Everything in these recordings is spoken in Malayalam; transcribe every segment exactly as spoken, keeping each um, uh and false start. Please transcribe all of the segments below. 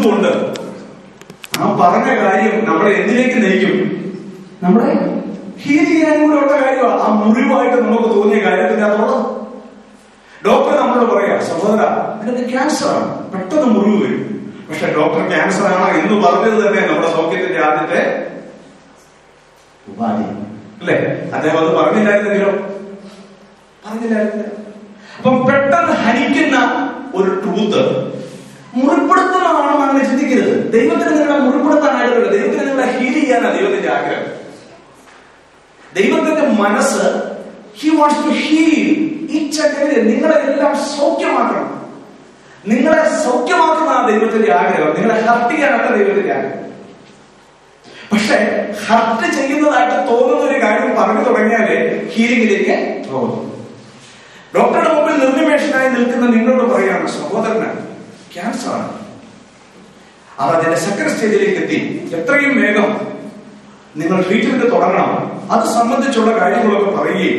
ഉണ്ട്. ആ പറഞ്ഞ കാര്യം നമ്മളെ എന്തിലേക്ക് നയിക്കും? നമ്മളെ ഹീൽ ചെയ്യാനും കൂടെ ഉള്ള കാര്യമാണ്. ആ മുറിവായിട്ട് നമുക്ക് തോന്നിയ കാര്യത്തിനകത്തുള്ളത്. ഡോക്ടർ നമ്മളോട് പറയാ, സഹോദര നിനക്ക് ക്യാൻസർ ആണ്, പെട്ടെന്ന് മുറിവ് വരും. പക്ഷെ ഡോക്ടർ ക്യാൻസർ ആണ് എന്ന് പറഞ്ഞത് തന്നെ നമ്മുടെ സൗഖ്യത്തിന്റെ ആദ്യത്തെ ഉപാധി അല്ലേ? അദ്ദേഹം അത് പറഞ്ഞില്ലായിരുന്നെങ്കിലോ? പറഞ്ഞില്ലായിരുന്നില്ല. അപ്പം പെട്ടെന്ന് ഹനിക്കുന്ന ഒരു ട്രൂത്ത് മുറിപ്പെടുത്തലാണെന്ന് അങ്ങനെ ചിന്തിക്കരുത്. ദൈവത്തിന് നിങ്ങളെ മുറിപ്പെടുത്താനായിട്ടില്ല, ദൈവത്തിന് നിങ്ങളെ ഹീൽ ചെയ്യാനാണ് ദൈവത്തിന്റെ ആഗ്രഹം. ദൈവത്തിന്റെ മനസ്സ് he wants to heal each and every. നിങ്ങളെ എല്ലാം സൗഖ്യമാക്കണം. നിങ്ങളെ സൗഖ്യമാക്കുന്നതാണ് ദൈവത്തിന്റെ ആഗ്രഹം. നിങ്ങളെ ഹർട്ട് ചെയ്യാനല്ല ദൈവത്തിന്റെ ആഗ്രഹം. പക്ഷെ ഹർട്ട് ചെയ്യുന്നതായിട്ട് തോന്നുന്ന ഒരു കാര്യം പറഞ്ഞു തുടങ്ങിയാലേ ഹീലിംഗിലേക്ക് പോകുന്നു. ഡോക്ടറുടെ മുമ്പിൽ നിർനിമേഷനായി നിൽക്കുന്ന നിങ്ങളോട് പറയാണ്, സഹോദരന് ക്യാൻസർ ആണ്, അത് അതിന്റെ സെക്കൻഡ് സ്റ്റേജിലേക്ക് എത്തി, എത്രയും വേഗം നിങ്ങൾ ട്രീറ്റ്മെന്റ് തുടങ്ങണം. അത് സംബന്ധിച്ചുള്ള കാര്യങ്ങളൊക്കെ പറയുകയും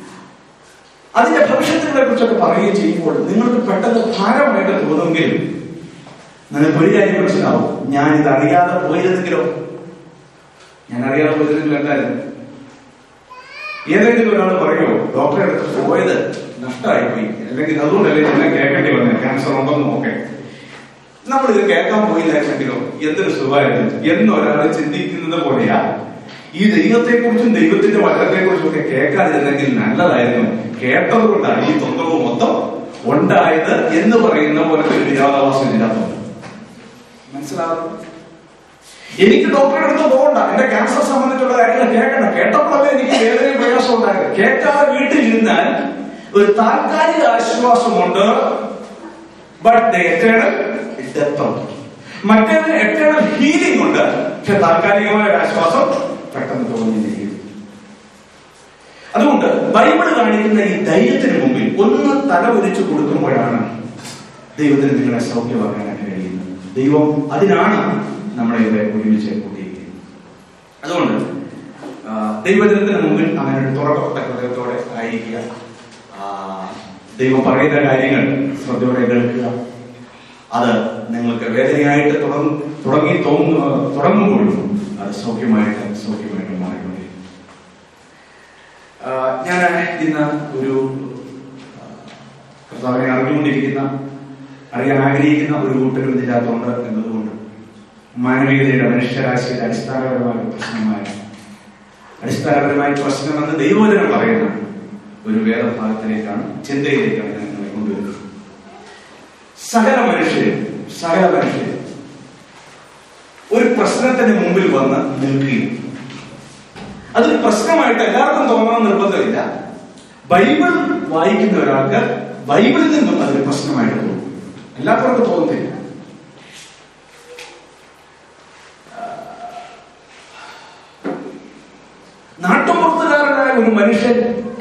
അതിന്റെ ഭവിഷ്യത്തുകളെ കുറിച്ചൊക്കെ പറയുകയും ചെയ്യുമ്പോൾ നിങ്ങൾക്ക് പെട്ടെന്ന് ഭാരമായിട്ട് തോന്നുമെങ്കിൽ നിങ്ങൾക്ക് ഒരു കാര്യം മനസ്സിലാവും, ഞാൻ ഇത് അറിയാതെ പോയിരുന്നെങ്കിലോ? ഞാൻ അറിയാതെ പോയിരുന്നെങ്കിൽ എന്തായാലും ഏതെങ്കിലും ഒരാൾ പറയുമോ, ഡോക്ടറെ അടുത്ത് പോയത് നഷ്ടമായിപ്പോയി, അല്ലെങ്കിൽ അതുകൊണ്ടല്ലേ എന്നെ കേൾക്കേണ്ടി വന്നേ, ക്യാൻസർ ഉണ്ടെന്നും ഒക്കെ. നമ്മളിത് കേൾക്കാൻ പോയില്ലായിരുന്നെങ്കിലോ എന്തൊരു സുഖമായിരുന്നു എന്നൊരാൾ ചിന്തിക്കുന്നത് പോലെയാ ഈ ദൈവത്തെ കുറിച്ചും ദൈവത്തിന്റെ വചനത്തെ കുറിച്ചും ഒക്കെ കേൾക്കാതിരുന്നെങ്കിൽ നല്ലതായിരുന്നു, കേട്ടത് കൊണ്ടാണ് ഈ തൊന്തവ് മൊത്തം ഉണ്ടായത് എന്ന് പറയുന്ന പോലത്തെ ഒരു വിരോധാഭാസം ഇതിനകത്തുണ്ട്. മനസ്സിലാകും? എനിക്ക് ഡോക്ടറെ അടുത്ത് പോകണ്ട, എന്റെ ക്യാൻസർ സംബന്ധിച്ചുള്ള കാര്യങ്ങൾ കേൾക്കണ്ട, കേട്ടപ്പോഴല്ലേ എനിക്ക് വേദനയും പ്രയാസം ഉണ്ടായത്. കേൾക്കാതെ വീട്ടിലിരുന്നാൽ ഒരു താൽക്കാലിക ആശ്വാസമുണ്ട്, ബട്ട് എറ്റേണൽ ഡെത്ത് ഉണ്ട്. മറ്റേതിന് എറ്റേണൽ ഹീലിംഗ് ഉണ്ട്, പക്ഷെ താൽക്കാലികമായ ഒരു ആശ്വാസം പെട്ടെന്ന് തോന്നിയിരിക്കും. അതുകൊണ്ട് ബൈബിൾ കാണിക്കുന്ന ഈ ധൈര്യത്തിന് മുമ്പിൽ ഒന്ന് തല ഉരിച്ചു കൊടുക്കുമ്പോഴാണ് ദൈവത്തിന് നിങ്ങളെ സൗഖ്യമാക്കാനായിട്ട് കഴിയുന്നത്. ദൈവം അതിനാണ് നമ്മളെ ഇവിടെ ഒരുമിച്ച് കൂട്ടിയിരിക്കുന്നത്. അതുകൊണ്ട് ദൈവജനത്തിന് മുമ്പിൽ അങ്ങനെ ഒരു തുറക്കപ്പെട്ട ഹൃദയത്തോടെ ആയിരിക്കുക. ദൈവം പറയുന്ന കാര്യങ്ങൾ ശ്രദ്ധയോടെ കേൾക്കുക. അത് നിങ്ങൾക്ക് വേദനയായിട്ട് തുടങ്ങി തോന്നുന്നു തുടങ്ങുമ്പോഴും അത് സൗഖ്യമായിട്ട് സൗഖ്യമായിട്ട് മാറിക്കൊണ്ടിരിക്കും. ഞാൻ ഇന്ന് ഒരു കർത്താവിനെ അറിഞ്ഞുകൊണ്ടിരിക്കുന്ന അറിയാൻ ആഗ്രഹിക്കുന്ന ഒരു കൂട്ടരും ഇതിനകത്തുണ്ട് എന്നതുകൊണ്ട് മാനവികതയുടെ മനുഷ്യരാശിയുടെ അടിസ്ഥാനപരമായ പ്രശ്നമായ അടിസ്ഥാനപരമായ പ്രശ്നമെന്ന് ദൈവവചനം പറയുന്ന ഒരു വേദഭാഗത്തിലേക്കാണ്, ചിന്തയിലേക്കാണ് ഞാൻ നിങ്ങളെ കൊണ്ടുവരുന്നത്. സകല മനുഷ്യരും സകല മനുഷ്യരും ഒരു പ്രശ്നത്തിന് മുമ്പിൽ വന്ന് നിൽക്കുകയും അതൊരു പ്രശ്നമായിട്ട് എല്ലാവർക്കും തോന്നണം നിർബന്ധമില്ല. ബൈബിൾ വായിക്കുന്ന ഒരാൾക്ക് ബൈബിളിൽ നിന്നും അതൊരു പ്രശ്നമായിട്ട് തോന്നും, എല്ലാവർക്കും തോന്നുന്നില്ല. നാട്ടുമ്പുറത്തുകാരനായ ഒരു മനുഷ്യൻ,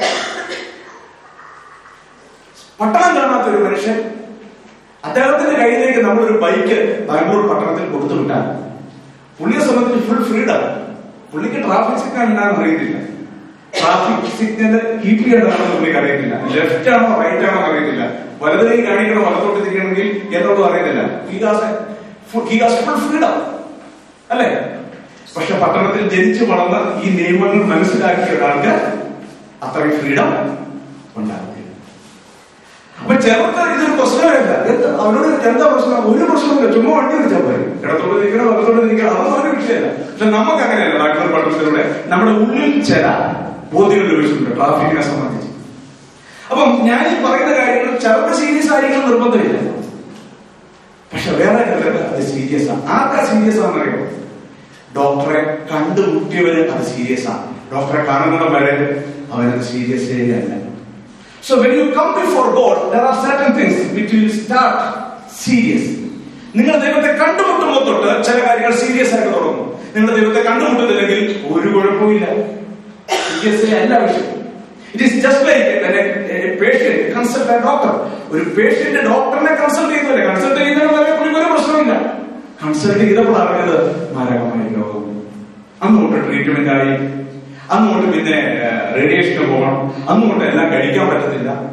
പട്ടണം കാണാത്ത ഒരു മനുഷ്യൻ, അദ്ദേഹത്തിന്റെ കയ്യിലേക്ക് നമ്മളൊരു ബൈക്ക് ബാംഗ്ലൂർ പട്ടണത്തിൽ കൊടുത്തുവിട്ടാൽ പുള്ളിയെ സംബന്ധിച്ച് ഫുൾ ഫ്രീഡം. പുള്ളിക്ക് ട്രാഫിക് സിഗ്നൽ എന്താണെന്ന് അറിയത്തില്ല, ട്രാഫിക് സിഗ്നൽ കീപ്പ് ചെയ്യേണ്ടതാണെന്ന് പുള്ളിക്ക് അറിയത്തില്ല, ലെഫ്റ്റ് ആണോ റൈറ്റ് ആണോ അറിയത്തില്ല, വലതിലേക്ക് കാണിക്കണോ വലത്തോട്ട് തിരിയണമെങ്കിൽ എന്നുള്ളതും അറിയത്തില്ല. ഫുൾ ഫ്രീഡം അല്ലേ? പക്ഷെ പട്ടണത്തിൽ ജനിച്ചു വളർന്ന് ഈ നിയമങ്ങൾ മനസ്സിലാക്കിയ ഒരാൾക്ക് അത്രയും ഫ്രീഡം ഉണ്ടാകും. അപ്പൊ ചെറുത്ത് ഇതൊരു പ്രശ്നമല്ല. അവരോട് എന്താ പ്രശ്നം? ഒരു പ്രശ്നമില്ല, ചുമ്മാ വണ്ടി വെച്ചാൽ പോയി, ഇടത്തോട്ട് നിൽക്കണം വലത്തോട്ട് നിൽക്കണം, അതൊന്നും ഒരു വിഷയമല്ല. പക്ഷെ നമുക്ക് അങ്ങനെയല്ല. ബാംഗ്ലൂർ പട്ടണത്തിലൂടെ നമ്മുടെ ഉള്ളിൽ ചില ബോധ്യങ്ങൾ ലഭിച്ചിട്ടുണ്ട് ട്രാഫിക്കിനെ സംബന്ധിച്ച്. അപ്പം ഞാൻ ഈ പറയുന്ന കാര്യങ്ങൾ ചെറുത്ത് സീരിയസ് ആയിരിക്കണം നിർബന്ധമില്ല, പക്ഷെ വേറെ ചിലർക്ക് അത് സീരിയസ് ആണ്. ആർക്കാ സീരിയസ് ആണെന്നറിയോ? ഡോക്ടറെ കണ്ടുമുട്ടിയവര് അത് സീരിയസ് ആണ്. ഡോക്ടറെ കാണുന്നത് വരെ അവനത് സീരിയസ് അല്ല. So when you come before God, there are certain things which will start serious. നിങ്ങൾ ദൈവത്തെ കണ്ടുമുട്ടുമ്പോൾ തൊട്ട് ചില കാര്യങ്ങൾ സീരിയസ് ആയിട്ട് തുടങ്ങും. നിങ്ങൾ ദൈവത്തെ കണ്ടുമുട്ടുന്നില്ലെങ്കിൽ ഒരു കുഴപ്പമില്ല, സീരിയസ് അല്ല വിഷയം. It is just like when a patient consult a doctor. ഒരു പേഷ്യന്റ് ഡോക്ടറിനെ കൺസൾട്ട് ചെയ്യുന്നില്ല, കൺസൾട്ട് ചെയ്യുന്നതിന് വരെ പുള്ളിക്ക് ഒരു പ്രശ്നമില്ല. കൺസൾട്ട് ചെയ്തപ്പോൾ അറിഞ്ഞത് മാരകമായ രോഗം, അങ്ങോട്ട് ട്രീറ്റ്മെന്റ് ആയി, അങ്ങോട്ട് പിന്നെ റേഡിയേഷന് പോകണം, അങ്ങോട്ട് എല്ലാം കഴിക്കാൻ പറ്റത്തില്ല.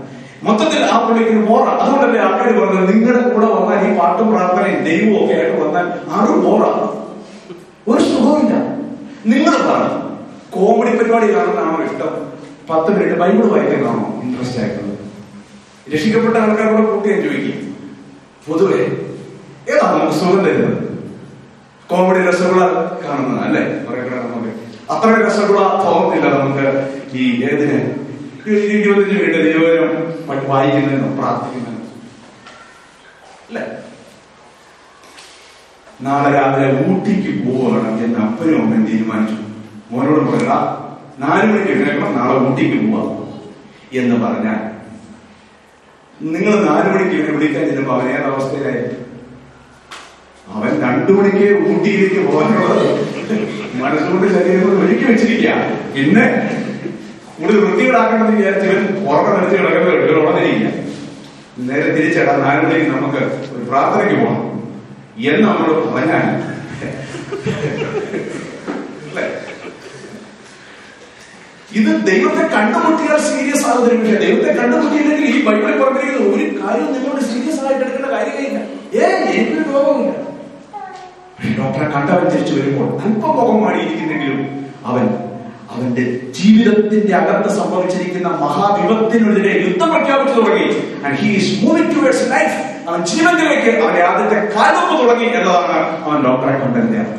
മൊത്തത്തിൽ ആ പുള്ളിക്ക് ബോറ. അതുകൊണ്ടല്ലേ ആൾക്കാർ പറഞ്ഞത് നിങ്ങളുടെ കൂടെ വന്നാൽ ഈ പാട്ടും പ്രാർത്ഥനയും ദൈവവും ഒക്കെ ആയിട്ട് വന്നാൽ ആരും ബോറ, ഒരു സുഖമില്ല. നിങ്ങൾ പറഞ്ഞു കോമഡി പരിപാടി കാണുന്നതാണോ ഇഷ്ടം, പത്ത് മിനിറ്റ് ബൈബിൾ വായിക്കുന്നതാണോ ഇൻട്രസ്റ്റ് ആയിട്ടുള്ളത്? രക്ഷിക്കപ്പെട്ട ആൾക്കാരോട് കൂട്ടി ഞാൻ ചോദിക്കും, പൊതുവെ ഏതാണ് നമുക്ക് സുഖം തരുന്നത്? കോമഡി രസഗുള കാണുന്നത് അല്ലേ? പറയപ്പെടാൻ നമുക്ക് അത്ര രസഗുള തോന്നുന്നില്ല നമുക്ക് ഈ ഏതിന് ഇരുപത്തഞ്ച് മിനിറ്റ് ദൈവം വായിക്കുന്നതിനോ പ്രാർത്ഥിക്കുന്നതിനോ അല്ലേ? നാളെ രാവിലെ ഊട്ടിക്ക് പോവുകയാണ് എന്ന് അപ്പനും അമ്മയും തീരുമാനിച്ചു. മോനോട് പറയുക നാലു മണിക്ക് എഴുന്നേക്കണം, നാളെ ഊട്ടിക്ക് പോവാ എന്ന് പറഞ്ഞാൽ നിങ്ങൾ നാലു മണിക്ക് ഇവനെ വിളിക്കാൻ ചെല്ലുമ്പോ അവൻ ഏത് അവസ്ഥയിലായിരിക്കും? അവൻ രണ്ടു മണിക്ക് ഊട്ടിയിലേക്ക് പോകാനുള്ളത് മനസ്സുകൊണ്ട് ശരീരം ഒരുക്കി വെച്ചിരിക്കുക. പിന്നെ കൂടുതൽ വൃത്തികളാക്കണമെന്ന് വിചാരിച്ചവൻ ഉറക്കം നടത്തി കിടക്കുന്നത് ഇവർ ഉടനെയില്ല. നേരെ തിരിച്ചേടാ നാലു മണിക്ക് നമുക്ക് ഒരു പ്രാർത്ഥനയ്ക്ക് പോകണം എന്ന് നമ്മളോട് പറഞ്ഞാൽ ഇത് ദൈവത്തെ കണ്ടുമുട്ടിയാൽ സീരിയസ് ആകുന്നതിന് പക്ഷേ ദൈവത്തെ കണ്ടുമുട്ടിയില്ലെങ്കിൽ ഈ ബൈബിളിൽ പറഞ്ഞിരിക്കുന്ന ഒരു കാര്യം നിങ്ങളോട് സീരിയസ് ആയിട്ട് എടുക്കേണ്ട കാര്യമില്ല. ഏ എനിക്കൊരു രോഗമില്ല. ഡോക്ടറെ കണ്ടവൻ തിരിച്ചു വരുമ്പോൾ അല്പം മുഖം മാടിയിരിക്കുന്നെങ്കിലും അവൻ അവന്റെ ജീവിതത്തിന്റെ അകത്ത് സംഭവിച്ചിരിക്കുന്ന മഹാവിപത്തിനെതിരെ യുദ്ധം പ്രഖ്യാപിച്ചു തുടങ്ങി. And he is moving towards life. അവൻ ജീവനിലേക്ക് അവന്റെ ആദ്യത്തെ കാൽവെപ്പ് തുടങ്ങി എന്നതാണ് അവൻ ഡോക്ടറെ കണ്ടതിന്റെ അർത്ഥം.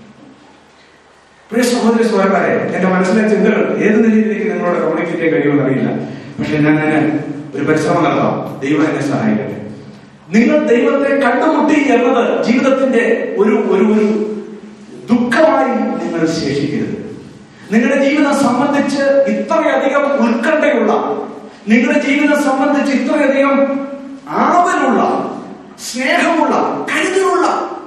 പ്രിയ സഹോദരി സഹോദരന്മാരെ, എന്റെ മനസ്സിലെ ചിന്തകൾ ഏത് നിലയിലേക്ക് നിങ്ങളോട് കമ്മ്യൂണിക്കേറ്റ് ചെയ്യാൻ കഴിയുമെന്ന് അറിയില്ല. പക്ഷെ ഞാൻ തന്നെ ഒരു പരിശ്രമം നടത്താം. ദൈവം എന്നെ സഹായിക്കട്ടെ. നിങ്ങൾ ദൈവത്തെ കണ്ടുമുട്ടി എന്നത് ജീവിതത്തിന്റെ ഒരു ഒരു ഒരു ദുഃഖമായി നിങ്ങൾ ശേഷിക്കരുത്. നിങ്ങളുടെ ജീവിതം സംബന്ധിച്ച് ഇത്രയധികം ഉത്കണ്ഠയുള്ള, നിങ്ങളുടെ ജീവിതം സംബന്ധിച്ച് ഇത്രയധികം ആവലുള്ള, സ്നേഹമുള്ള, കരുതലുള്ള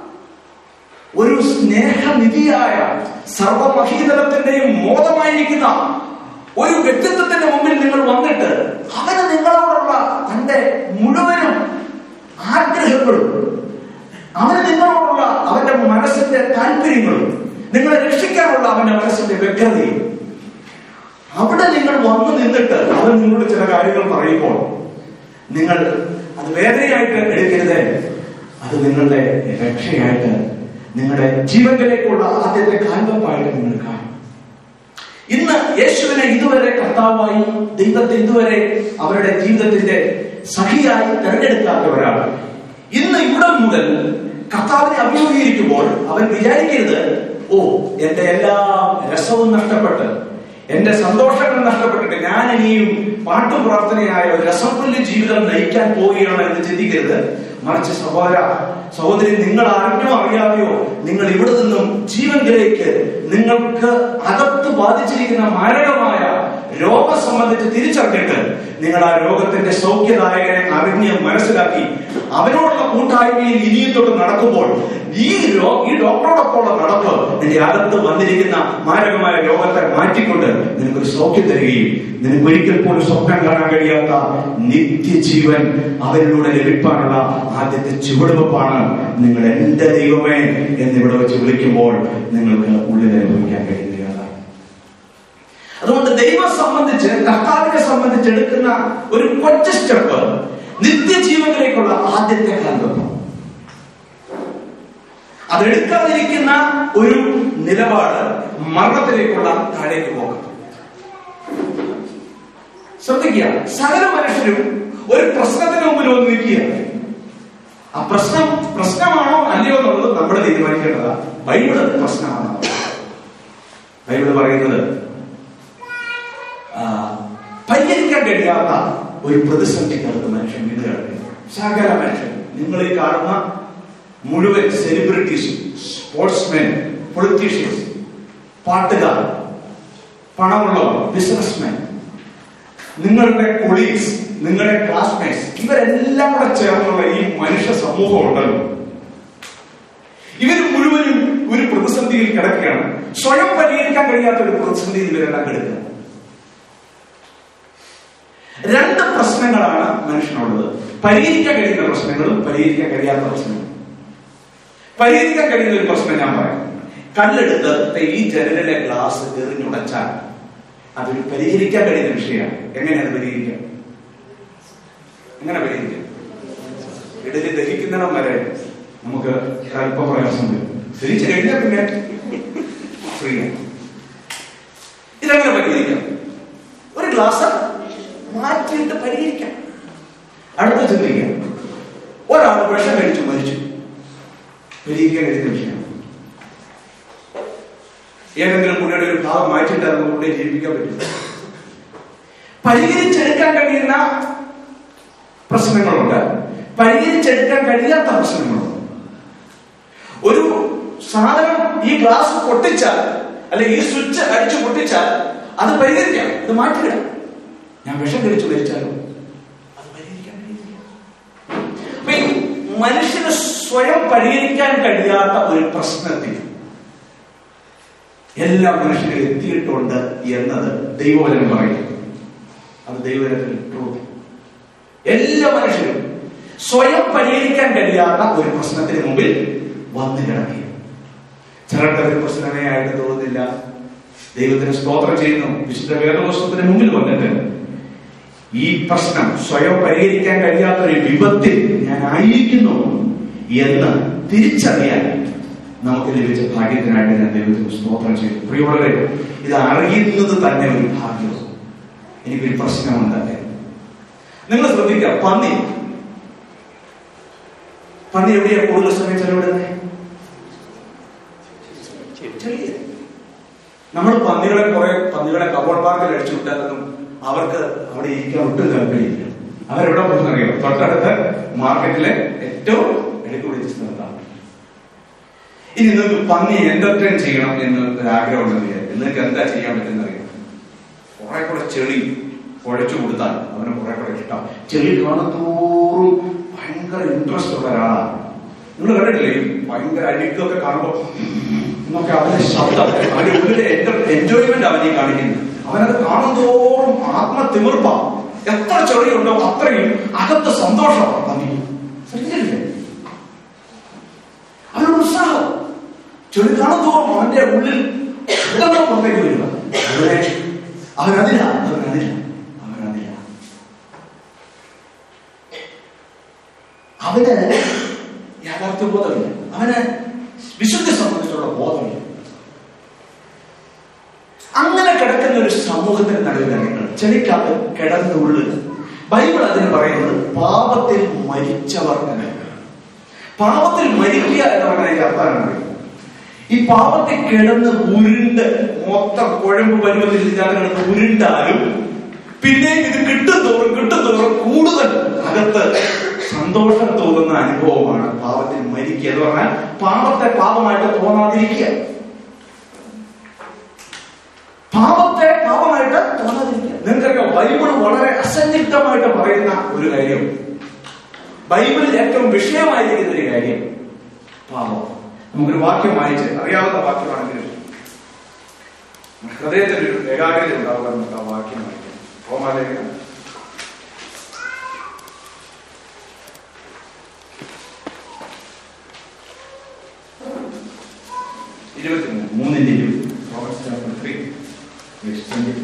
ഒരു സ്നേഹനിധിയായ സർവമഹീതലത്തിന്റെയും മോദമായിരിക്കുന്ന ഒരു വ്യക്തിത്വത്തിന്റെ മുമ്പിൽ നിങ്ങൾ വന്നിട്ട് അവന് നിങ്ങളോടുള്ള തന്റെ മുഴുവനും ആഗ്രഹങ്ങളും, അവന് നിങ്ങളോടുള്ള അവന്റെ മനസ്സിന്റെ താല്പര്യങ്ങളും, നിങ്ങളെ രക്ഷിക്കാനുള്ള അവന്റെ മനസ്സിന്റെ വ്യഗ്രതയും, അവിടെ നിങ്ങൾ വന്നു നിന്നിട്ട് അവൻ നിങ്ങളോട് ചില കാര്യങ്ങൾ പറയുമ്പോൾ നിങ്ങൾ അത് വേദനയായിട്ട് എടുക്കരുത്. അത് നിങ്ങളുടെ രക്ഷയായിട്ട്, നിങ്ങളുടെ ജീവനിലേക്കുള്ള ആദ്യത്തെ കാൽവെപ്പായിട്ട് നിങ്ങൾ കാണും. ഇന്ന് യേശുവിനെ ഇതുവരെ കർത്താവായി, ദൈവത്തെ ഇതുവരെ അവരുടെ ജീവിതത്തിന്റെ സഖിയായി തെരഞ്ഞെടുക്കാത്ത ഒരാൾ ഇന്ന് ഇവിടെ മുതൽ കർത്താവിനെ അഭിമുഖീകരിക്കുമ്പോൾ അവൻ വിചാരിക്കരുത്, ഓ എന്റെ എല്ലാ രസവും നഷ്ടപ്പെട്ട്, എന്റെ സന്തോഷങ്ങൾ നഷ്ടപ്പെട്ടിട്ട് ഞാൻ ഇനിയും പാട്ടു പ്രാർത്ഥനയായ ഒരു രസംപുല്യ ജീവിതം നയിക്കാൻ പോവുകയാണ് എന്ന് ചിന്തിക്കരുത്. മറിച്ച് സഹോദര സഹോദരി, നിങ്ങൾ അറിഞ്ഞോ അറിയാതെയോ നിങ്ങൾ ഇവിടെ നിന്നും ജീവനിലേക്ക് നിങ്ങൾക്ക് അകത്ത് ബാധിച്ചിരിക്കുന്ന മാരകമായ രോഗം സംബന്ധിച്ച് തിരിച്ചറിഞ്ഞിട്ട് നിങ്ങൾ ആ രോഗത്തിന്റെ സൗഖ്യദായകനെ അറിഞ്ഞ് മനസ്സിലാക്കി അവനോടുള്ള കൂട്ടായ്മയിൽ ഇനിയും തൊട്ട് നടക്കുമ്പോൾ ഈ ഈ ഡോക്ടറോടൊപ്പമുള്ള നടപ്പ് നിന്റെ അകത്ത് വന്നിരിക്കുന്ന മാരകമായ രോഗത്തെ മാറ്റിക്കൊണ്ട് നിനക്കൊരു സൗഖ്യം തരികയും നിനക്ക് ഒരിക്കൽ പോലും സ്വപ്നം കാണാൻ കഴിയാത്ത നിത്യജീവൻ അവരിലൂടെ ലഭിക്കാനുള്ള ആദ്യത്തെ ചുവടുവെപ്പാണ് നിങ്ങൾ എന്റെ ദൈവമേ എന്നിവിടെ വെച്ച് വിളിക്കുമ്പോൾ നിങ്ങൾക്ക് ഉള്ളിൽ അനുഭവിക്കാൻ കഴിയുന്നതാണ്. അതുകൊണ്ട് ദൈവം സംബന്ധിച്ച്, കർത്താവിനെ സംബന്ധിച്ച് എടുക്കുന്ന ഒരു കൊച്ചു സ്റ്റെപ്പ് നിത്യജീവനിലേക്കുള്ള ആദ്യത്തെ കാൽവെപ്പ്. അതെടുക്കാതിരിക്കുന്ന ഒരു നിലപാട് മരണത്തിലേക്കുള്ള താഴേക്ക് പോകാം. ശ്രദ്ധിക്കുക, സകല മനുഷ്യരും ഒരു പ്രശ്നത്തിന് മുമ്പിൽ വന്ന് നിൽക്കുകയാണ്. ആ പ്രശ്നം പ്രശ്നമാണോ അല്ലയോ എന്നുള്ളത് നമ്മൾ തീരുമാനിക്കേണ്ടതാ. ബൈബിള് പ്രശ്നമാണോ? ബൈബിള് പറയുന്നത് പരിഹരിക്കാൻ കഴിയാത്ത ഒരു പ്രതിസന്ധിക്കകത്ത് മനുഷ്യൻ വീട് കിടക്കുന്നു. സകല മനുഷ്യൻ, നിങ്ങൾ ഈ കാണുന്ന മുഴുവൻ സെലിബ്രിറ്റീസും, സ്പോർട്സ്മെൻ, പൊളിറ്റീഷ്യൻസ്, പാട്ടുകാർ, പണമുള്ളവർ, ബിസിനസ്മെൻ, നിങ്ങളുടെ കൊളീഗ്സ്, നിങ്ങളുടെ ക്ലാസ്മേറ്റ്സ്, ഇവരെല്ലാം കൂടെ ചേർന്നുള്ള ഈ മനുഷ്യ സമൂഹം ഉണ്ടല്ലോ, ഇവർ മുഴുവനും ഒരു പ്രതിസന്ധിയിൽ കിടക്കുകയാണ്. സ്വയം പരിഹരിക്കാൻ കഴിയാത്ത ഒരു പ്രതിസന്ധിയിൽ ഇവരെല്ലാം കിടക്കുക. രണ്ട് പ്രശ്നങ്ങളാണ് മനുഷ്യനുള്ളത്. പരിഹരിക്കാൻ കഴിയുന്ന പ്രശ്നങ്ങളും പരിഹരിക്കാൻ കഴിയാത്ത പ്രശ്നങ്ങളും. പരിഹരിക്കാൻ കഴിയുന്ന ഒരു പ്രശ്നം ഞാൻ പറയാം. കല്ലെടുത്ത് ഈ ജനലിലെ ഗ്ലാസ് എറിഞ്ഞുടച്ചാൽ അതൊരു പരിഹരിക്കാൻ കഴിയുന്ന വിഷയമാണ്. എങ്ങനെയാണ് പരിഹരിക്കുക? എങ്ങനെ പരിഹരിക്കാം? ഇടലി ദഹിക്കുന്നിടം വരെ നമുക്ക് അല്പ പ്രയാസം വരും. ദഹിച്ചു കഴിഞ്ഞാൽ പിന്നെ ഫ്രീ. ഇതെങ്ങനെ പരിഹരിക്കാം? ഒരു ഗ്ലാസ് മാറ്റിയിട്ട് പരിഹരിക്കാം. അടുത്ത ചിന്തിക്കാം, ഒരാൾ വിഷം കഴിച്ചു മരിച്ചു. പരിഹരിക്കാൻ കഴിയുന്ന വിഷയമാണ്. ഏതെങ്കിലും പുള്ളിയുടെ ഒരു ഭാഗം മാറ്റിയിട്ട് അത് പുള്ളിയെ ജീവിപ്പിക്കാൻ പറ്റില്ല. പരിഹരിച്ചെടുക്കാൻ കഴിയുന്ന പ്രശ്നങ്ങളുണ്ട്, പരിഹരിച്ചെടുക്കാൻ കഴിയാത്ത പ്രശ്നങ്ങളുണ്ട്. ഒരു സാധനം ഈ ഗ്ലാസ് പൊട്ടിച്ചാൽ അല്ലെ ഈ സ്വിച്ച് അടിച്ചു പൊട്ടിച്ചാൽ അത് പരിഹരിക്കാം, അത് മാറ്റില്ല. ഞാൻ വിഷം കഴിച്ചു മരിച്ചാലോ അത് പരിഹരിക്കാൻ കഴിയില്ല. അപ്പൊ ഈ മനുഷ്യന് സ്വയം പരിഹരിക്കാൻ കഴിയാത്ത ഒരു പ്രശ്നത്തിൽ എല്ലാ മനുഷ്യരും എത്തിയിട്ടുണ്ട് എന്നത് ദൈവവചനം പറയുന്നു. അത് ദൈവവചനത്തിൽ ട്രൂത്ത്. എല്ലാ മനുഷ്യരും സ്വയം പരിഹരിക്കാൻ കഴിയാത്ത ഒരു പ്രശ്നത്തിന് മുമ്പിൽ വന്നു കിടക്കുക. ചിലർക്ക് ഒരു പ്രശ്നമേ ആയിട്ട് തോന്നുന്നില്ല. ദൈവത്തിന് സ്തോത്രം ചെയ്യുന്നു. വിശുദ്ധ വേദപുസ്തകത്തിന് മുമ്പിൽ വന്നിട്ട് ഈ പ്രശ്നം സ്വയം പരിഹരിക്കാൻ കഴിയാത്ത ഒരു വിപത്തിൽ ഞാൻ ആയിരിക്കുന്നു എന്ന് തിരിച്ചറിയാൻ നമുക്ക് ലഭിച്ച ഭാഗ്യത്തിനായിട്ട് ഞാൻ ദൈവത്തിന് സ്തോത്രം ചെയ്തു. പ്രിയമുള്ളവരെ, ഇത് അറിയുന്നത് തന്നെ ഒരു ഭാഗ്യമാണ്. എനിക്കൊരു പ്രശ്നമുണ്ട്. നിങ്ങൾ ശ്രദ്ധിക്കാം, പന്നി പന്നി എവിടെയാ കൂടുതൽ സമയം ചെലവിടുന്നത്? നമ്മൾ പന്നികളെ കുറെ പന്നികളെ കബോർഡ് പാർക്കിൽ അടിച്ചു വിട്ടാലൊന്നും അവർക്ക് അവിടെ ഇരിക്കാൻ ഒട്ടും താല്പര്യമില്ല. അവരെവിടെ പോകുന്നറിയാം? തൊട്ടടുത്ത മാർക്കറ്റിലെ ഏറ്റവും ഇടയ്ക്ക് പിടിച്ച സ്ഥലത്താണ്. ഇനി നിങ്ങൾക്ക് പന്നി എന്റർടൈൻ ചെയ്യണം എന്ന് ഒരു ആഗ്രഹം ഉണ്ടെന്ന് വിചാരിക്കും. നിങ്ങൾക്ക് എന്താ ചെയ്യാൻ പറ്റുന്ന അറിയാം? കുറെ കൂടെ ചെളി കുഴച്ചു കൊടുത്താൽ അവന് കുറെ കൂടെ ഇഷ്ടം. ചെളി കാണത്തോറും ഭയങ്കര ഇൻട്രസ്റ്റ് ഉള്ള ഒരാളാണ്. നിങ്ങൾ കണ്ടിട്ടില്ലേ? ഭയങ്കര അഴുക്കൊക്കെ കാണുമ്പോൾ എന്നൊക്കെ അവന്റെ ശബ്ദം, അവന്റെ ഉള്ളിലെ എൻജോയ്മെന്റ് അവനെ കാണിക്കുന്നു. അവനത് കാണുന്തോറും ആത്മതിമിർപ്പ. എത്ര ചെളിയുണ്ടോ അത്രയും അകത്ത് സന്തോഷമാണ് പന്നിക്ക്. ശ്രദ്ധിച്ചില്ലേ? അവനൊരു ഉത്സാഹം. ചെളി കാണുന്തോറും അവന്റെ ഉള്ളിൽ പുറത്തേക്ക് വരിക. അവനെ അവനതില്ല അവനതില്ല അവനതില്ല അവന് യാഥാർത്ഥ്യ ബോധമില്ല. അവന് വിശുദ്ധി സംബന്ധിച്ചുള്ള ബോധമില്ല. അങ്ങനെ കിടക്കുന്ന ഒരു സമൂഹത്തിന് നടുവിലാണ് നിങ്ങൾ ചെളിക്കകത്ത് കിടന്നുള്ളിൽ. ബൈബിൾ അതിന് പറയുന്നത് പാപത്തിൽ മരിച്ചവർ എന്നാണ്. പാപത്തിൽ മരിക്കുക എന്ന് പറഞ്ഞതിന്റെ അർത്ഥമാണ് ഈ പാപത്തിൽ കിടന്ന് ഉരുണ്ട് മൊത്തം കുഴമ്പ് പരുവത്തിൽ ഇതിനകത്ത് ഉരുണ്ടാലും പിന്നെ ഇത് കിട്ടും തോറും കിട്ടും തോറും കൂടുതൽ അകത്ത് സന്തോഷം തോന്നുന്ന അനുഭവമാണ് പാപത്തിൽ മരിക്കുക എന്ന് പറഞ്ഞാൽ പാപത്തെ പാപമായിട്ട് തോന്നാതിരിക്കുക. പാപത്തെ പാപമായിട്ട് തോന്നാതിരിക്കുക. നിങ്ങൾക്കറിയാം, ബൈബിൾ വളരെ അസന്നിഗ്ധമായിട്ട് പറയുന്ന ഒരു കാര്യം, ബൈബിളിൽ ഏറ്റവും വിഷയമായിരിക്കുന്ന ഒരു കാര്യം പാപം. നമുക്കൊരു വാക്യം വായിച്ച് അറിയാവുന്ന വാക്യമാണെങ്കിലും ഹൃദയത്തിൽ ഒരു ഏകാഗ്രത ഉണ്ടാവുക. നമുക്ക് ആ വാക്യം വായിക്കാം. റോമാലേഖനം ഇരുപത്തിമൂന്ന് മൂന്നിന്റെ ഇരുപത്. Romans chapter three verse twenty.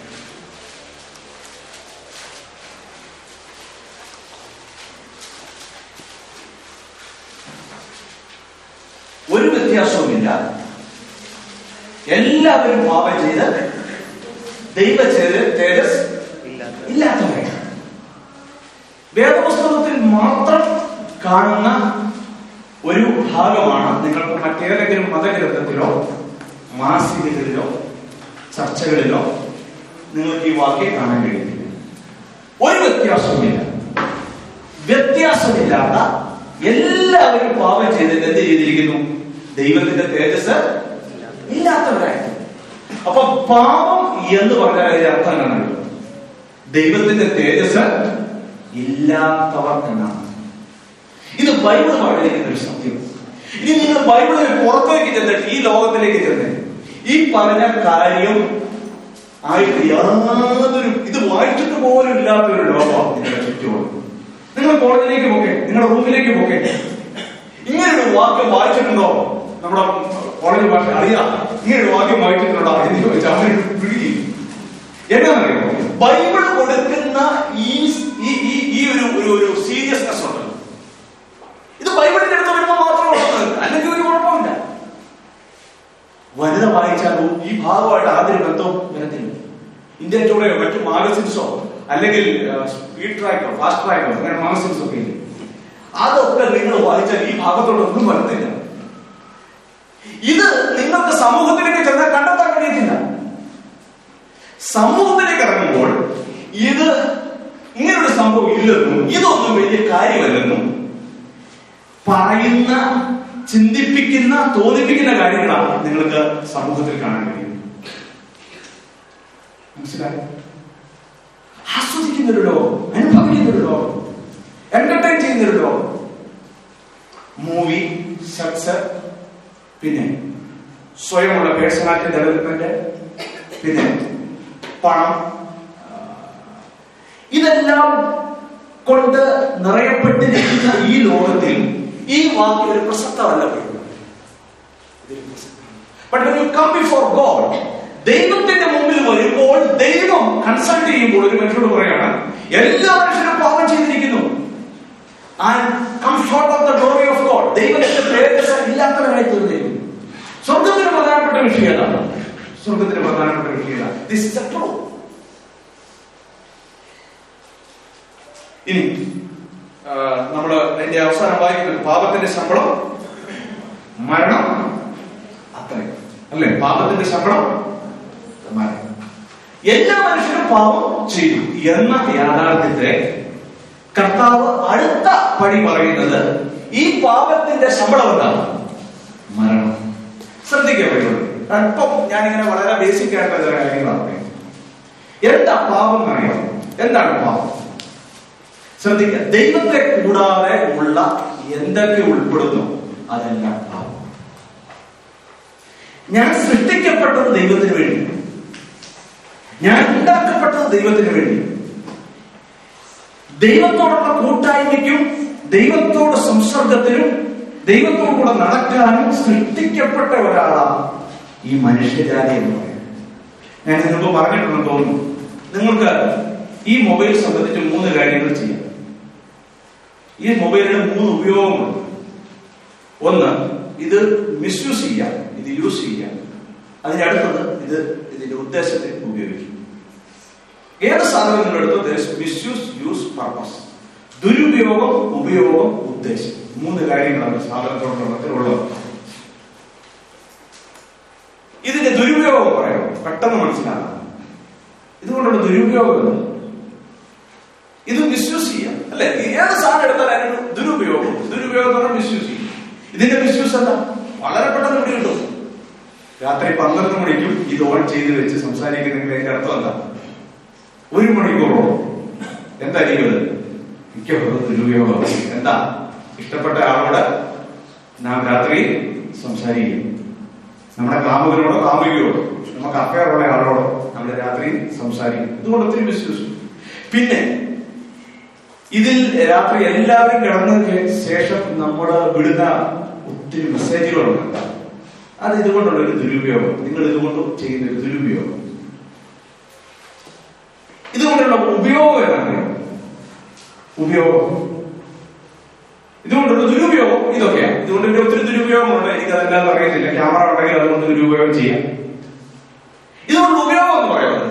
ഒരു വ്യത്യാസവുമില്ല. എല്ലാവരും പാപം ചെയ്ത് ദൈവ തേജസ് ഇല്ലാത്തവരാണ്. വേദപുസ്തകത്തിൽ മാത്രം കാണുന്ന ഒരു ഭാഗമാണ് നിങ്ങൾക്ക് മറ്റേതെങ്കിലും മതഗ്രന്ഥത്തിലോ മാസികകളിലോ ചർച്ചകളിലോ നിങ്ങൾക്ക് ഈ വാക്യം കാണാൻ കഴിയുന്നില്ല. ഒരു വ്യത്യാസവുമില്ല. വ്യത്യാസമില്ലാത്ത എല്ലാവരും പാപം ചെയ്തിട്ട് എന്ത് ചെയ്തിരിക്കുന്നു? ദൈവത്തിന്റെ തേജസ് ഇല്ലാത്തവരായിരുന്നു. അപ്പൊ പാപം എന്ന് പറഞ്ഞാൽ അതിന്റെ അർത്ഥം എന്നാണ്? ദൈവത്തിന്റെ തേജസ് ഇല്ലാത്തവർ എന്നാണ്. ഇത് ബൈബിൾ പറഞ്ഞിരിക്കുന്ന ഒരു സത്യം. ഇനി നിങ്ങൾ ബൈബിളിൽ പുറത്തേക്ക് ചെന്നിട്ട് ഈ ലോകത്തിലേക്ക് ചെന്ന് ഈ പറഞ്ഞ കാര്യം ആയിട്ട് യാതൊരു ഇത് വായിച്ചിട്ട് പോലും ഇല്ലാത്ത ഒരു ലോകമാണ് നിങ്ങളുടെ ചുറ്റുപാട്. നിങ്ങൾ കോളേജിലേക്ക് പോകെ, നിങ്ങളുടെ റൂമിലേക്ക് പോകെ, ഇങ്ങനൊരു വാക്യം വായിച്ചിട്ടുണ്ടോ? നമ്മുടെ കോളേജ് ഭാഷ അറിയാം. ഇങ്ങനൊരു വാക്യം വായിച്ചിട്ടുണ്ടോ എന്ന് ചോദിച്ചാൽ അവന് പിടിക്കും. എന്താണെന്നറിയോ? ബൈബിൾ കൊടുക്കുന്ന ഈ ഈ ഈ ഒരു ഒരു ഒരു സീരിയസ്നെസ് ഉണ്ടല്ലോ. ഇത് ബൈബിളിന്റെ അടുത്ത് വരുമ്പോൾ മാത്രമേ ഉള്ളത്, അല്ലെങ്കിൽ ഒരു കുഴപ്പമില്ല. വനിത വായിച്ചാലോ ഈ ഭാഗമായിട്ട് ആദ്യം ബന്ധവും വരത്തില്ല. ഇന്ത്യൻ ടൂടെയോ മറ്റു മാഗസിൻസോ അല്ലെങ്കിൽ സ്പീഡ് ട്രാക്കോ ഫാസ്റ്റ് ട്രാക്കോ അങ്ങനെ മാഗസിൻസ് ഒക്കെ ഇല്ല. അതൊക്കെ നിങ്ങൾ വായിച്ചാൽ ഈ ഭാഗത്തോടൊന്നും വരത്തില്ല. ഇത് നിങ്ങൾക്ക് സമൂഹത്തിലേക്ക് ചെന്നാൽ കണ്ടെത്താൻ കഴിയത്തില്ല. സമൂഹത്തിലേക്ക് ഇറങ്ങുമ്പോൾ ഇത് ഇങ്ങനൊരു സംഭവം ഇല്ലെന്നും ഇതൊന്നും വലിയ കാര്യമല്ലെന്നും പറയുന്ന, ചിന്തിപ്പിക്കുന്ന, തോന്നിപ്പിക്കുന്ന കാര്യങ്ങളാണ് നിങ്ങൾക്ക് സമൂഹത്തിൽ കാണാൻ കഴിയും. മനസ്സിലായോ? ആസ്വദിക്കുന്നൊരു ലോകം, അനുഭവിക്കുന്നൊരു ലോകം, എന്റർടൈൻ ചെയ്യുന്നൊരു ലോകം. മൂവി, സെക്സ്, പിന്നെ സ്വയമുള്ള പേഴ്സണാലിറ്റി ഡെവലപ്മെന്റ്, പിന്നെ പണം, ഇതെല്ലാം കൊണ്ട് നിറയപ്പെട്ടിരിക്കുന്ന ഈ ലോകത്തിൽ ഈ വാക്യം ഒരു പ്രസക്തമല്ല. But when you come before God, ദൈവത്തിന്റെ മുമ്പിൽ വരുമ്പോൾ ദൈവം കൺസൾട്ട് ചെയ്യുമ്പോൾ ഒരു മനുഷ്യനോട് പറയാണ്, എല്ലാ മനുഷ്യരും പാപം ചെയ്തിരിക്കുന്നു. And come short of the glory of God. ദൈവത്തിന്റെ തേജസ്സ് ഇല്ലാത്തവരായി തീർന്നിരിക്കുന്നു. സ്വർഗത്തിന് പ്രധാനപ്പെട്ട വിഷയം ഏതാണ്? സ്വർഗത്തിന് പ്രധാനപ്പെട്ട വിഷയം ഏതാണ്? This is the truth. ഇനി നമ്മള് അതിന്റെ അവസാനം വായിക്കുന്നത് പാപത്തിന്റെ ശമ്പളം മരണം, അത്രയും അല്ലെ? പാപത്തിന്റെ ശമ്പളം മരണം. എല്ലാ മനുഷ്യരും പാപം ചെയ്തു എന്ന യാഥാർത്ഥ്യത്തെ കർത്താവ് അടുത്ത പടി പറയുന്നത് ഈ പാപത്തിന്റെ ശമ്പളം എന്താണ്? മരണം. ശ്രദ്ധിക്കാൻ പറ്റുള്ളൂ. അല്പം ഞാനിങ്ങനെ വളരെ ബേസിക് ആയിട്ടുള്ള ചില കാര്യങ്ങളാണ് പറയുന്നത്. എന്താ പാപം എന്നറിയാം? എന്താണ് പാപം? ശ്രദ്ധിക്കുക. ദൈവത്തെ കൂടാതെ ഉള്ള എന്തൊക്കെ ഉൾപ്പെടുന്നു അതെല്ലാം പാപം. ഞാൻ സൃഷ്ടിക്കപ്പെട്ടത് ദൈവത്തിന് വേണ്ടി, ഞാൻ ഉണ്ടാക്കപ്പെട്ടത് ദൈവത്തിന് വേണ്ടി. ദൈവത്തോടുള്ള കൂട്ടായ്മയ്ക്കും ദൈവത്തോട് സംസർഗത്തിനും ദൈവത്തോടുകൂടെ നടക്കാനും സൃഷ്ടിക്കപ്പെട്ട ഒരാളാണ് ഈ മനുഷ്യജാതി എന്ന് പറയുന്നത്. ഞാൻ ഇതിനുമ്പ് പറഞ്ഞിട്ടുണ്ടെന്ന് തോന്നുന്നു. നിങ്ങൾക്ക് ഈ മൊബൈൽ സംബന്ധിച്ച് മൂന്ന് കാര്യങ്ങൾ ചെയ്യാം. ഈ മൊബൈലിന് മൂന്ന് ഉപയോഗങ്ങളുണ്ട്. ഒന്ന്, ഇത് മിസ്യൂസ് ചെയ്യാം, ഇത് യൂസ് ചെയ്യാം. അതിനടുത്തത് ഇത് ഇതിന്റെ ഉദ്ദേശത്തിന് ഉപയോഗിക്കും. ഏത് സാധനങ്ങളെടുത്തോ മിസ്യൂസ്, യൂസ്, പർപ്പസ്. ദുരുപയോഗം, ഉപയോഗം, ഉദ്ദേശം. മൂന്ന് കാര്യങ്ങളാണ് സാധനത്തോടുള്ളത്. ഇതിന്റെ ദുരുപയോഗം പറയാം, പെട്ടെന്ന് മനസ്സിലാക്കാം. ഇതുകൊണ്ടുള്ള ദുരുപയോഗം, ഇത് മിസ്യൂസ് ചെയ്യാം അല്ലെ? ഏത് സാധനം എടുത്താൽ അതിന് ദുരുപയോഗം. ദുരുപയോഗം മിസ്യൂസ് ചെയ്യും. ഇതിന്റെ മിസ്യൂസ് എന്താ? വളരെ പെട്ടെന്ന് ഇവിടെ കിട്ടും. രാത്രി പന്ത്രണ്ട് മണിക്കും ഇത് ഓൺ ചെയ്ത് വെച്ച് സംസാരിക്കുന്നതിന്റെ അതിന്റെ അർത്ഥം എന്താ? ഒരു മണിക്കൂറോ എന്തായിരിക്കും അത്? മിക്കപ്പോഴും ദുരുപയോഗം. എന്താ? ഇഷ്ടപ്പെട്ട ആളോട് നാം രാത്രി സംസാരിക്കും. നമ്മുടെ കാമുകനോടോ കാമുകിയോടോ നമുക്ക് അഫയറുള്ള ആളോടോ നമ്മൾ രാത്രി സംസാരിക്കും. ഇതുകൊണ്ട് ഒത്തിരി മിസ്യൂസ്. പിന്നെ ഇതിൽ രാത്രി എല്ലാവരും കിടന്നതിന് ശേഷം നമ്മൾ വിടുന്ന ഒത്തിരി മെസ്സേജുകളുണ്ട്. അത് ഇതുകൊണ്ടുള്ള ഒരു ദുരുപയോഗം. നിങ്ങൾ ഇതുകൊണ്ട് ചെയ്യുന്ന ഒരു ദുരുപയോഗം. ഇതുകൊണ്ടുള്ള ഉപയോഗം എന്താണ്? ഉപയോഗം. ഇതുകൊണ്ടുള്ള ദുരുപയോഗം ഇതൊക്കെയാണ്. ഇതുകൊണ്ട് ഇതിന്റെ ഒത്തിരി ദുരുപയോഗങ്ങളുണ്ട്. എനിക്കതെല്ലാം അറിയത്തില്ല. ക്യാമറ ഉണ്ടെങ്കിൽ അതുകൊണ്ട് ദുരുപയോഗം ചെയ്യാം. ഇതുകൊണ്ടുള്ള ഉപയോഗം എന്ന് പറയുന്നത്,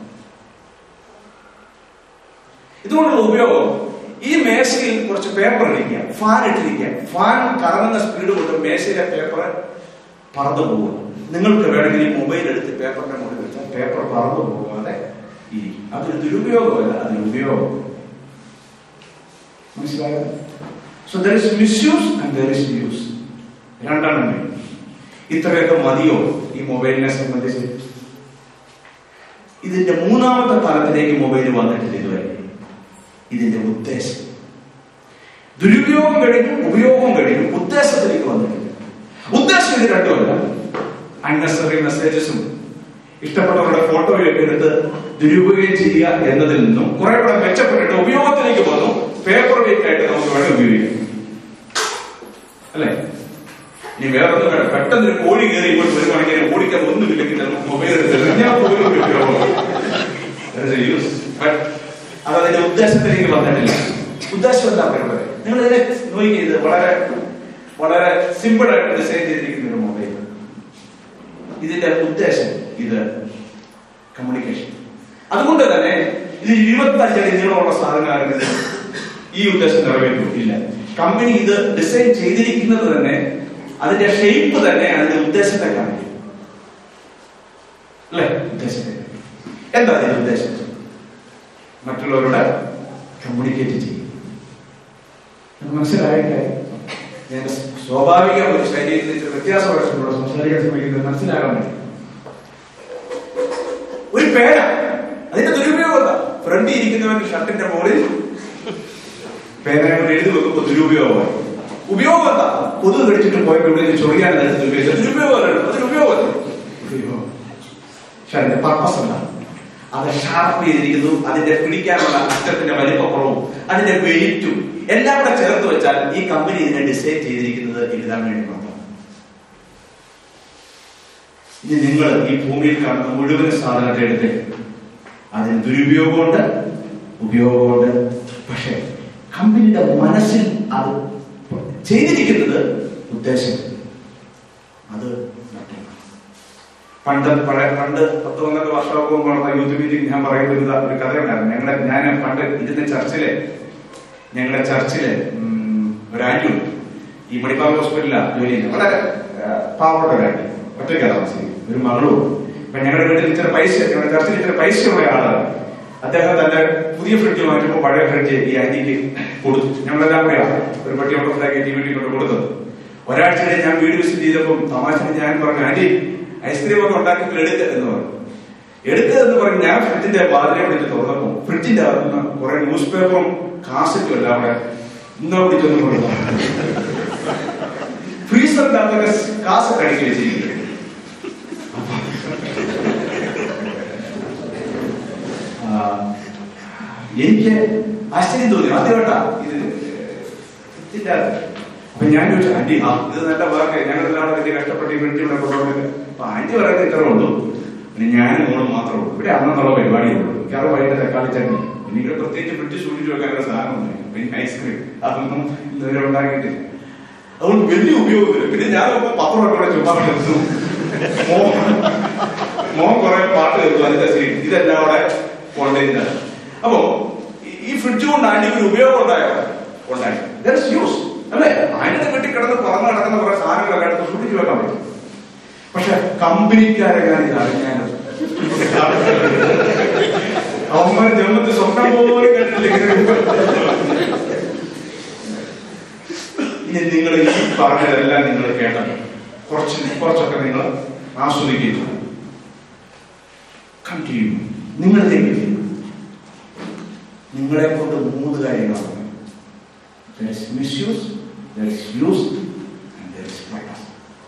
ഇതുകൊണ്ടുള്ള ഉപയോഗം, ഈ മേശയിൽ കുറച്ച് പേപ്പർ ഇരിക്കുക, ഫാൻ ഇട്ടിരിക്കുക. ഫാൻ കറങ്ങുന്ന സ്പീഡ് കൊണ്ട് മേശയിലെ പേപ്പർ പറന്നു പോകും. നിങ്ങൾക്ക് വേണമെങ്കിൽ ഈ മൊബൈൽ എടുത്ത് പേപ്പറിന്റെ മുകളിൽ വെച്ചാൽ പേപ്പർ പറന്നു പോകാതെ ഇരിക്കും. അതൊരു ദുരുപയോഗമല്ല, അതൊരു ഉപയോഗം. മനസ്സിലായോ? So there is misuse and there is use. രണ്ടെണ്ണം. ഇത്രയൊക്കെ മതിയോ ഈ മൊബൈലിനെ സംബന്ധിച്ച്? ഇതിന്റെ മൂന്നാമത്തെ തലത്തിലേക്ക് മൊബൈൽ വന്നിട്ടില്ല ഇതുവരെ. ഇതിന്റെ ഉദ്ദേശം. ദുരുപയോഗം കഴിഞ്ഞു, ഉപയോഗം കഴിഞ്ഞു, ഉദ്ദേശത്തിലേക്ക് വന്നിട്ടില്ല. ഉദ്ദേശം ഇത് രണ്ടുമല്ല. അൺനെസറി മെസ്സേജസും ഇഷ്ടപ്പെട്ടവരുടെ ഫോട്ടോയൊക്കെ എടുത്ത് ദുരുപയോഗം ചെയ്യുക എന്നതിൽ നിന്നും കുറെ കൂടെ മെച്ചപ്പെട്ടിട്ട് ഉപയോഗത്തിലേക്ക് വന്നു. പേപ്പർ വെയിറ്റ് ആയിട്ട് നമുക്ക് വേണം ഉപയോഗിക്കാം അല്ലെ? ഇനി വേറൊന്നും വേണം. പെട്ടെന്ന് ഒരു കോഴി കയറി ഇങ്ങോട്ട് വരുവാണെങ്കിൽ ഓടിക്കാൻ ഒന്നുമില്ലെങ്കിൽ നമുക്ക് മൊബൈൽ എടുത്തില്ല. അതതിന്റെ ഉദ്ദേശത്തിലേക്ക് വന്നിട്ടില്ല. ഉദ്ദേശം എന്താ പറയുന്നത്? നിങ്ങൾ ഇതിനെ നോക്കി, ഇത് വളരെ വളരെ സിമ്പിൾ ആയിട്ട് ഡിസൈൻ ചെയ്തിരിക്കുന്ന ഒരു മൊബൈൽ. ഇതിന്റെ ഉദ്ദേശം ഇത് കമ്മ്യൂണിക്കേഷൻ. അതുകൊണ്ട് തന്നെ ഇത് ഇരുപത്തി അഞ്ചടി നീളമുള്ള സാധനമാണെങ്കിൽ ഈ ഉദ്ദേശം നിറവേറ്റും ഇല്ല. കമ്പനി ഇത് ഡിസൈൻ ചെയ്തിരിക്കുന്നത് തന്നെ അതിന്റെ ഷേപ്പ് തന്നെ അതിന്റെ ഉദ്ദേശത്തെ കാണിക്കും അല്ലെ? ഉദ്ദേശത്തെ എന്താ അതിന്റെ ഉദ്ദേശം? മറ്റുള്ളവരോട് കമ്മ്യൂണിക്കേറ്റ് ചെയ്യും. മനസ്സിലായിട്ടെ ഞാൻ സ്വാഭാവിക ഒരു ശൈലിയിൽ വ്യത്യാസമായിട്ട് സംസാരിക്കാൻ ശ്രമിക്കുന്നത് മനസ്സിലാകാൻ വേണ്ടി. ഒരു പേന, അതിന്റെ ദുരുപയോഗം എന്താ? ഫ്രണ്ടിൽ ഇരിക്കുന്നവന്റെ ഷർട്ടിന്റെ മുകളിൽ പേന എഴുതി വെക്കുമ്പോൾ ദുരുപയോഗമായി. ഉപയോഗം എന്താ? കൊതുക് കടിച്ചിട്ട് പോയപ്പോൾ ഇവിടെ ചൊറിയാൻ ദുരുപയോഗം. അതൊരു ഉപയോഗം. പക്ഷെ അതിന്റെ പർപ്പസ് എന്താ? അത് ഷാർപ്പ് ചെയ്തിരിക്കുന്നു, അതിന്റെ പിടിക്കാനുള്ള അറ്റത്തിന്റെ വലിപ്പക്കുറവും അതിന്റെ വെയിറ്റും എല്ലാം കൂടെ ചേർത്ത് വെച്ചാൽ ഈ കമ്പനി ഇതിനെ ഡിസൈൻ ചെയ്തിരിക്കുന്നത് എഴുതാൻ വേണ്ടി മാത്രം. ഇനി നിങ്ങൾ ഈ ഭൂമിയിൽ കാണുന്ന മുഴുവൻ സാധനത്തെ എടുത്ത് അതിന് ദുരുപയോഗമുണ്ട്, ഉപയോഗമുണ്ട്. പക്ഷെ കമ്പനിയുടെ മനസ്സിൽ അത് ചെയ്തിരിക്കുന്നത് ഉദ്ദേശം അത് പണ്ട് പഴയ പണ്ട് പത്ത് പന്ത്രണ്ട് വർഷമൊക്കെ മുമ്പ് യൂത്ത് മീറ്റിംഗ് ഞാൻ പറയുന്നത് ഒരു കഥയുണ്ടായിരുന്നു. ഞങ്ങളുടെ ഞാൻ പണ്ട് ഇരുന്ന ചർച്ചിലെ ഞങ്ങളുടെ ചർച്ചിലെ ഒരു ആന്റി ഈ മണിപ്പാൽ ഹോസ്പിറ്റലിലാണ് ജോലി ചെയ്യുന്നത്. വളരെ പാവപ്പെട്ട ഒരു ആന്റി, ഒറ്റയ്ക്ക് താമസിക്കും, ഒരു മകളും. അപ്പൊ ഞങ്ങളുടെ വീട്ടിൽ ഇച്ചിരി പൈസ, ഞങ്ങളുടെ ചർച്ചിൽ ഇച്ചിരി പൈസയുള്ള ആളാണ്. അദ്ദേഹം തന്റെ പുതിയ ഫ്രിഡ്ജ് വാങ്ങിച്ചപ്പോൾ പഴയ ഫ്രിഡ്ജ് ഈ ആന്റിക്ക് കൊടുത്തു. ഞങ്ങളെല്ലാം കൂടെ ഒരു പട്ടി ഉണ്ടാക്കി ടി വീട്ടിൽ കൊണ്ട് കൊടുത്തത്. ഒരാഴ്ച ഞാൻ വീട് വിസിറ്റ് ചെയ്തപ്പോൾ തമാശക്ക് ഞാൻ പറഞ്ഞു, ആന്റി ഐസ്ക്രീം ഒക്കെ ഉണ്ടാക്കി എടുക്ക എന്ന് പറഞ്ഞു. എടുക്കുക എന്ന് പറഞ്ഞ് ഞാൻ ഫ്രിഡ്ജിന്റെ വാതിലെ പിടിച്ച് തുറന്നപ്പോ ഫ്രിഡ്ജിന്റെ അകത്തുനിന്ന് കുറെ ന്യൂസ് പേപ്പറും കാസറ്റും എല്ലാം അവിടെ ഇന്നോ പിടിച്ചൊന്നും കൊടുത്തു. ഫ്രീസറിന്റെ അകത്തൊക്കെ കാസറ്റ് അടിക്കി വെച്ചിരിക്കുന്നത്. എനിക്ക് ആശ്ചര്യം തോന്നി ആദ്യമായിട്ടാ ഇത് ഇതിന്റെ. അപ്പൊ ഞാൻ ചോദിച്ചു, ആന്റി ആ ഇത് നല്ല വാക്ക്, ഞങ്ങളെല്ലാം വലിയ കഷ്ടപ്പെട്ട് ഈ ഫ്രിഡ്ജ് ഇവിടെ കൊണ്ടുപോകുന്നത്. അപ്പൊ ആന്റി പറയുന്നത് ഇത്രേ ഉള്ളൂ, പിന്നെ ഞാനും മോളും മാത്രമേ ഉള്ളൂ ഇവിടെ, അന്നുള്ള പരിപാടിയേ ഉള്ളൂ. മിക്കവാറും വൈകിട്ട് തക്കാളി ചട്നി, എനിക്ക് പ്രത്യേകിച്ച് ഫ്രിഡ്ജ് സൂക്ഷിച്ചു വെക്കാനുള്ള സാധനമൊന്നും, പിന്നെ ഐസ്ക്രീം അതൊന്നും ഇതുവരെ ഉണ്ടാക്കിയിട്ടില്ല. അതുകൊണ്ട് വലിയ ഉപയോഗമില്ല. പിന്നെ ഞാൻ പത്ത് രൂപ ചുമ്മാ എടുത്തു, മോൻ കുറെ പാട്ട് കേൾക്കും, അതിന്റെ സീൻ ഇതെല്ലാം അവിടെ കൊണ്ടുവരുന്നത്. അപ്പൊ ഈ ഫ്രിഡ്ജ് കൊണ്ട് ആന്റിക്ക് ഒരു ഉപയോഗം ഉണ്ടായോ? ഉണ്ടായി. ദാറ്റ്സ് യൂസ് അല്ലേ? ആന്റിനെ വീട്ടിൽ കിടന്ന് പറന്ന് നടക്കുന്ന കുറെ സാധനങ്ങളൊക്കെ എടുത്ത് സൂക്ഷിച്ചു വെക്കാൻ പറ്റും. പക്ഷെ കമ്പനിക്കാരെല്ലാം ഇത് അറിഞ്ഞാൽ അവന്മാർ ജന്മത്തിൽ സ്വപ്നം പോലും കേട്ടിട്ടില്ല. ഇനി നിങ്ങൾ ഈ പറഞ്ഞതെല്ലാം നിങ്ങൾ കേട്ടത് കുറച്ച് കുറച്ചൊക്കെ നിങ്ങൾ ആസ്വദിക്കുന്നു. കണ്ടിന്യൂ. നിങ്ങൾ നിങ്ങളെ കൊണ്ട് മൂന്ന് കാര്യങ്ങളാണ്. There is misuse, there is use, and there is purpose.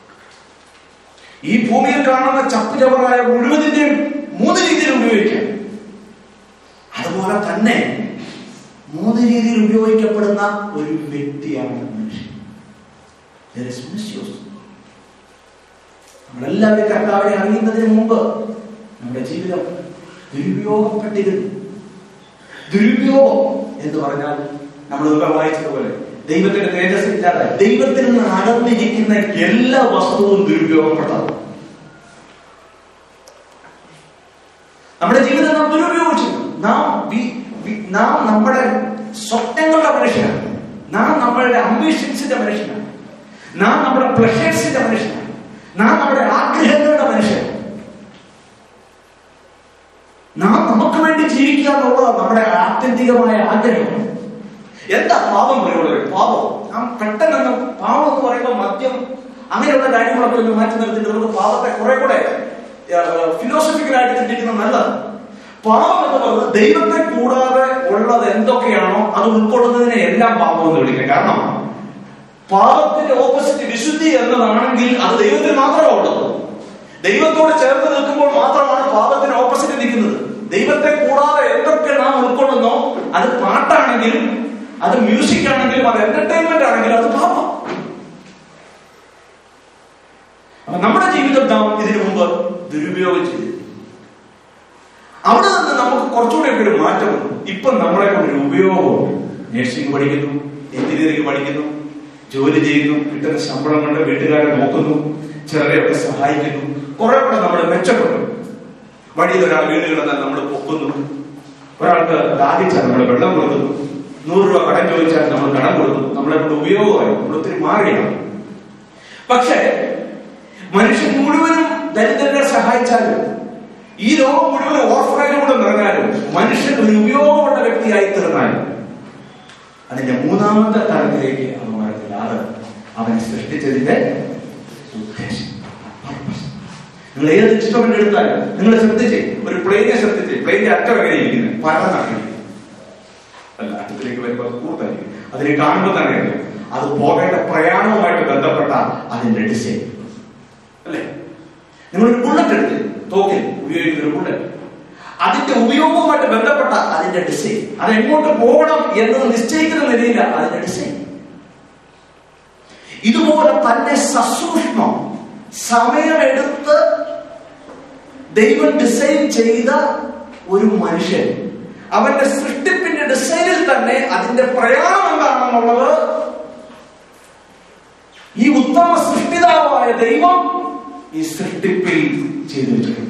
ഈ ഭൂമിയിൽ കാണുന്ന ചപ്പുചവറായ മുഴുവതിന്റെയും മൂന്ന് രീതിയിൽ ഉപയോഗിക്കാം. അതുപോലെ തന്നെ മൂന്ന് രീതിയിൽ ഉപയോഗിക്കപ്പെടുന്ന ഒരു വ്യക്തിയാണ് മനുഷ്യൻ. There is misuse. നമ്മളെല്ലാവരും കർത്താവിനെ അറിയുന്നതിന് മുമ്പ് നമ്മുടെ ജീവിതം ദുരുപയോഗപ്പെട്ടിരുന്നു. ദുരുപയോഗം എന്ന് പറഞ്ഞാൽ നമ്മൾ ഇവിടെ വായിച്ചതുപോലെ ദൈവത്തിന്റെ തേജസ് ഇല്ലാതെ ദൈവത്തിൽ നിന്ന് അടർന്നിരിക്കുന്ന എല്ലാ വസ്തുവും ദുരുപയോഗപ്പെട്ടത്. നമ്മുടെ ജീവിതം നാം ദുരുപയോഗിച്ചു. നാം നാം നമ്മുടെ സ്വപ്നങ്ങളുടെ മനുഷ്യനാണ്. നാം നമ്മളുടെ അംബിഷൻസിന്റെ മനുഷ്യനാണ്. നാം നമ്മുടെ പ്ലഷേഴ്സിന്റെ മനുഷ്യനാണ്. നാം നമ്മുടെ ആഗ്രഹങ്ങളുടെ മനുഷ്യനാണ്. നാം നമുക്ക് വേണ്ടി ജീവിക്കുക എന്നുള്ളത് നമ്മുടെ ആത്യന്തികമായ ആഗ്രഹം. എന്താ പാപം പറയുന്നത്? പാപം നാം പെട്ടെന്ന് പാപം എന്ന് പറയുമ്പോൾ മദ്യം അങ്ങനെയുള്ള കാര്യങ്ങളൊക്കെ ഒന്ന് മാറ്റി നിർത്തിയിട്ട് നമുക്ക് പാപത്തെ കുറെ കൂടെ ഫിലോസഫിക്കലായിട്ട് ചിന്തിക്കുന്നത് നല്ലത്. പാപം എന്ന് പറയുന്നത് ദൈവത്തെ കൂടാതെ ഉള്ളത് എന്തൊക്കെയാണോ അത് ഉൾക്കൊള്ളുന്നതിനെ എല്ലാം പാപം എന്ന് വിളിക്കുക. കാരണം പാപത്തിന്റെ ഓപ്പോസിറ്റ് വിശുദ്ധി എന്നതാണെങ്കിൽ അത് ദൈവത്തിന് മാത്രമേ ഉള്ളത്. ദൈവത്തോട് ചേർന്ന് നിൽക്കുമ്പോൾ മാത്രമാണ് പാപത്തിന് ഓപ്പോസിറ്റ് നിൽക്കുന്നത്. ദൈവത്തെ കൂടാതെ എന്തൊക്കെ നാം ഉൾക്കൊള്ളുന്നോ അത് പാട്ടാണെങ്കിലും അത് മ്യൂസിക് ആണെങ്കിലും അത് എന്റർടൈൻമെന്റ് ആണെങ്കിലും അത് പാപം. അപ്പൊ നമ്മുടെ ജീവിതം നാം ഇതിനു മുമ്പ് ദുരുപയോഗം ചെയ്തു. അവിടെ നിന്ന് നമുക്ക് കുറച്ചുകൂടെ ഒക്കെ ഒരു മാറ്റം. ഇപ്പൊ നമ്മളെ കൊണ്ടൊരു ഉപയോഗം. നഴ്സിംഗ് പഠിക്കുന്നു, എഞ്ചിനീയറിംഗ് പഠിക്കുന്നു, ജോലി ചെയ്യുന്നു, കിട്ടുന്ന ശമ്പളം കൊണ്ട് വീട്ടുകാരെ നോക്കുന്നു, ചിലരെയൊക്കെ സഹായിക്കുന്നു, കുറെ കൂടെ നമ്മൾ മെച്ചപ്പെട്ടു. വഴിയിൽ ഒരാൾ വീട് കിടന്നാൽ നമ്മൾ പൊക്കുന്നു, ഒരാൾക്ക് ദാഹിച്ചാൽ നമ്മൾ വെള്ളം കൊടുക്കുന്നു, നൂറ് രൂപ കടം ചോദിച്ചാൽ നമ്മൾ കടം കൊടുക്കുന്നു, നമ്മളെ കൊണ്ട് ഉപയോഗമായി, നമ്മൾ ഒത്തിരി മാറിയാണ്. പക്ഷേ മനുഷ്യൻ മുഴുവനും ദരിദ്രരെ സഹായിച്ചാലും ഈ ലോകം മുഴുവൻ ഓർഫനേജിലൂടെ നിറഞ്ഞാലും മനുഷ്യൻ ഒരു ഉപയോഗമുള്ള വ്യക്തിയായി തീർന്നാലും അതിന്റെ മൂന്നാമത്തെ തലത്തിലേക്ക് അവൻ വളർന്നില്ല. അത് അവനെ സൃഷ്ടിച്ചതിന്റെ ഉദ്ദേശം. നിങ്ങൾ ഏത് ഇൻസ്ട്രുമെന്റ് എടുത്താലും നിങ്ങൾ ശ്രദ്ധിച്ച്, ഒരു പ്ലെയിനെ ശ്രദ്ധിച്ച്, പ്ലെയിന്റെ അറ്റം എങ്ങനെ ഇരിക്കുന്നത്? പരന്നാണ്. അല്ല, അറ്റത്തിലേക്ക് വരുമ്പോൾ കൂടുതലായിരിക്കും. അതിനെ കാണുമ്പോൾ തന്നെ അത് പോകേണ്ട പ്രയാണവുമായിട്ട് ബന്ധപ്പെട്ട അതിന്റെ ഡിസൈൻ അല്ലെ? നിങ്ങളൊരു ബുള്ളറ്റ് എടുത്ത്, തോക്കിൽ ഉപയോഗിക്കുന്ന ഒരു ബുള്ളറ്റ്, അതിന്റെ ഉപയോഗവുമായിട്ട് ബന്ധപ്പെട്ട അതിന്റെ ഡിസൈൻ, അത് എങ്ങോട്ട് പോകണം എന്നത് നിശ്ചയിക്കുന്ന നിലയില്ല അതിന്റെ ഡിസൈൻ. ഇതുപോലെ തന്നെ സസൂക്ഷ്മം സമയമെടുത്ത് ദൈവം ഡിസൈൻ ചെയ്ത ഒരു മനുഷ്യൻ അവന്റെ സൃഷ്ടിപ്പിന്റെ ഡിസൈനിൽ തന്നെ അതിന്റെ പ്രയാണം എന്താണെന്നുള്ളത് ഈ ഉത്തമ സൃഷ്ടിതാവായ ദൈവം ഈ സൃഷ്ടിപ്പിൽ ചെയ്തു വെച്ചിട്ടുണ്ട്.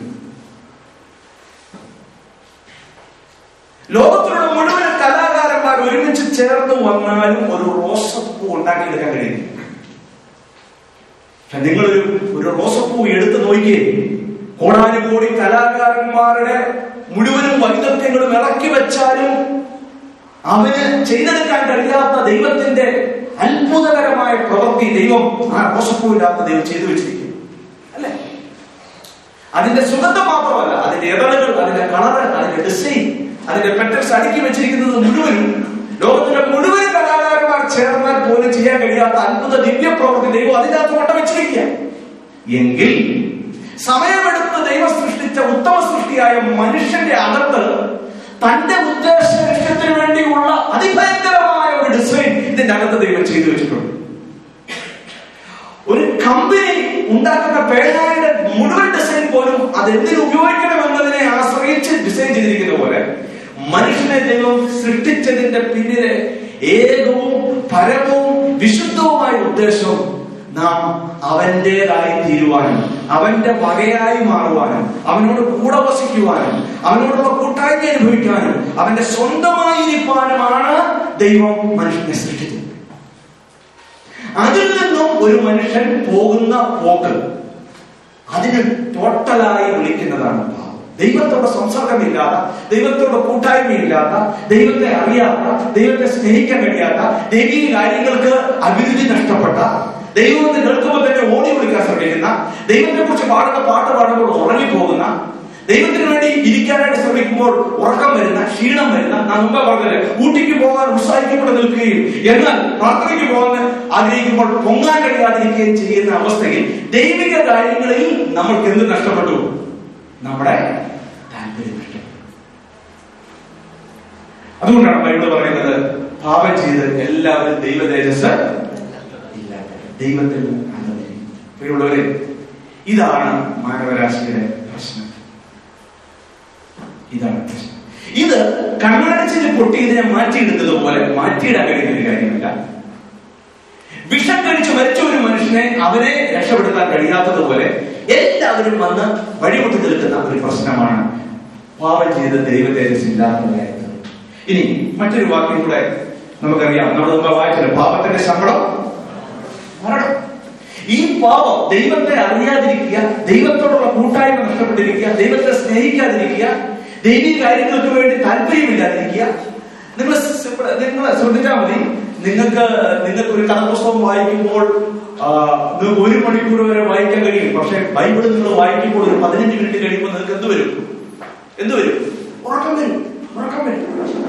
ലോകത്തിലുള്ള മുഴുവൻ കലാകാരന്മാർ ഒരുമിച്ച് ചേർന്ന് വന്നാലും ഒരു റോസപ്പൂ ഉണ്ടാക്കിയെടുക്കാൻ കഴിയും. നിങ്ങളൊരു ഒരു റോസപ്പൂ എടുത്ത് നോക്കിയേ, കോടാനുകോടി കലാകാരന്മാരുടെ മുഴുവനും വൈദഗ്ധ്യങ്ങളും ഇറക്കി വെച്ചാലും അവന് ചെയ്തെടുക്കാൻ കഴിയാത്ത ദൈവത്തിന്റെ അത്ഭുതകരമായ പ്രവൃത്തി ദൈവം ആ റോസപ്പൂവില്ലാത്ത ദൈവം ചെയ്തു വെച്ചിരിക്കുന്നു അല്ലെ? അതിന്റെ സുഗന്ധം മാത്രമല്ല, അതിന്റെ ഇതളുകൾ, അതിന്റെ കളറ്, അതിന്റെ ഡിസൈൻ, അതിന്റെ പെറ്റൽസ് അടുക്കി വെച്ചിരിക്കുന്നത് മുഴുവനും ലോകത്തിലെ മുഴുവൻ കലാകാരന്മാർ ചേർന്നാൽ പോലും ചെയ്യാൻ കഴിയാത്ത അത്ഭുത ദിവ്യ പ്രവൃത്തി ദൈവം അതിന്റെ അകത്ത് കൊണ്ട വെച്ചിരിക്കുക. എങ്കിൽ സമയമെടുത്ത് ദൈവം സൃഷ്ടിച്ച ഉത്തമ സൃഷ്ടിയായ മനുഷ്യന്റെ അകത്ത് തന്റെ ഉദ്ദേശ ലക്ഷ്യത്തിന് വേണ്ടിയുള്ള അതിഭയങ്കരമായ ഒരു ഡിസൈൻ ഇതിന്റെ അകത്ത് ദൈവം ചെയ്തു വെച്ചിട്ടുണ്ട്. ഒരു കമ്പനി ഉണ്ടാക്കുന്ന പേനായുടെ മുഴുവൻ ഡിസൈൻ പോലും അതെന്തിനു ഉപയോഗിക്കണം എന്നതിനെ ആശ്രയിച്ച് ഡിസൈൻ ചെയ്തിരിക്കുന്ന പോലെ മനുഷ്യനെ ദൈവം സൃഷ്ടിച്ചതിന്റെ പിന്നിലെ ഏകവും പരമവും വിശുദ്ധവുമായ ഉദ്ദേശവും നാം അവന്റേതായി തീരുവാനും അവന്റെ വകയായി മാറുവാനും അവനോട് കൂടെ വസിക്കുവാനും അവനോടുള്ള കൂട്ടായ്മ അനുഭവിക്കാനും അവന്റെ സ്വന്തമായി ഇരിക്കാനുമാണ് ദൈവം മനുഷ്യനെ സൃഷ്ടിച്ചത്. അതിൽ നിന്നും ഒരു മനുഷ്യൻ പോകുന്ന പോക്ക് അതിന് ടോട്ടലായി വിളിക്കുന്നതാണ് പാപം. ദൈവത്തോട് സംസർഗമില്ലാത്ത, ദൈവത്തോട് കൂട്ടായ്മയില്ലാത്ത, ദൈവത്തെ അറിയാത്ത, ദൈവത്തെ സ്നേഹിക്കാൻ കഴിയാത്ത, ദൈവീക കാര്യങ്ങൾക്ക് അഭിരുചി നഷ്ടപ്പെട്ട, ദൈവത്തെ കേൾക്കുമ്പോൾ തന്നെ ഓടി വിളിക്കാൻ ശ്രമിക്കുന്ന, ദൈവത്തെ കുറിച്ച് പാടുന്ന പാട്ട് പാടുമ്പോൾ ഉറങ്ങിപ്പോകുന്ന, ദൈവത്തിന് വേണ്ടി ഇരിക്കാനായിട്ട് ശ്രമിക്കുമ്പോൾ ഉറക്കം വരുന്ന, ക്ഷീണം വരുന്ന, നാം മുമ്പ് പറഞ്ഞത് ഊട്ടിക്ക് പോകാൻ ഉത്സാഹിക്കപ്പെട്ട് നിൽക്കുകയും എന്നാൽ പ്രാർത്ഥനയ്ക്ക് പോകാൻ ആഗ്രഹിക്കുമ്പോൾ പൊങ്ങാൻ കഴിയാതിരിക്കുകയും ചെയ്യുന്ന അവസ്ഥയിൽ ദൈവിക കാര്യങ്ങളിൽ നമ്മൾക്ക് എന്ത് നഷ്ടപ്പെട്ടു? നമ്മുടെ താല്പര്യം നഷ്ടപ്പെട്ടു. അതുകൊണ്ടാണ് ബൈബിൾ പറയുന്നത് പാപം ചെയ്ത് എല്ലാവരും ദൈവ തേജസ് ഇല്ലാത്ത ദൈവത്തിൽ പ്രിയമുള്ളവരെ, ഇതാണ് മാനവരാശിയുടെ പ്രശ്നം. ഇതാണ് പ്രശ്നം. ഇത് കണ്ണടച്ചിന് പൊട്ടി ഇതിനെ മാറ്റിയിടുന്നത് പോലെ മാറ്റിയിടാൻ കഴിയുന്ന ഒരു കാര്യമല്ല. വിഷം കഴിച്ച് മരിച്ച ഒരു മനുഷ്യനെ അവനെ രക്ഷപ്പെടുത്താൻ കഴിയാത്തതുപോലെ എല്ലാവരും വന്ന് വഴിമുട്ടി നിൽക്കുന്ന ഒരു പ്രശ്നമാണ് പാപം ചെയ്ത് ദൈവ തേജസ് ഇല്ലാത്തതായത്. ഇനി മറ്റൊരു വാക്യം കൂടെ നമുക്കറിയാം, നമ്മൾ മുമ്പ് വായിച്ചത് പാപത്തിന്റെ ശമ്പളം മരണം. ഈ പാപം ദൈവത്തെ അറിയാതിരിക്കുക, ദൈവത്തോടുള്ള കൂട്ടായ്മ നഷ്ടപ്പെട്ടിരിക്കുക, ദൈവത്തെ സ്നേഹിക്കാതിരിക്കുക, ദൈവിക കാര്യങ്ങൾക്ക് വേണ്ടി താല്പര്യമില്ലാതിരിക്കുക. നിങ്ങൾ നിങ്ങൾ ശ്രദ്ധിച്ചാൽ മതി, നിങ്ങൾക്ക് നിങ്ങൾക്ക് ഒരു കഥാപുസ്തകം വായിക്കുമ്പോൾ നിങ്ങൾക്ക് ഒരു മണിക്കൂർ വരെ വായിക്കാൻ കഴിയും. പക്ഷെ ബൈബിൾ നിങ്ങൾ വായിക്കുമ്പോൾ ഒരു പതിനഞ്ച് മിനിറ്റ് കഴിയുമ്പോൾ നിങ്ങൾക്ക് എന്ത് വരും? എന്ത് വരും? ഉറക്കം വരും. ഉറക്കം വരും.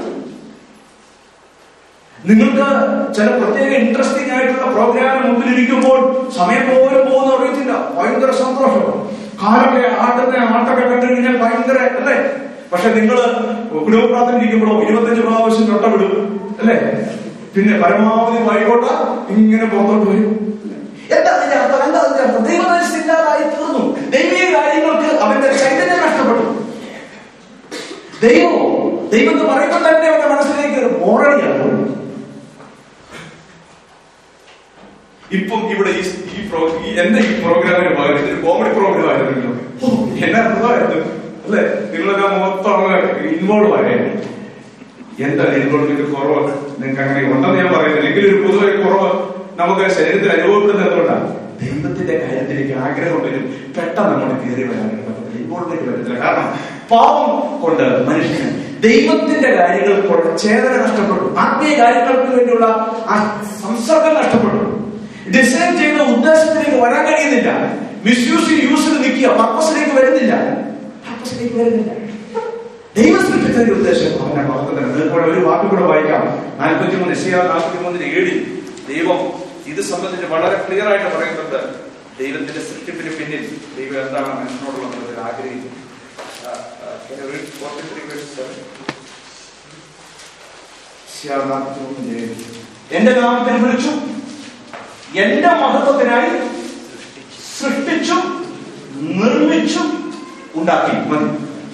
നിങ്ങൾക്ക് ചില പ്രത്യേക ഇൻട്രസ്റ്റിംഗ് ആയിട്ടുള്ള പ്രോഗ്രാം മുമ്പിലിരിക്കുമ്പോൾ സമയം പോലും പോകുന്ന അറിയത്തില്ല. ഭയങ്കര സന്തോഷം. കാലൊക്കെ ആട്ടുന്ന ആട്ടൊക്കെ കണ്ടു കഴിഞ്ഞാൽ ഭയങ്കര അല്ലേ? പക്ഷെ നിങ്ങള് കുടുംബപ്രാർത്ഥന ഇരിക്കുമ്പോഴോ ഇരുപത്തഞ്ച് പ്രാവശ്യം തൊട്ടവിടും അല്ലേ? പിന്നെ പരമാവധി വൈകോട്ട ഇങ്ങനെ പുറത്തോട്ട് വരും. എന്താ അതിന്റെ അർത്ഥം? എന്താ അതിന്റെ അർത്ഥം? ദൈവദർശില്ലാതായി തീർന്നു. ദൈവീയ കാര്യങ്ങൾക്ക് അവന്റെ ചൈതന്യം നഷ്ടപ്പെട്ടു. ദൈവം ദൈവം എന്ന് പറയുമ്പോൾ തന്നെ അവന്റെ മനസ്സിലേക്ക് മോറടിയാണ്. എന്റെ ഈ പ്രോഗ്രാമിന് പകരം ഇതൊരു കോമഡി പ്രോഗ്രാം ആയിരുന്നല്ലോ. എന്നാ അർത്ഥമായിരുന്നു അല്ലെ? നിങ്ങളൊക്കെ മൊത്തം ഇൻവോൾവ് ആയിരുന്നു. എന്താ ഇൻവോൾവ്മെന്റ് കുറവ് നിങ്ങൾക്ക് അങ്ങനെ ഉണ്ടെന്ന് ഞാൻ പറയുന്നില്ല. എങ്കിലും ഒരു പൊതുവെ കുറവ് നമുക്ക് ശരീരത്തിൽ അനുഭവപ്പെടുന്നത് എന്തുകൊണ്ടാണ്? ദൈവത്തിന്റെ കാര്യത്തിലേക്ക് ആഗ്രഹം ഉണ്ടെങ്കിലും പെട്ടെന്ന് നമ്മൾ കയറി വരാനായിട്ട് പറ്റത്തില്ല, ഇൻവോൾവ്മെന്റ് പറ്റത്തില്ല. കാരണം പാവം കൊണ്ട് മനുഷ്യന് ദൈവത്തിന്റെ കാര്യങ്ങൾക്കുള്ള ചേതന നഷ്ടപ്പെട്ടു, ആത്മീയ കാര്യങ്ങൾക്ക് വേണ്ടിയുള്ള ആ സംസർഗം നഷ്ടപ്പെട്ടു, ഡിസൈൻ ചെയ്യുന്ന ഉദ്ദേശത്തിലേക്ക് വരാൻ കഴിയുന്നില്ല, മിസ്യൂസ് യൂസിൽ നിൽക്കുക, പർപ്പസിലേക്ക് വരുന്നില്ല പർപ്പസിലേക്ക് വരുന്നില്ല ദൈവം സൃഷ്ടിച്ചതിന്റെ ഉദ്ദേശം അവന്റെ മഹത്വത്തിന്. നിങ്ങൾക്ക് ഒരു വാക്ക് കൂടെ വായിക്കാം. നാൽപ്പത്തി മൂന്ന് എസിയാർ നാൽപ്പത്തി മൂന്നിന് ഏഴിൽ ദൈവം ഇത് സംബന്ധിച്ച് വളരെ ക്ലിയർ ആയിട്ട് പറയുന്നുണ്ട്. ദൈവത്തിന്റെ സൃഷ്ടിപ്പിന് പിന്നിൽ ദൈവം എന്താണ് മനുഷ്യനോടുള്ളത് ആഗ്രഹിക്കുന്നത്. എന്റെ നാമത്തിൽ വിളിച്ചു, എന്റെ മഹത്വത്തിനായി സൃഷ്ടിച്ചും നിർമ്മിച്ചും ഉണ്ടാക്കി. മതി.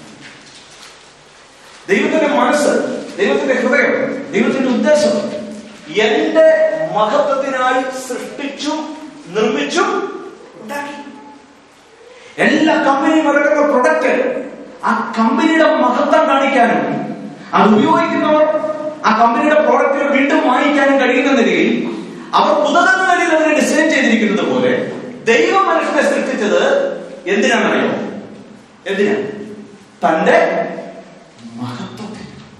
ദൈവത്തിന്റെ മനസ്സ്, ദൈവത്തിന്റെ ഹൃദയം, ദൈവത്തിന്റെ ഉദ്ദേശം എന്റെ മഹത്വത്തിനായി സൃഷ്ടിച്ചും നിർമ്മിച്ചും ഉണ്ടാക്കി. എല്ലാ കമ്പനിയും ഇറങ്ങുന്ന പ്രൊഡക്റ്റ് ആ കമ്പനിയുടെ മഹത്വം കാണിക്കാനും അത് ഉപയോഗിക്കുന്നവർ ആ കമ്പനിയുടെ പ്രോഡക്റ്റുകൾ വീണ്ടും വാങ്ങിക്കാനും കഴിയുന്ന നിലയിൽ അവർ പുതകങ്ങളിൽ അതിനെ ഡിസൈൻ ചെയ്തിരിക്കുന്നത് പോലെ ദൈവം മനുഷ്യനെ സൃഷ്ടിച്ചത് എന്തിനാണെന്നറിയോ? എന്തിനാ? തന്റെ മഹത്വത്തിന്.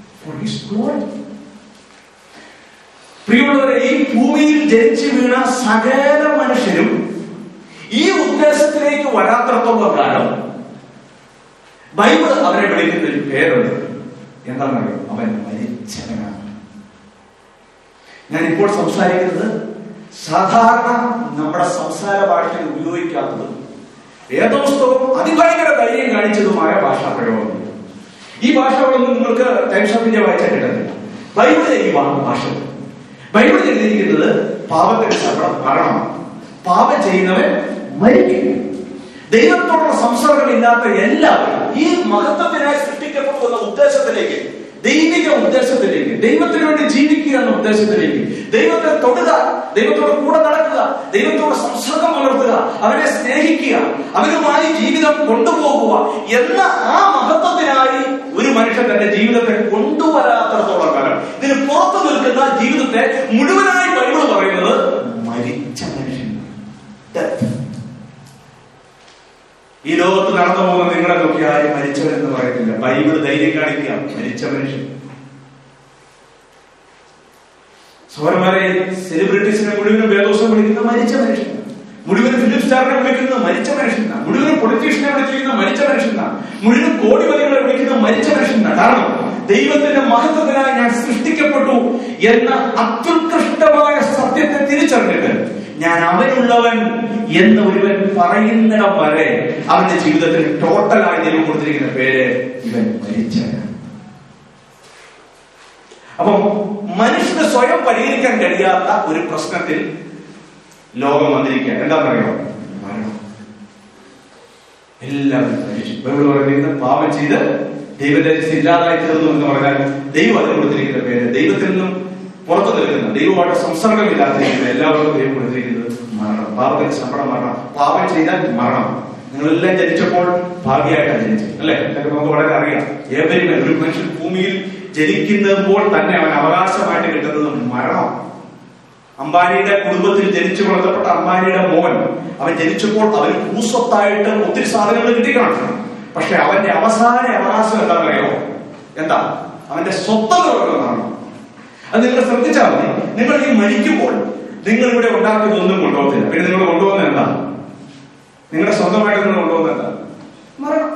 പ്രിയമുള്ളവരെ, ഈ ഭൂമിയിൽ ജനിച്ചു വീണ സകല മനുഷ്യരും ഈ ഉദ്ദേശത്തിലേക്ക് വരാത്രത്തോളം കാലം ബൈബിൾ അവരെ വിളിക്കുന്ന ഒരു പേരുണ്ട്. എന്താണെന്നറിയോ? അവൻ മരിച്ചവനാണ്. ഞാനിപ്പോൾ സംസാരിക്കുന്നത് സാധാരണ നമ്മുടെ സംസാര ഭാഷയിൽ ഉപയോഗിക്കാത്തതും വേദപുസ്തകവും അതിഭയങ്കര ധൈര്യം കാണിച്ചതുമായ ഭാഷാ പ്രയോഗം. ഈ ഭാഷകളൊന്നും നിങ്ങൾക്ക് ടൈംസ് ഓഫ് ഇന്ത്യ വായിച്ചാൽ കിട്ടുന്നില്ല. ബൈബിളിലെ ഈ ഭാഷ, ബൈബിളിൽ എഴുതിയിരിക്കുന്നത് പാപത്തിന്റെ ശമ്പളം മരണമാണ്. പാപം ചെയ്യുന്നവൻ മരിക്കും. ദൈവത്തോടുള്ള സംസർഗമില്ലാത്ത എല്ലാവരും ഈ മഹത്വത്തിനായി സൃഷ്ടിക്കപ്പെടുന്ന ഉദ്ദേശത്തിലേക്ക്, ദൈവിക ഉദ്ദേശത്തിലേക്ക്, ദൈവത്തിന് വേണ്ടി ജീവിക്കുക എന്ന ഉദ്ദേശത്തിലേക്ക്, ദൈവത്തെ തൊടുക, ദൈവത്തോട് കൂടെ നടക്കുക, ദൈവത്തോട് സംസർഗം പുലർത്തുക, അവനെ സ്നേഹിക്കുക, അവനുമായി ജീവിതം കൊണ്ടുപോകുക എന്ന ആ മഹത്വത്തിനായി ഒരു മനുഷ്യൻ തന്റെ ജീവിതത്തെ കൊണ്ടുവരാത്തടത്തോളം കാലം ഇതിന് പുറത്തു നിൽക്കുന്ന ജീവിതത്തെ മുഴുവനായി ബൈബിൾ പറയുന്നത് മരിച്ച മനുഷ്യൻ. ഈ ലോകത്ത് നടന്നു പോകുന്ന നിങ്ങളെ നോക്കി ആരും മരിച്ചവരെന്ന് പറയുന്നില്ല. ബൈബിൾ ധൈര്യം കാണിക്കുക, മരിച്ച മനുഷ്യൻ. സൗരന്മാരെ, സെലിബ്രിറ്റീസിനെ മുഴുവനും വേദോസം വിളിക്കുന്ന മരിച്ച മനുഷ്യൻ, മുഴുവൻ ഫിലിം സ്റ്റാറിനെ വിളിക്കുന്നത് മരിച്ച മനുഷ്യനാണ്, മുഴുവൻ പൊളിറ്റീഷ്യനെ വിളിച്ചിരിക്കുന്ന മരിച്ച മനുഷ്യനാണ്, മുഴുവൻ കോടിപതികളെ വിളിക്കുന്നത് മരിച്ച മനുഷ്യനാണ്. കാരണം ദൈവത്തിന്റെ മഹത്വത്തിനായി ഞാൻ സൃഷ്ടിക്കപ്പെട്ടു എന്ന അത്യുത്കൃഷ്ടമായ സത്യത്തെ തിരിച്ചറിഞ്ഞിട്ട് ഞാൻ അവനുള്ളവൻ എന്ന് ഒരുവൻ പറയുന്നിടം വരെ അവന്റെ ജീവിതത്തിൽ ടോട്ടലായി ദൈവം കൊടുത്തിരിക്കുന്ന പേര് ഇവൻ മരിച്ചവനാണ്. അപ്പം മനുഷ്യന് സ്വയം പരിഹരിക്കാൻ കഴിയാത്ത ഒരു പ്രശ്നത്തിൽ ലോകം വന്നിരിക്കുക. എന്താണെന്നറിയോ? മരണം. എല്ലാവരും മരിച്ചു. ബൈബിൾ പറയുന്നത് പാപം ചെയ്ത് ദൈവത്തെ ഇല്ലാതായി തീർന്നു എന്ന് പറഞ്ഞാൽ ദൈവം അതിന് കൊടുത്തിരിക്കുന്ന പേര്, ദൈവത്തിൽ നിന്നും പുറത്തു നിൽക്കുന്ന, ദൈവമായിട്ട് സംസർഗമില്ലാതിരിക്കുന്ന എല്ലാവർക്കും ദൈവം കൊടുത്തിരിക്കുന്നത് മരണം. പാപത്തിന്റെ ശമ്പളം മരണം. പാപം ചെയ്താൽ മരണം. നിങ്ങളെല്ലാം ജനിച്ചപ്പോൾ ഭാഗ്യമായിട്ടാണ് ജനിച്ചത്, അല്ലെ? എന്നൊക്കെ നമുക്ക് വളരെ അറിയാം. ഏവരും ഒരു മനുഷ്യൻ ഭൂമിയിൽ ജനിക്കുമ്പോൾ തന്നെ അവൻ അവകാശമായിട്ട് കിട്ടുന്നത് മരണം. അംബാനിയുടെ കുടുംബത്തിൽ ജനിച്ചു വളർത്തപ്പെട്ട അംബാനിയുടെ മോൻ, അവൻ ജനിച്ചപ്പോൾ അവന് ഭൂസ്വത്തായിട്ട് ഒത്തിരി സാധനങ്ങൾ കിട്ടിക്കണം. പക്ഷെ അവന്റെ അവസാന അവകാശം എന്താണെന്നറിയോ? എന്താ? അവന്റെ സ്വത്തമാണ്. അത് നിങ്ങൾ ശ്രദ്ധിച്ചാൽ മതി. നിങ്ങൾ ഈ മരിക്കുമ്പോൾ നിങ്ങൾ ഇവിടെ ഉണ്ടാക്കുന്നതൊന്നും കൊണ്ടുപോകത്തില്ല. പിന്നെ നിങ്ങൾ കൊണ്ടുപോകുന്നത് എന്താ? നിങ്ങളുടെ സ്വന്തമായിട്ട് നിങ്ങൾ കൊണ്ടുപോകുന്നത് എന്താ? മരണം.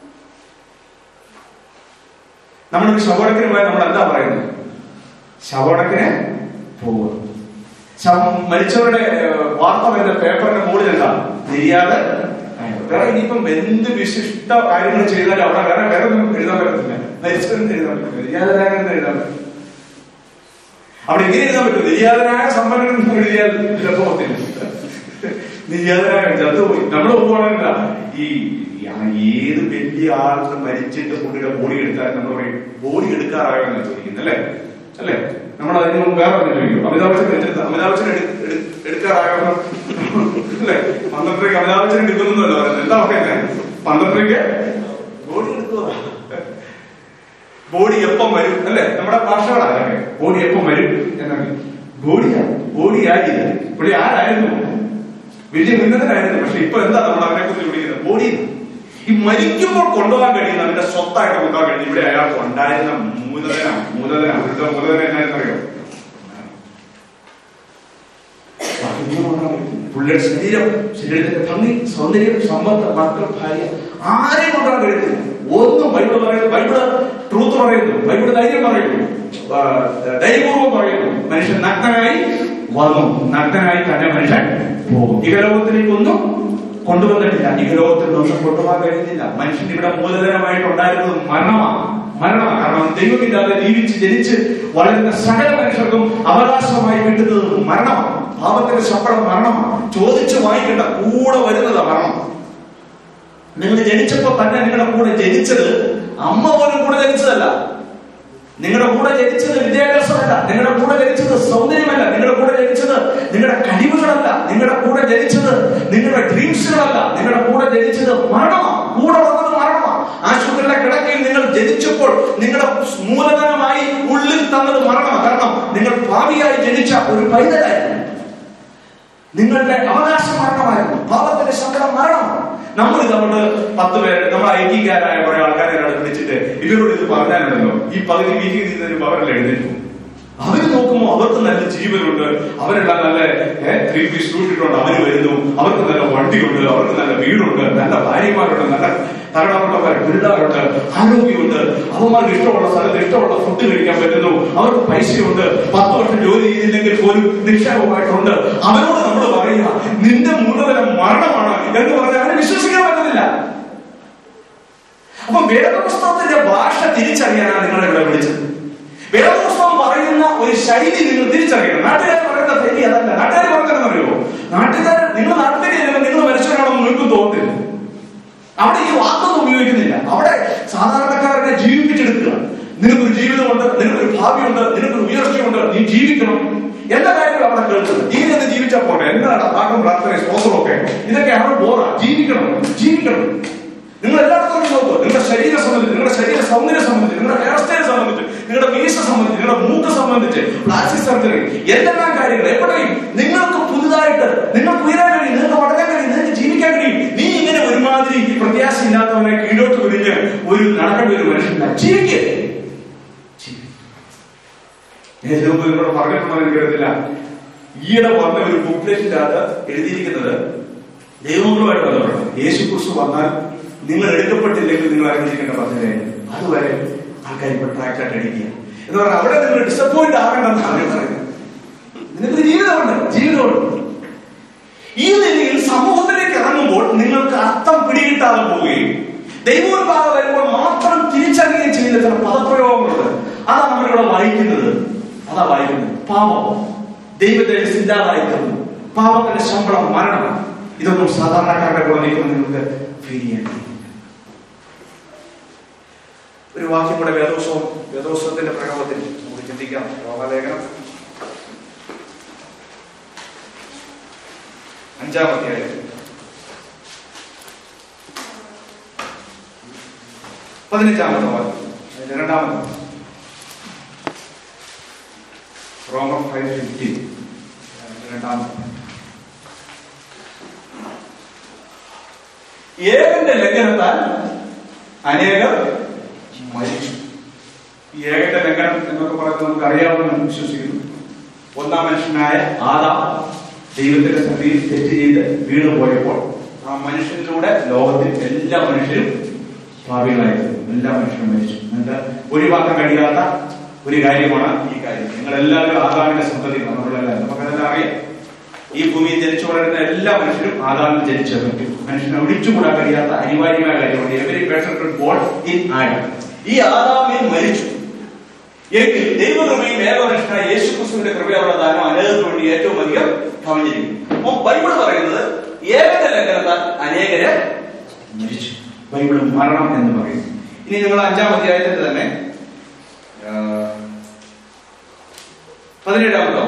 നമ്മളൊരു ശവടക്കിന് പോയാൽ നമ്മൾ എന്താ പറയുന്നത്? ശവടക്കിന് പോവുക. മരിച്ചവരുടെ വാർത്ത വരുന്ന പേപ്പറിന്റെ മുകളിൽ എന്താ? നിര്യാത. വേറെ ഇനിയിപ്പം എന്ത് വിശിഷ്ട കാര്യങ്ങൾ ചെയ്താലും അവിടെ വേറെ വേറെ ഒന്നും എഴുതാൻ പറ്റത്തില്ല. മരിച്ചവരെന്ന് എഴുതാൻ പറ്റില്ല, നിര്യാതനായെന്ന് എഴുതാൻ പറ്റും. അവിടെ എങ്ങനെ എഴുതാൻ പറ്റും? നിര്യാതനായ സമ്പന്നൻ എഴുതിയാൽ ചിലപ്പോത്തില്ല. നിര്യാതനായ ചത്തുപോയി. നമ്മൾ പോകുവാണെന്നില്ല, ഈ ഏത് വലിയ ആൾക്ക് മരിച്ചിട്ട് പുള്ളിയുടെ ബോഡി എടുക്കാൻ നമ്മൾ പറയും ബോഡി എടുക്കാറായോ എന്നാ ചോദിക്കുന്നത്, അല്ലേ? അല്ലേ? നമ്മൾ അതിന് മുമ്പ് വേറെ പറഞ്ഞു ചോദിക്കും, അമിതാഭ് ബച്ചൻ എടുത്ത് അമിതാഭ് ബച്ചൻ എടുക്കാറാകണം അല്ലേ? പന്ത്രണ്ടരയ്ക്ക് അമിതാഭ് ബച്ചൻ എടുക്കുന്നല്ലോ പറയുന്നത്. എന്താ പറയുന്നത്? പന്ത്രണ്ടരയ്ക്ക് ബോഡി എടുക്കുക. ബോഡി എപ്പം വരും അല്ലെ? നമ്മുടെ ഭാഷകളാകട്ടെ ബോഡി എപ്പം വരും എന്നാണ്. ബോഡിയാ ബോഡിയായി പുള്ളി ആരായിരുന്നു? വലിയ ഉന്നതനായിരുന്നു. പക്ഷെ ഇപ്പൊ എന്താ നമ്മൾ അവനെ കുറിച്ച് വിളിക്കുന്നത്? ബോഡി. ഈ മരിക്കുമ്പോൾ കൊണ്ടുപോകാൻ കഴിയുന്ന അതിന്റെ സ്വത്തായിട്ട് കൊണ്ടുപോകാൻ കഴിയുന്ന ഇവിടെ അയാൾക്ക് ഉണ്ടായിരുന്ന മൂലധനാണ്. മൂലധന അവരുടെ മൂലധന എന്നായിരുന്നറിയോ? പുള്ളിയുടെ ശരീരം, ശരീരത്തിന്റെ ഭംഗി, സൗന്ദര്യം, സമ്പത്ത്, മക്കൾ, ഭാര്യ, ആരെയും കൊണ്ടുപോകാൻ കഴിയുന്നില്ല. ഒന്നും ബൈബിള് പറയുന്നു. ബൈബിള് ട്രൂത്ത് പറയുന്നു. ബൈബിള് ധൈര്യം പറയുന്നു. ധൈര്യപൂർവ്വം പറയുന്നു. മനുഷ്യൻ നഗ്നനായി വന്നു, നഗ്നനായി തന്നെ മനുഷ്യൻ പോകും. ഇഹലോകത്തിലേക്കൊന്നും കൊണ്ടുവന്നിട്ടില്ല. ഇഹലോകത്തിൽ നിന്നും കൊണ്ടുപോകാൻ കഴിയുന്നില്ല. മനുഷ്യൻ ഇവിടെ മൂലധനമായിട്ടുണ്ടായിരുന്നത് മരണമാണ്. മരണമാണ്. കാരണം ദൈവമില്ലാതെ ജീവിച്ച് ജനിച്ച് വളരുന്ന സകല മനുഷ്യർക്കും അവകാശമായി കിട്ടുന്നത് മരണമാണ്. പാപത്തിന്റെ ശമ്പളം മരണമാണ്. ചോദിച്ചു വാങ്ങിക്കേണ്ട കൂടെ വരുന്നതാ മരണം. നിങ്ങൾ ജനിച്ചപ്പോ തന്നെ നിങ്ങളുടെ കൂടെ ജനിച്ചത് അമ്മ പോലും കൂടെ ജനിച്ചതല്ല. നിങ്ങളുടെ കൂടെ ജനിച്ചത് വിദ്യാഭ്യാസമല്ല. നിങ്ങളുടെ കൂടെ ജനിച്ചത് സൗന്ദര്യമല്ല. നിങ്ങളുടെ കൂടെ ജനിച്ചത് നിങ്ങളുടെ കഴിവുകളല്ല. നിങ്ങളുടെ കൂടെ ജനിച്ചത് നിങ്ങളുടെ ഡ്രീംസുകളല്ല. നിങ്ങളുടെ കൂടെ ജനിച്ചത് മരണമാണ്. കൂടെ വന്നത് മരണമാണ്. ആശുപത്രിയുടെ കിടക്കയിൽ നിങ്ങൾ ജനിച്ചപ്പോൾ നിങ്ങളുടെ മൂലധനമായി ഉള്ളിൽ തന്നത് മരണമാണ്. കാരണം നിങ്ങൾ ഭാവിയായി ജനിച്ച ഒരു പൈതലായിരുന്നു. നിങ്ങളുടെ അവകാശം മരണമായിരുന്നു. പാപത്തിന്റെ ശമ്പളം മരണമാണ്. നമ്മൾ ഇതുകൊണ്ട് പത്ത് പേര് നമ്മൾ ഐ ടിക്കാരായ കുറെ ആൾക്കാരെ വിളിച്ചിട്ട് ഇവരോട് ഇത് പറഞ്ഞാലുണ്ടല്ലോ ഈ പകുതി വീക്കിൽ നിന്ന് അവരെല്ലാം എഴുന്നേറ്റു. അവര് നോക്കുമ്പോൾ അവർക്ക് നല്ല ജീവനുണ്ട്. അവരെല്ലാം നല്ല ത്രീ പീസ് സൂട്ടിട്ടുണ്ട്. അവര് വരുന്നു. അവർക്ക് നല്ല വണ്ടിയുണ്ട്. അവർക്ക് നല്ല വീടുണ്ട്. നല്ല ഭാര്യമാരുണ്ട്. നല്ല തരണപ്പെട്ടവർ പിള്ളേരുണ്ട്. ആരോഗ്യമുണ്ട്. അവന്മാർക്ക് ഇഷ്ടമുള്ള സ്ഥലത്ത് ഇഷ്ടമുള്ള ഫുഡ് കഴിക്കാൻ പറ്റുന്നു. അവർക്ക് പൈസയുണ്ട്. പത്ത് വർഷം ജോലി ചെയ്തില്ലെങ്കിൽ പോലും നിക്ഷേപമായിട്ടുണ്ട്. അവരോട് നമ്മൾ പറയുക നിന്റെ മൂലധനം മരണമാണ് എന്ന് പറഞ്ഞാൽ അവരെ വിശ്വസിക്കാൻ പറ്റുന്നില്ല. അപ്പൊ വേദപുസ്തകത്തിന്റെ ഭാഷ തിരിച്ചറിയാനാണ് നിങ്ങളെ ഇവിടെ വിളിച്ചത്. വേദപുസ്തകം പറയുന്ന ഒരു ശൈലി നിങ്ങൾ തിരിച്ചറിയണം. നാട്ടുകാർ പറയുന്ന ശൈലി അതല്ല. നാട്ടുകാർ പറഞ്ഞതെന്ന് അറിയുമോ? നാട്ടുകാർ നിങ്ങൾ നാട്ടിലേക്ക് ചെല്ലുമ്പോൾ നിങ്ങൾ മനുഷ്യരാണെന്ന് നിങ്ങൾക്കും തോന്നില്ല. അവിടെ ഈ വാക്കൊന്നും ഉപയോഗിക്കുന്നില്ല. അവിടെ സാധാരണക്കാരനെ ജീവിപ്പിച്ചെടുക്കുക. നിനക്കൊരു ജീവിതമുണ്ട്, നിനക്കൊരു ഭാവിയുണ്ട്, നിനക്കൊരു ഉയർച്ചയുണ്ട്, നീ ജീവിക്കണം. എല്ലാ കാര്യങ്ങളും അവിടെ കേൾക്കുന്നത്. ഇങ്ങനെ ജീവിച്ചാൽ പോട്ടെ, എന്താണ് പാഠം, പ്രാർത്ഥന, സ്പോസറൊക്കെ ഇതൊക്കെയാണ് ബോറ. ജീവിക്കണം, ജീവിക്കണം. നിങ്ങൾ എല്ലായിടത്തും നോക്കുക. നിങ്ങളുടെ ശരീരം സംബന്ധിച്ച്, നിങ്ങളുടെ ശരീര സൗന്ദര്യം സംബന്ധിച്ച്, നിങ്ങളുടെ ഹെയർ സ്റ്റൈൽ സംബന്ധിച്ച്, നിങ്ങളുടെ മീശ സംബന്ധിച്ച്, നിങ്ങളുടെ മൂക്ക് സംബന്ധിച്ച്, പ്ലാസ്റ്റിക് സർജറി, എന്തെല്ലാം കാര്യങ്ങൾ എവിടെയും നിങ്ങൾക്ക് പുതുതായിട്ട് നിങ്ങൾക്ക് ഉയരാൻ കഴിയും, നിങ്ങൾക്ക് വളരാൻ കഴിയും, നിങ്ങൾക്ക് ജീവിക്കാൻ കഴിയും. നീ ഇങ്ങനെ ഒരുമാതിരി പ്രത്യാശ ഇല്ലാത്തവനെ കീഴോട്ട് കുരിഞ്ഞ് ഒരു നടക്കേണ്ട ഒരു മനുഷ്യൻ ജീവിക്കേ. നിങ്ങളോട് പറഞ്ഞിട്ടുണ്ടോ എനിക്ക് അറിയത്തില്ല. ഈയിടെ വന്ന ഒരു ബുക്ക്ലെറ്റിന്റെ അകത്ത് എഴുതിയിരിക്കുന്നത് ദൈവങ്ങളുമായിട്ട് ബന്ധപ്പെടണം. യേശു ക്രിസ്തു വന്നാൽ നിങ്ങൾ എടുക്കപ്പെട്ടില്ലെങ്കിൽ നിങ്ങൾ അറിഞ്ഞിരിക്കേണ്ട പദ്ധതി അതുവരെ ആൾക്കാർ ഇപ്പൊ ട്രാക്റ്റായിട്ട് അടിക്കുക എന്ന് പറഞ്ഞാൽ അവിടെ നിങ്ങൾ ഡിസപ്പോയിന്റ് ആകണ്ടെന്ന് ആദ്യം പറയുന്നത്. നിങ്ങൾക്ക് ജീവിതമുണ്ട്, ജീവിതമുണ്ട്. ഈ നിലയിൽ സമൂഹത്തിലേക്ക് ഇറങ്ങുമ്പോൾ നിങ്ങൾക്ക് അർത്ഥം പിടികിട്ടാതെ പോവുകയും ദൈവോത്പാദം വരുമ്പോൾ മാത്രം തിരിച്ചറിയുകയും ചെയ്യുന്ന ചില പദപ്രയോഗങ്ങളുണ്ട്. അതാണ് നമ്മളിവിടെ വായിക്കുന്നത്. അതാ വായിക്കുന്നത്. പാപം ദൈവത്തെ ഇല്ലാതായിരുന്നു. പാപത്തിന്റെ ശമ്പളം മരണം. ഇതൊന്നും സാധാരണക്കാരുടെ കൂടെ നിൽക്കുന്ന നിങ്ങൾക്ക് ഫീൽ ചെയ്യാൻ കഴിയും. ഒരു വാക്യം കൂടെ വേദോത്സവം വേദോത്സവത്തിന്റെ പ്രയോഗത്തിൽ നമുക്ക് ചിന്തിക്കാം. രോമലേഖനം അഞ്ചാമത്തെ ആയത് പതിനഞ്ചാമത്തെ വാക്യം അതിന്റെ രണ്ടാമത്തെ റോമർ ഫൈവ് ഫിഫ്റ്റീൻ രണ്ടാമത്തെ ഏകന്റെ ലംഘനത്താൽ അനേകർ മരിച്ചു. ഈ ഏകന്റെ ലംഘനം എന്നൊക്കെ പറയുന്നത് നമുക്ക് അറിയാവുന്ന വിശ്വസിക്കുന്നു. ഒന്നാം മനുഷ്യനായ ആദാം ദൈവത്തിന്റെ സന്നിധിയിൽ തെറ്റ് ചെയ്ത് വീണ് പോയപ്പോൾ ആ മനുഷ്യനിലൂടെ ലോകത്തിൽ എല്ലാ മനുഷ്യരും പാപികളായിരുന്നു. എല്ലാ മനുഷ്യരും മരിച്ചു. നിങ്ങൾക്ക് ഒഴിവാക്കാൻ കഴിയാത്ത ഒരു കാര്യമാണ് ഈ കാര്യം. നിങ്ങളെല്ലാവരും ആദാമിന്റെ സന്തതികളാണ്. നമ്മളെല്ലാം നമുക്കതെല്ലാം അറിയാം. ഈ ഭൂമിയിൽ ജനിച്ചു വളരുന്ന എല്ലാ മനുഷ്യരും ആദാമിൽ ജനിച്ചു പറ്റും. മനുഷ്യനെ ഒഴിച്ചുകൂടാൻ കഴിയാത്ത അനിവാര്യമായ കാര്യമാണ്. Every person could born in Adam. ഈ ആദാമിൽ മരിച്ചു എങ്കിൽ ദൈവകൃപയും ഏകമനുഷ്യനായ യേശു ക്രിസ്തുവിന്റെ കൃപയുള്ള ദാനം അനേകർക്ക് വേണ്ടി ഏറ്റവും അധികം കവിഞ്ഞിരിക്കും. അപ്പൊ ബൈബിൾ പറയുന്നത് ഏകന്റെ ലംഘനത്താൽ അനേകരെ മരിച്ചു. ബൈബിൾ മരണം എന്ന് പറയുന്നു. ഇനി നിങ്ങൾ അഞ്ചാം അധ്യായത്തിൽ തന്നെ പതിനേഴാമതോ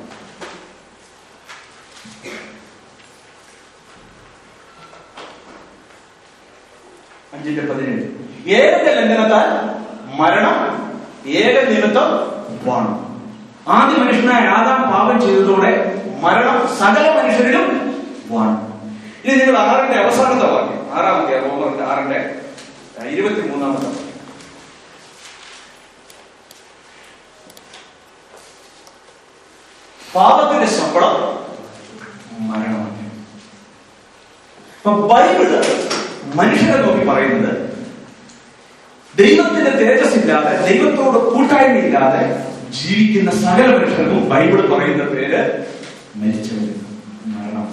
അഞ്ചിന്റെ പതിനേഴ്. ഏക ലംഘനത്താൽ മരണം ഏക നിമിത്തം വാണു. ആദ്യ മനുഷ്യനായ ആദാം പാപം ചെയ്തതോടെ മരണം സകല മനുഷ്യരിലും വാണു. ഇനി നിങ്ങൾ ആറിന്റെ അവസാനത്തെ വാക്യം, ആറാമത്തെ റോമറിന്റെ ആറിന്റെ ഇരുപത്തി മൂന്നാമത്തെ വാക്യം. പാപത്തിന്റെ ശമ്പളം മരണമാണ്. അപ്പൊ ബൈബിള് മനുഷ്യരെ നോക്കി പറയുന്നത് ദൈവത്തിന്റെ തേജസ് ഇല്ലാതെ, ദൈവത്തോട് കൂട്ടായ്മയില്ലാതെ ജീവിക്കുന്ന സകല മനുഷ്യർക്കും ബൈബിൾ പറയുന്ന പേര് മരിച്ചവർ, മരണം.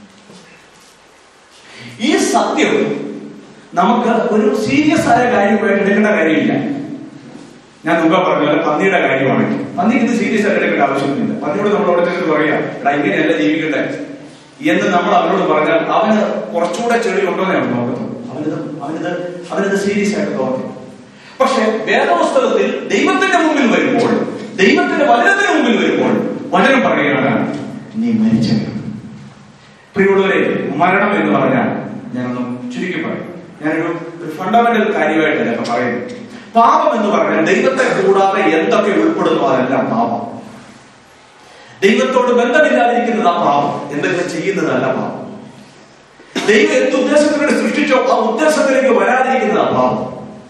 ഈ സത്യം നമുക്ക് ഒരു സീരിയസ് ആയ കാര്യമായിട്ട് എടുക്കേണ്ട കാര്യമില്ല. ഞാൻ മുമ്പ് പറഞ്ഞ പോലെ പന്നിയുടെ കാര്യമാണ്. പന്നിക്ക് ഇത് സീരിയസ് ആയിട്ട് എടുക്കേണ്ട ആവശ്യമൊന്നുമില്ല. പന്നിയോട് നമ്മൾ അവിടെ ചെന്ന് പറയാ, എടാ ഇങ്ങനെയല്ല ജീവിക്കണ്ടേ എന്ന് നമ്മൾ അവനോട് പറഞ്ഞാൽ അവന് കുറച്ചുകൂടെ ചെളി ഉണ്ടോന്നേ അവൻ നോക്കത്തുള്ളൂ. അവനിത് അവനിത് അവനിത് സീരിയസ് ആയിട്ട് തോന്നി. പക്ഷെ വേദപുസ്തകത്തിൽ ദൈവത്തിന്റെ മുമ്പിൽ വരുമ്പോൾ, ദൈവത്തിന്റെ വചനത്തിന് മുമ്പിൽ വരുമ്പോൾ വചനം പറയുകയാണ് നീ മരിച്ചവൻ. പ്രിയമുള്ളവരെ, മരണം എന്ന് പറഞ്ഞാൽ ഞാനൊന്ന് ചുരുക്കി പറയും. ഞാനൊരു ഒരു ഫണ്ടമെന്റൽ കാര്യമായിട്ട് ഞാൻ പറയുന്നു. പാപം എന്ന് പറഞ്ഞാൽ ദൈവത്തെ കൂടാതെ എന്തൊക്കെ ഉൾപ്പെടുന്നു അതെല്ലാം പാപം. ദൈവത്തോട് ബന്ധമില്ലാതിരിക്കുന്നത് ആ പാപം, എന്തൊക്കെ ചെയ്യുന്നതല്ല പാപം. ദൈവം എന്ത് ഉദ്ദേശത്തിലൂടെ സൃഷ്ടിച്ചോ ആ ഉദ്ദേശത്തിലേക്ക് വരാതിരിക്കുന്നത് ആ പാപം.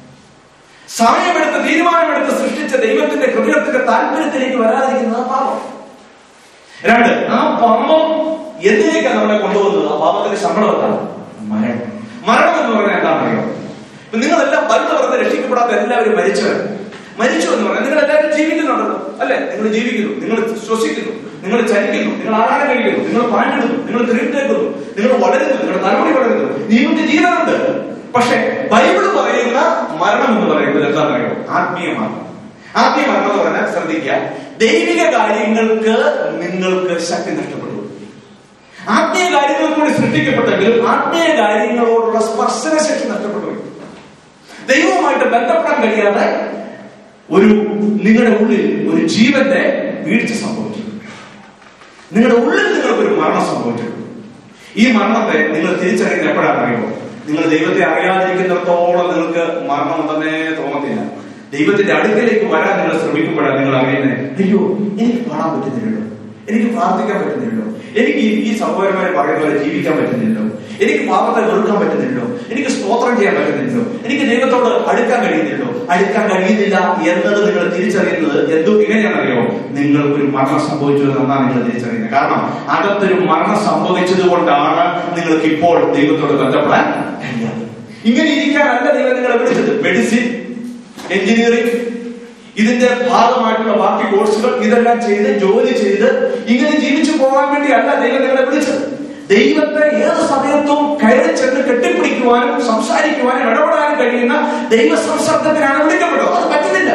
സമയമെടുത്ത് തീരുമാനമെടുത്ത് സൃഷ്ടിച്ച ദൈവത്തിന്റെ ഹൃദയത്തിന്റെ താല്പര്യത്തിലേക്ക് വരാതിരിക്കുന്നത് ആ പാപം. രണ്ട്, ആ പാപം എന്തിലേക്കാണ് നമ്മളെ കൊണ്ടുവന്നത്? ആ പാപത്തിന്റെ ശമ്പളം എന്താണ്? മരണം. മരണം എന്ന് പറഞ്ഞാൽ എന്താണെന്നറിയോ? നിങ്ങളെല്ലാം പലത് പറഞ്ഞ് രക്ഷിക്കപ്പെടാത്ത എല്ലാവരും മരിച്ചവർ. മരിച്ചു എന്ന് പറഞ്ഞാൽ നിങ്ങൾ എല്ലാവരും ജീവിക്കുന്നുണ്ടല്ലോ, അല്ലെ? നിങ്ങൾ ജീവിക്കുന്നു, നിങ്ങൾ ശ്വസിക്കുന്നു, നിങ്ങൾ ചലിക്കുന്നു, നിങ്ങൾ ആഹാരം കഴിക്കുന്നു, നിങ്ങൾ പാഞ്ഞിടുന്നു, നിങ്ങൾ തിരിഞ്ഞേക്കുന്നു, നിങ്ങൾ വളരുന്നു, നിങ്ങളുടെ തലമുടി വളരുന്നു, നിങ്ങൾക്ക് ജീവനുണ്ട്. പക്ഷെ ബൈബിള് പറയുന്ന മരണം എന്ന് പറയുന്നത് എന്താണെന്നറിയോ? ആത്മീയ മരണം. ആത്മീയ മരണം എന്ന് പറഞ്ഞാൽ ശ്രദ്ധിക്കുക, ദൈവിക കാര്യങ്ങൾക്ക് നിങ്ങൾക്ക് ശക്തി നഷ്ടപ്പെട്ടു. ആത്മീയ കാര്യങ്ങൾ കൂടി സൃഷ്ടിക്കപ്പെട്ടെങ്കിലും ആത്മീയ കാര്യങ്ങളോടുള്ള സ്പർശന ശക്തി നഷ്ടപ്പെട്ടു. ദൈവവുമായിട്ട് ബന്ധപ്പെടാൻ കഴിയാതെ ഒരു നിങ്ങളുടെ ഉള്ളിൽ ഒരു ജീവന്റെ വീഴ്ച സംഭവിച്ചു. നിങ്ങളുടെ ഉള്ളിൽ നിങ്ങൾക്കൊരു മരണം സംഭവിച്ചു. ഈ മരണത്തെ നിങ്ങൾ തിരിച്ചറിയുന്ന എപ്പോഴാണെന്നറിയോ? നിങ്ങൾ ദൈവത്തെ അറിയാതിരിക്കുന്നിടത്തോളം നിങ്ങൾക്ക് മരണം തന്നെ തോന്നത്തില്ല. ദൈവത്തിന്റെ അടുക്കലേക്ക് വരാൻ നിങ്ങൾ ശ്രമിക്കുമ്പോഴാണ് നിങ്ങൾ അറിയുന്നത്, അയ്യോ എനിക്ക് പാടാൻ പറ്റുന്നില്ലല്ലോ, എനിക്ക് പ്രാർത്ഥിക്കാൻ പറ്റുന്നില്ലല്ലോ, എനിക്ക് ഈ സഹോദരന്മാരെ പറയുന്ന പോലെ ജീവിക്കാൻ പറ്റുന്നില്ലല്ലോ, എനിക്ക് പാപത്തെ വെറുക്കാൻ പറ്റുന്നില്ലല്ലോ, എനിക്ക് സ്തോത്രം ചെയ്യാൻ പറ്റുന്നില്ലല്ലോ, എനിക്ക് ദൈവത്തോട് അടുക്കാൻ കഴിയുന്നില്ലല്ലോ. അടുക്കാൻ കഴിയുന്നില്ല എന്നത് നിങ്ങൾ തിരിച്ചറിയുന്നത് എന്തു എങ്ങനെയാണെന്നറിയോ? നിങ്ങൾക്കൊരു മരണം സംഭവിച്ചു എന്നാണ് നിങ്ങൾ തിരിച്ചറിയുന്നത്. കാരണം അകത്തൊരു മരണം സംഭവിച്ചത് കൊണ്ടാണ് നിങ്ങൾക്ക് ഇപ്പോൾ ദൈവത്തോട് ബന്ധപ്പെടാൻ കഴിയാതെ. ഇങ്ങനെ ഇരിക്കാനല്ല ദൈവം നിങ്ങളെ വിളിച്ചത്. മെഡിസിൻ, എഞ്ചിനീയറിംഗ്, ഇതിന്റെ ഭാഗമായിട്ടുള്ള ബാക്കി കോഴ്സുകൾ ഇതെല്ലാം ചെയ്ത് ജോലി ചെയ്ത് ഇങ്ങനെ ജീവിച്ചു പോകാൻ വേണ്ടിയല്ല ദൈവം നിങ്ങളെ വിളിച്ചത്. ദൈവത്തെ ഏത് സമയത്തും കയറി ചെന്ന് കെട്ടിപ്പിടിക്കുവാനും സംസാരിക്കുവാനും ഇടപെടാനും കഴിയുന്ന ദൈവ സംസർഗത്തിനാണ് വിളിക്കപ്പെടുന്നത്. അത് പറ്റുന്നില്ല,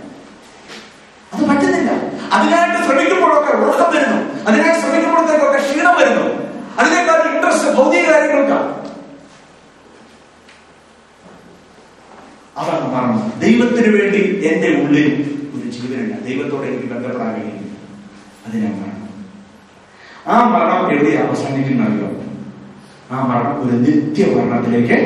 അത് പറ്റുന്നില്ല. അതിനായിട്ട് ശ്രമിക്കുമ്പോഴൊക്കെ ഉറക്കം വരുന്നു, അതിനായിട്ട് ശ്രമിക്കുമ്പോഴത്തേക്കൊക്കെ ക്ഷീണം വരുന്നു, അതിനേക്കാൾ ഇൻട്രസ്റ്റ് ഭൗതിക കാര്യങ്ങൾക്കാണ്. അതാണ് മരണം. ദൈവത്തിന് വേണ്ടി എന്റെ ഉള്ളിൽ ഒരു ജീവനില്ല, ദൈവത്തോടെ എനിക്ക് ബന്ധപ്പെടാൻ കഴിയുന്നു, അതിനാണ് മരണം. ആ മരണം എവിടെ അവസാനിക്കുന്നറിയോ? ആ മരണം ഒരു നിത്യമരണത്തിലേക്ക്.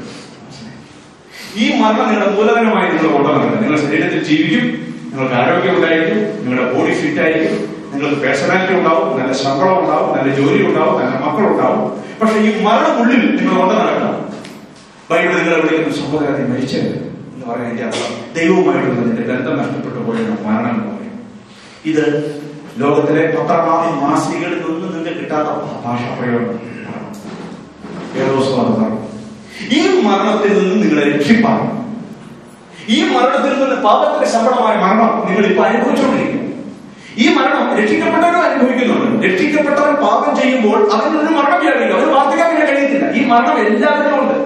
ഈ മരണം നിങ്ങളുടെ മൂലധനമായി നിങ്ങൾ കൊണ്ടുവന്നില്ല. നിങ്ങളുടെ ശരീരത്തിൽ ജീവിക്കും, നിങ്ങൾക്ക് ആരോഗ്യം ഉണ്ടായിരിക്കും, നിങ്ങളുടെ ബോഡി ഫിറ്റ് ആയിരിക്കും, നിങ്ങൾക്ക് പേഴ്സണാലിറ്റി ഉണ്ടാവും, നല്ല ശമ്പളം ഉണ്ടാവും, നല്ല ജോലി ഉണ്ടാവും, നല്ല മക്കളുണ്ടാവും. പക്ഷെ ഈ മരണം ഉള്ളിൽ നിങ്ങൾ കൊണ്ടു നടക്കണം. ബൈബിൾ നിങ്ങളെ വിളിക്കുന്ന സഹോദരനെ മരിച്ചത് എന്ന് പറയാൻ ദൈവവുമായിട്ടുള്ള നിന്റെ ബന്ധം നഷ്ടപ്പെട്ടു പോയാണ് മരണം എന്ന് പറയും. ഇത് ലോകത്തിലെ പത്രമാധ്യമ മാസികകളിൽ നിന്നും നിങ്ങൾക്ക് കിട്ടാത്ത ഭാഷാ പ്രയോഗം. ഈ മരണത്തിൽ നിന്ന് നിങ്ങളെ രക്ഷിപ്പാൻ, ഈ മരണത്തിൽ നിന്ന് പാപത്തിന്റെ ശമ്പളമായ മരണം നിങ്ങൾ ഇപ്പൊ അനുഭവിച്ചുകൊണ്ടിരിക്കുന്നു. ഈ മരണം രക്ഷിക്കപ്പെട്ടവരും അനുഭവിക്കുന്നുണ്ട്. രക്ഷിക്കപ്പെട്ടവൻ പാപം ചെയ്യുമ്പോൾ അവനൊരു മരണം വ്യാപിക്കും, അവന് വാർത്തിക്കാൻ പിന്നെ കഴിയത്തില്ല. ഈ മരണം എല്ലാവരിലും ഉണ്ട്.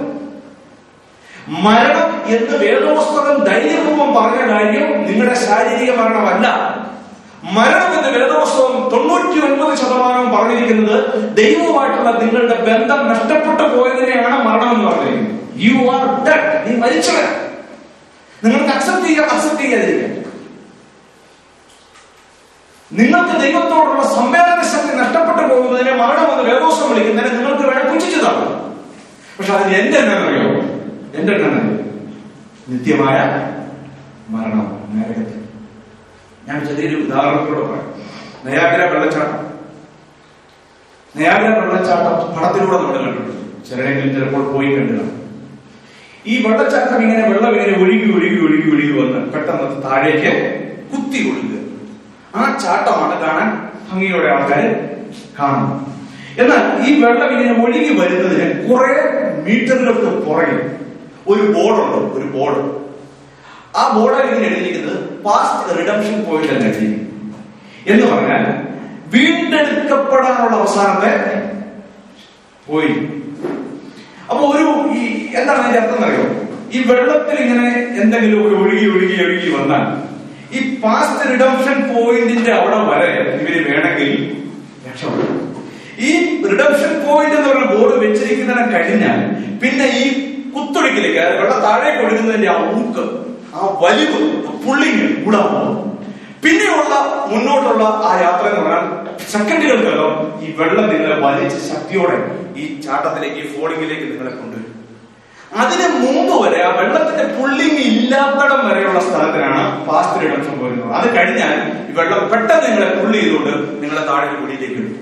മരണം എന്ന് വേദപുസ്തകം ധൈര്യപൂർവ്വം പറഞ്ഞ കാര്യം നിങ്ങളുടെ ശാരീരിക മരണമല്ല. മരണം എന്ന് വേദപുസ്തകം തൊണ്ണൂറ്റി ഒൻപത് ശതമാനം പറഞ്ഞിരിക്കുന്നത് ദൈവവുമായിട്ടുള്ള നിങ്ങളുടെ ബന്ധം നഷ്ടപ്പെട്ടു പോയതിനെയാണ് മരണം എന്ന് പറഞ്ഞിരിക്കുന്നത്. യു ആർ ഡെഡ്, നീ മരിച്ചവൻ. നിങ്ങൾക്ക് അക്സെപ്റ്റ് ചെയ്യാം, അക്സെപ്റ്റ് ചെയ്യാതിരിക്കാം. നിങ്ങൾക്ക് ദൈവത്തോടുള്ള സംവേദന ശക്തി നഷ്ടപ്പെട്ടു പോകുന്നതിനെ മരണമെന്ന് വേദോസം വിളിക്കുന്നതിനെ നിങ്ങൾക്ക് വേണം പുച്ഛിച്ചതാണ്. പക്ഷെ അതിന് എന്റെ എണ്ണറിയോ? എന്റെ എണ്ണ നിത്യമായ മരണം, നരകത്തിൽ. ഞാൻ ചെറിയൊരു ഉദാഹരണത്തിലൂടെ പറയാം. നയാഗ്ര വെള്ളച്ചാട്ടം നയാഗ്ര വെള്ളച്ചാട്ടം പടത്തിലൂടെ നമ്മൾ കണ്ടിട്ടുണ്ട്. ചിലരെങ്കിലും ചിലപ്പോൾ പോയി കണ്ടിട്ടുണ്ട്. ഈ വെള്ളച്ചാട്ടം ഇങ്ങനെ വെള്ളം ഇങ്ങനെ ഒഴുകി ഒഴുകി ഒഴുകി ഒഴുകി വന്ന് പെട്ടെന്ന് താഴേക്ക് കുത്തി ഒഴുകുക. ആ ചാട്ടമാണ് കാണാൻ ഭംഗിയോടെ ആൾക്കാർ കാണുന്നത്. എന്നാൽ ഈ വെള്ളം ഇങ്ങനെ ഒഴുകി വരുന്നതിന് കുറെ മീറ്ററുകൾക്ക് പുറകിൽ ഒരു ബോർഡുണ്ട്. ഒരു ബോർഡ്. ആ ബോർഡിൽ ഇങ്ങനെ എഴുതിയിരിക്കുന്നത് പാസ്റ്റ് റിഡംഷൻ പോയിന്റ് എന്ന് എഴുതിയിരിക്കുന്നു. എന്ന് പറഞ്ഞാൽ വീണ്ടെടുക്കപ്പെടാനുള്ള അവസാനത്തെ പോയിന്റ്. അപ്പൊ ഒരു ഈ എന്താണ് അതിന്റെ അർത്ഥം അറിയോ? ഈ വെള്ളത്തിൽ ഇങ്ങനെ എന്തെങ്കിലും ഒക്കെ ഒഴുകി ഒഴുകി ഒഴുകി വന്നാൽ ഈ പാസ്റ്റ് റിഡംഷൻ പോയിന്റിന്റെ അവിടെ വരെ ഇവര് വേണമെങ്കിൽ രക്ഷപ്പെടും. ഈ റിഡംഷൻ പോയിന്റ് എന്ന് പറഞ്ഞ ബോർഡ് വെച്ചിരിക്കുന്നതിനെ കഴിഞ്ഞാൽ പിന്നെ ഈ കുത്തൊഴുക്കിലേക്ക്, വെള്ളം താഴേക്ക് ഒഴുകുന്നതിന്റെ ആ ഊക്ക്, ആ വലിവ്, പുള്ളിങ് കൂടാൻ പോകും. പിന്നെയുള്ള മുന്നോട്ടുള്ള ആ യാത്ര എന്ന് പറഞ്ഞാൽ സെക്കൻഡുകൾക്കകം ഈ വെള്ളം നിങ്ങളെ വലിച്ച് ശക്തിയോടെ ഈ ചാട്ടത്തിലേക്ക്, ഈ ഫോളിങ്ങിലേക്ക് നിങ്ങളെ കൊണ്ടുവരും. അതിന് മുമ്പ് വരെ ആ വെള്ളത്തിന്റെ പുള്ളിങ് ഇല്ലാത്തടം വരെയുള്ള സ്ഥലത്തിനാണ് പാസ്റ്റ് റിഡംഷൻ പോയിരുന്നത്. അത് കഴിഞ്ഞാൽ ഈ വെള്ളം പെട്ടെന്ന് നിങ്ങളെ പുള്ളി ചെയ്തുകൊണ്ട് നിങ്ങളെ താഴെ കുടിയിലേക്ക് ഇടും.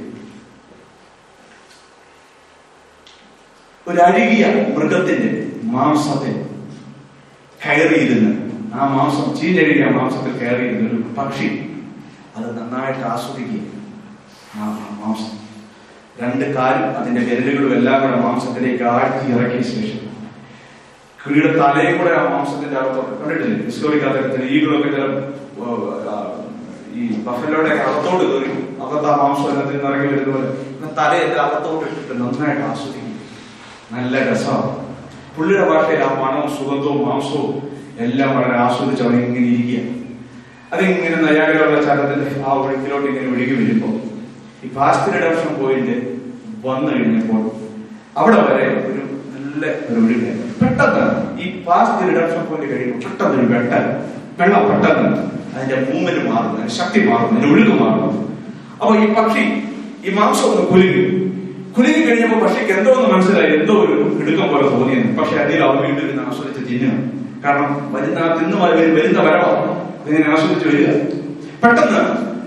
ഒരു അഴുകിയ മൃഗത്തിന്റെ മാംസത്തിൽ കയറിയിരുന്ന്, ആ മാംസം ചീഞ്ഞഴുകിയ മാംസത്തിൽ കയറിയിരുന്ന ഒരു പക്ഷി അത് നന്നായിട്ട് ആസ്വദിക്കുക. ആ മാംസം രണ്ട് കാലും അതിന്റെ വിരലുകളും എല്ലാം കൂടെ മാംസത്തിലേക്ക് ആഴ്ത്തി ഇറക്കിയ ശേഷം കിളിയുടെ തലയും കൂടെ ആ മാംസത്തിന്റെ അകത്തോട്ട് കണ്ടിട്ടില്ലേ? ഹിസ്റ്റോറിക്കകത്തിൽ ഈകളൊക്കെ ചില ഈ ബഫലോയുടെ അകത്തോട്ട് കയറി അകത്ത് ആ മാംസം എന്നത്തിൽ നിന്ന് ഇറങ്ങി വരുന്ന പോലെ തലയൊക്കെ അകത്തോട്ട് ഇട്ടിട്ട് നന്നായിട്ട് ആസ്വദിക്കും. നല്ല രസമാണ്. പുള്ളിയുടെ ഭാഷയിൽ ആ മണവും സുഗന്ധവും മാംസവും എല്ലാം വളരെ ആസ്വദിച്ച് അവിടെ ഇങ്ങനെ ഇരിക്കുക. അതിങ്ങനെ നയാഗ്ര വെള്ളച്ചാട്ടത്തിന്റെ ആ ഒഴുക്കിലോട്ട് ഇങ്ങനെ ഒഴുകി വരുമ്പോൾ ഈ പാസ്റ്റ് റിഡംഷൻ പോയിന്റ് വന്നു കഴിഞ്ഞപ്പോൾ അവിടെ വരെ ഒരു നല്ല ഒരു ഒഴുക്ക്. പെട്ടെന്ന് ഈ പാസ്റ്റ് റിഡംഷൻ പോയിന്റ് കഴിയുമ്പോൾ പെട്ടെന്ന് ഒരു വെട്ടൽ, വെള്ളം പെട്ടെന്ന് അതിന്റെ മൂവ്മെന്റ് മാറുന്നു, അതിന്റെ ശക്തി മാറുന്നു, അതിന്റെ ഒഴുക്ക് മാറുന്നു. അപ്പൊ ഈ പക്ഷി ഈ മാംസം ഒന്ന് കുലുങ്ങി കുലുങ്ങി കഴിഞ്ഞപ്പോൾ പക്ഷിക്ക് എന്തോ ഒന്ന് മനസ്സിലായി, എന്തോ ഒരു ഇടുക്കം പോലെ തോന്നിയെന്ന്. പക്ഷെ അതിൽ അവർ വീണ്ടും ഇരുന്ന് ആസ്വദിച്ച് തിന്നുക. കാരണം വരുന്ന തിന്നു വരുന്ന വരവാണ് ഇതിങ്ങനെ ആസ്വദിച്ച് വരിക. പെട്ടെന്ന്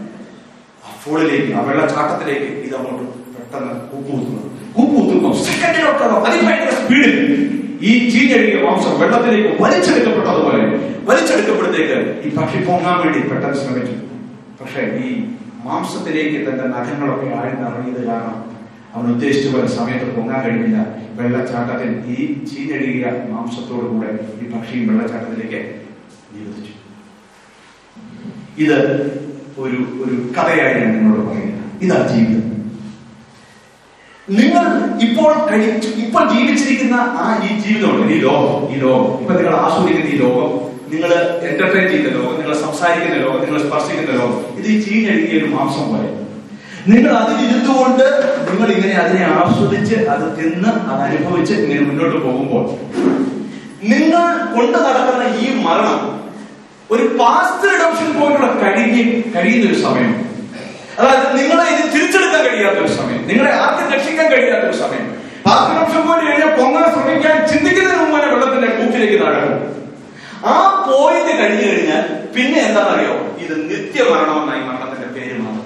ആ ഫോളിലേക്ക്, ആ വെള്ളച്ചാട്ടത്തിലേക്ക് ഇത് അങ്ങോട്ട് പെട്ടെന്ന് കൂപ്പുകുത്തുന്നു. കൂപ്പുകുത്തുമ്പോൾ സെക്കൻഡിലോട്ടുള്ള അതിഭയങ്കര സ്പീഡിൽ ഈ ചീഞ്ഞഴുകിയ മാംസം വെള്ളത്തിലേക്ക് വലിച്ചെടുക്കപ്പെട്ടതുപോലെ വലിച്ചെടുക്കപ്പെടുത്തേക്ക് ഈ പക്ഷി പൊങ്ങാൻ വേണ്ടി പെട്ടെന്ന് ശ്രമിച്ചു. പക്ഷെ ഈ മാംസത്തിലേക്ക് തന്റെ നഖങ്ങളൊക്കെ ആഴ്ന്നിറങ്ങിയത് കാരണം അവൻ ഉദ്ദേശിച്ച പോലെ സമയത്ത് പൊങ്ങാൻ കഴിഞ്ഞില്ല. വെള്ളച്ചാട്ടത്തിൽ ഈ ചീഞ്ഞഴുകിയ മാംസത്തോടു കൂടെ ഈ പക്ഷിയും വെള്ളച്ചാട്ടത്തിലേക്ക് നിരോധിച്ചു. ഇത് ഒരു ഒരു കഥയായി ഞാൻ നിങ്ങളോട് പറയുന്നത്. ഇതാ ജീവിതം. നിങ്ങൾ ഇപ്പോൾ കഴിച്ചു ഇപ്പോൾ ജീവിച്ചിരിക്കുന്ന ആ ഈ ജീവിതമുണ്ട്, ഈ ലോകം, ഈ ലോകം ഇപ്പൊ നിങ്ങൾ ആസ്വദിക്കുന്ന ഈ ലോകം, നിങ്ങൾ എന്റർടൈൻ ചെയ്യുന്ന ലോകം, നിങ്ങൾ സംസാരിക്കുന്ന ലോകം, നിങ്ങൾ സ്പർശിക്കുന്ന ലോകം, ഇത് ഈ ചീഞ്ഞഴുകിയ ഒരു മാംസം പോലെ. നിങ്ങൾ അതിലിരുന്നുകൊണ്ട് നിങ്ങൾ ഇങ്ങനെ അതിനെ ആസ്വദിച്ച് അത് തിന്ന് അത് അനുഭവിച്ച് ഇങ്ങനെ മുന്നോട്ട് പോകുമ്പോൾ നിങ്ങൾ കൊണ്ടു നടക്കുന്ന ഈ മരണം ഒരു പാസ്റ്റ് റിഡംഷൻ പോലുള്ള കഴിഞ്ഞ് കഴിയുന്ന ഒരു സമയം. അതായത് നിങ്ങളെ ഇത് തിരിച്ചെടുക്കാൻ കഴിയാത്ത ഒരു സമയം, നിങ്ങളെ ആർക്കും രക്ഷിക്കാൻ കഴിയാത്ത ഒരു സമയം. പാസ്റ്റ് റിഡംഷൻ പോയിന്റ് കഴിഞ്ഞാൽ പൊങ്ങാൻ ശ്രമിക്കാൻ ചിന്തിക്കുന്നതിന് മുമ്പ് തന്നെ വെള്ളത്തിന്റെ കൂട്ടിലേക്ക് നടക്കും. ആ പോയിന്റ് കഴിഞ്ഞു കഴിഞ്ഞാൽ പിന്നെ എന്താണെന്നറിയോ? ഇത് നിത്യമരണമെന്നായി മരണത്തിന്റെ പേര് മാറും.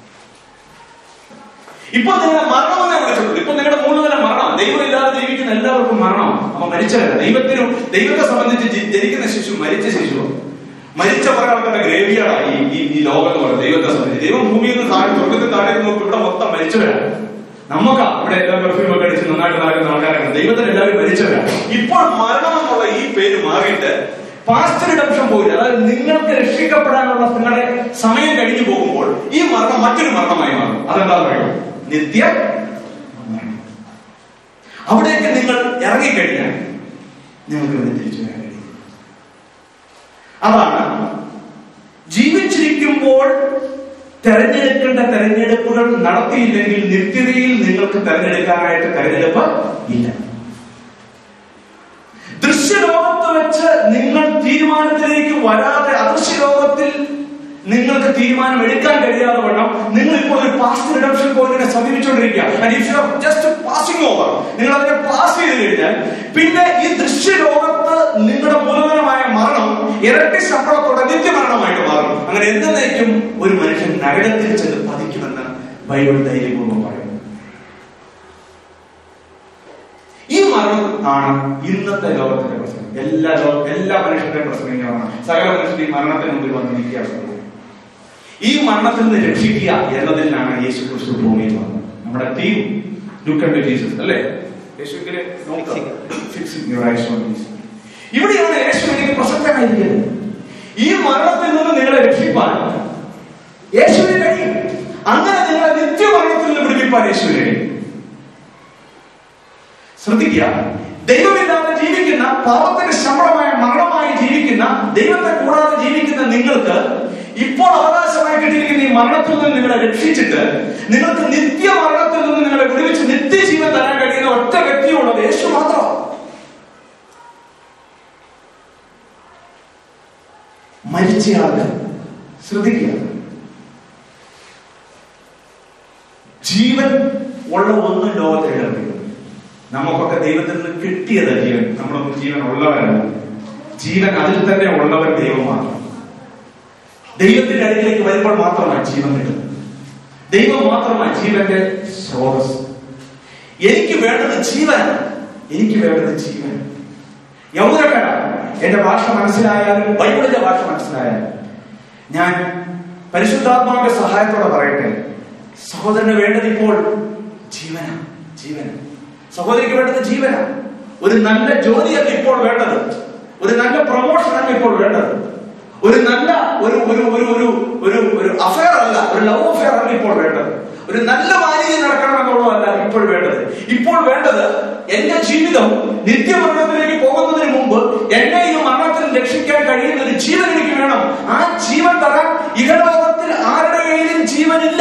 ഇപ്പൊ നിങ്ങളെ മരണമെന്നേ വിളിച്ചിട്ടുണ്ട്. ഇപ്പൊ നിങ്ങളുടെ മൂലധന മരണം. ദൈവമില്ലാതെ ജീവിക്കുന്ന എല്ലാവർക്കും മരണം. അപ്പൊ മരിച്ചവരല്ല. ദൈവത്തിനും ദൈവത്തെ സംബന്ധിച്ച് ജനിക്കുന്ന ശിശു മരിച്ച ശിശുവാണ്. മരിച്ച കുറെ ആൾക്കാരുടെ ഗ്രേവിയാടായി ഈ ഈ ലോകം എന്ന് പറയുന്നത്. ദൈവത്തെ സംബന്ധിച്ച് ദൈവം ഭൂമിയിൽ നിന്ന് താഴെ സ്വർഗത്തിൽ താഴെ നോക്കും. ഇവിടെ മൊത്തം മരിച്ചവരാണ്. നമുക്ക് ഇവിടെ എല്ലാ പെർഫ്യൂം ഒക്കെ അടിച്ച് നന്നായിട്ട് നടക്കുന്ന ആൾക്കാരാണ്. ദൈവത്തിന് എല്ലാവരും മരിച്ചവരാണ്. ഇപ്പോൾ മരണം എന്നുള്ള ഈ പേര് മാറിയിട്ട് പാസ്റ്റ് റിഡംഷൻ പോയിന്റ്, അതായത് നിങ്ങൾക്ക് രക്ഷിക്കപ്പെടാനുള്ള നിങ്ങളുടെ സമയം കഴിഞ്ഞു പോകുമ്പോൾ ഈ മരണം മറ്റൊരു മരണമായി മാറും. അതെന്താ പറയുക? നിത്യ മരണം. അവിടേക്ക് നിങ്ങൾ ഇറങ്ങിക്കഴിഞ്ഞാൽ നിങ്ങൾക്ക് ഇവിടെ തിരിച്ചു വരാൻ കഴിയും. അതാണ് ജീവിച്ചിരിക്കുമ്പോൾ തെരഞ്ഞെടുക്കേണ്ട തെരഞ്ഞെടുപ്പുകൾ നടത്തിയില്ലെങ്കിൽ നിത്യതയിൽ നിങ്ങൾക്ക് തെരഞ്ഞെടുക്കാനായിട്ട് തെരഞ്ഞെടുപ്പ് ഇല്ല. ദൃശ്യലോകത്ത് വെച്ച് നിങ്ങൾ തീരുമാനത്തിലേക്ക് വരാതെ അദൃശ്യലോകത്തിൽ നിങ്ങൾക്ക് തീരുമാനം എടുക്കാൻ കഴിയാതെ വണ്ണം നിങ്ങൾ ഇപ്പോൾ ഒരു പാസ്റ്റ് റിഡംഷൻ പോയിന്റിനെ സമീപിച്ചുകൊണ്ടിരിക്കുക. And if you are just passing over, നിങ്ങൾ അതിനെ പാസ് ചെയ്ത് കഴിഞ്ഞാൽ പിന്നെ ഈ ദൃശ്യലോകത്ത് നിങ്ങളുടെ മൂലധനമായ മരണം ഇരട്ടി ശമ്പളത്തോടെ നിത്യമരണമായിട്ട് മാറും. അങ്ങനെ എന്നേക്കും ഒരു മനുഷ്യൻ നരകത്തിൽ ചെന്ന് പതിക്കുമെന്ന് ബൈബിൾ ധൈര്യപൂർവ്വം പറയുന്നു. ഈ മരണം ആണ് ഇന്നത്തെ ലോകത്തിന്റെ പ്രശ്നം. എല്ലാ ലോക എല്ലാ മനുഷ്യരുടെ പ്രശ്നം ഇങ്ങനെയാണ്. സകല മനുഷ്യർ ഈ മരണത്തിന് മുമ്പിൽ വന്ന് നിൽക്കുക. ഈ മരണത്തിൽ നിന്ന് രക്ഷിക്കുക എന്നതിലാണ് യേശു ക്രിസ്തു ഭൂമിയിൽ വന്നത്. നമ്മുടെ തീം ലുക്ക് അറ്റ് ജീസസ് അല്ലേ? യേശുവിനെ ഇവിടെയാണ് യേശു എനിക്ക് പ്രസക്തമായിരിക്കുന്നത്. ഈ മരണത്തിൽ നിന്ന് നിങ്ങളെ രക്ഷിപ്പാൻ യേശുവിന് കഴിയും. അങ്ങനെ നിങ്ങളെ നിത്യമരണത്തിൽ നിന്ന് വിടുവിപ്പാൻ യേശുവിന് കഴിയും. ശ്രദ്ധിക്കുക, ദൈവമില്ലാതെ ജീവിക്കുന്ന, പാപത്തിന്റെ ശമ്പളമായ മരണമായി ജീവിക്കുന്ന, ദൈവത്തെ കൂടാതെ ജീവിക്കുന്ന നിങ്ങൾക്ക് ഇപ്പോൾ അവകാശമായി കിട്ടിയിരിക്കുന്ന ഈ മരണത്തിൽ നിന്ന് നിങ്ങളെ രക്ഷിച്ചിട്ട് നിങ്ങൾക്ക് നിത്യമരണത്തിൽ നിന്ന് നിങ്ങളെ വിടുവിച്ച് നിത്യജീവൻ തരാൻ കഴിയുന്ന ഒറ്റ വ്യക്തിയുള്ളത് യേശു മാത്രമാണ്. മരിച്ചയാൾക്ക് ശ്രദ്ധിക്കുക, ജീവൻ ഉള്ള ഒന്നും ലോകത്തെ ഇടപെടും. നമുക്കൊക്കെ ദൈവത്തിൽ നിന്ന് കിട്ടിയത് ജീവൻ. നമ്മളൊന്നും ജീവൻ ഉള്ളവരല്ല. ജീവൻ അതിൽ തന്നെ ഉള്ളവൻ ദൈവമാണ്. ദൈവത്തിന്റെ അടുക്കിലേക്ക് വരുമ്പോൾ മാത്രമാണ് ജീവൻ കിട്ടുന്നത്. ദൈവം മാത്രമാണ് ജീവന്റെ സ്രോതസ്. എനിക്ക് വേണ്ടത് ജീവൻ, എനിക്ക് വേണ്ടത് ജീവൻ. യൗവനക്കാര, എന്റെ ഭാഷ മനസ്സിലായാലും ബൈബിളിന്റെ ഭാഷ മനസ്സിലായാലും ഞാൻ പരിശുദ്ധാത്മാവിന്റെ സഹായത്തോടെ പറയട്ടെ, സഹോദരന് വേണ്ടത് ഇപ്പോൾ ജീവനാണ്. ജീവന സഹോദരിക്ക് വേണ്ടത് ജീവനാണ്. ഒരു നല്ല ജോലിയല്ല ഇപ്പോൾ വേണ്ടത്. ഒരു നല്ല പ്രൊമോഷനാണ് ഇപ്പോൾ വേണ്ടത്. ഒരു നല്ല ഒരു ഒരു ഒരു ഒരു ഒരു ഒരു അഫെയർ അല്ല, ഒരു ലവ് അഫെയർ അല്ല ഇപ്പോൾ വേണ്ടത്. ഒരു നല്ല മാലിന്യ നടക്കണം എന്നുള്ളതല്ല ഇപ്പോൾ വേണ്ടത്. ഇപ്പോൾ വേണ്ടത് എന്റെ ജീവിതം നിത്യമരണത്തിലേക്ക് പോകുന്നതിന് മുമ്പ് എന്നെ ഈ മരണത്തിൽ രക്ഷിക്കാൻ കഴിയുന്ന ഒരു ജീവൻ എനിക്ക് വേണം. ആ ജീവൻ തരാൻ ഇഹലോകത്തിൽ ആരുടെ കയ്യിലും ജീവനില്ല.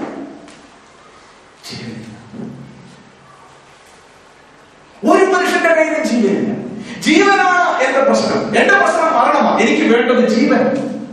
ഒരു മനുഷ്യന്റെ കയ്യിലും ജീവനില്ല. ജീവനാണ് എന്റെ പ്രശ്നം. എന്റെ പ്രശ്നം മരണമാണ്. എനിക്ക് വേണ്ടത് ജീവൻ.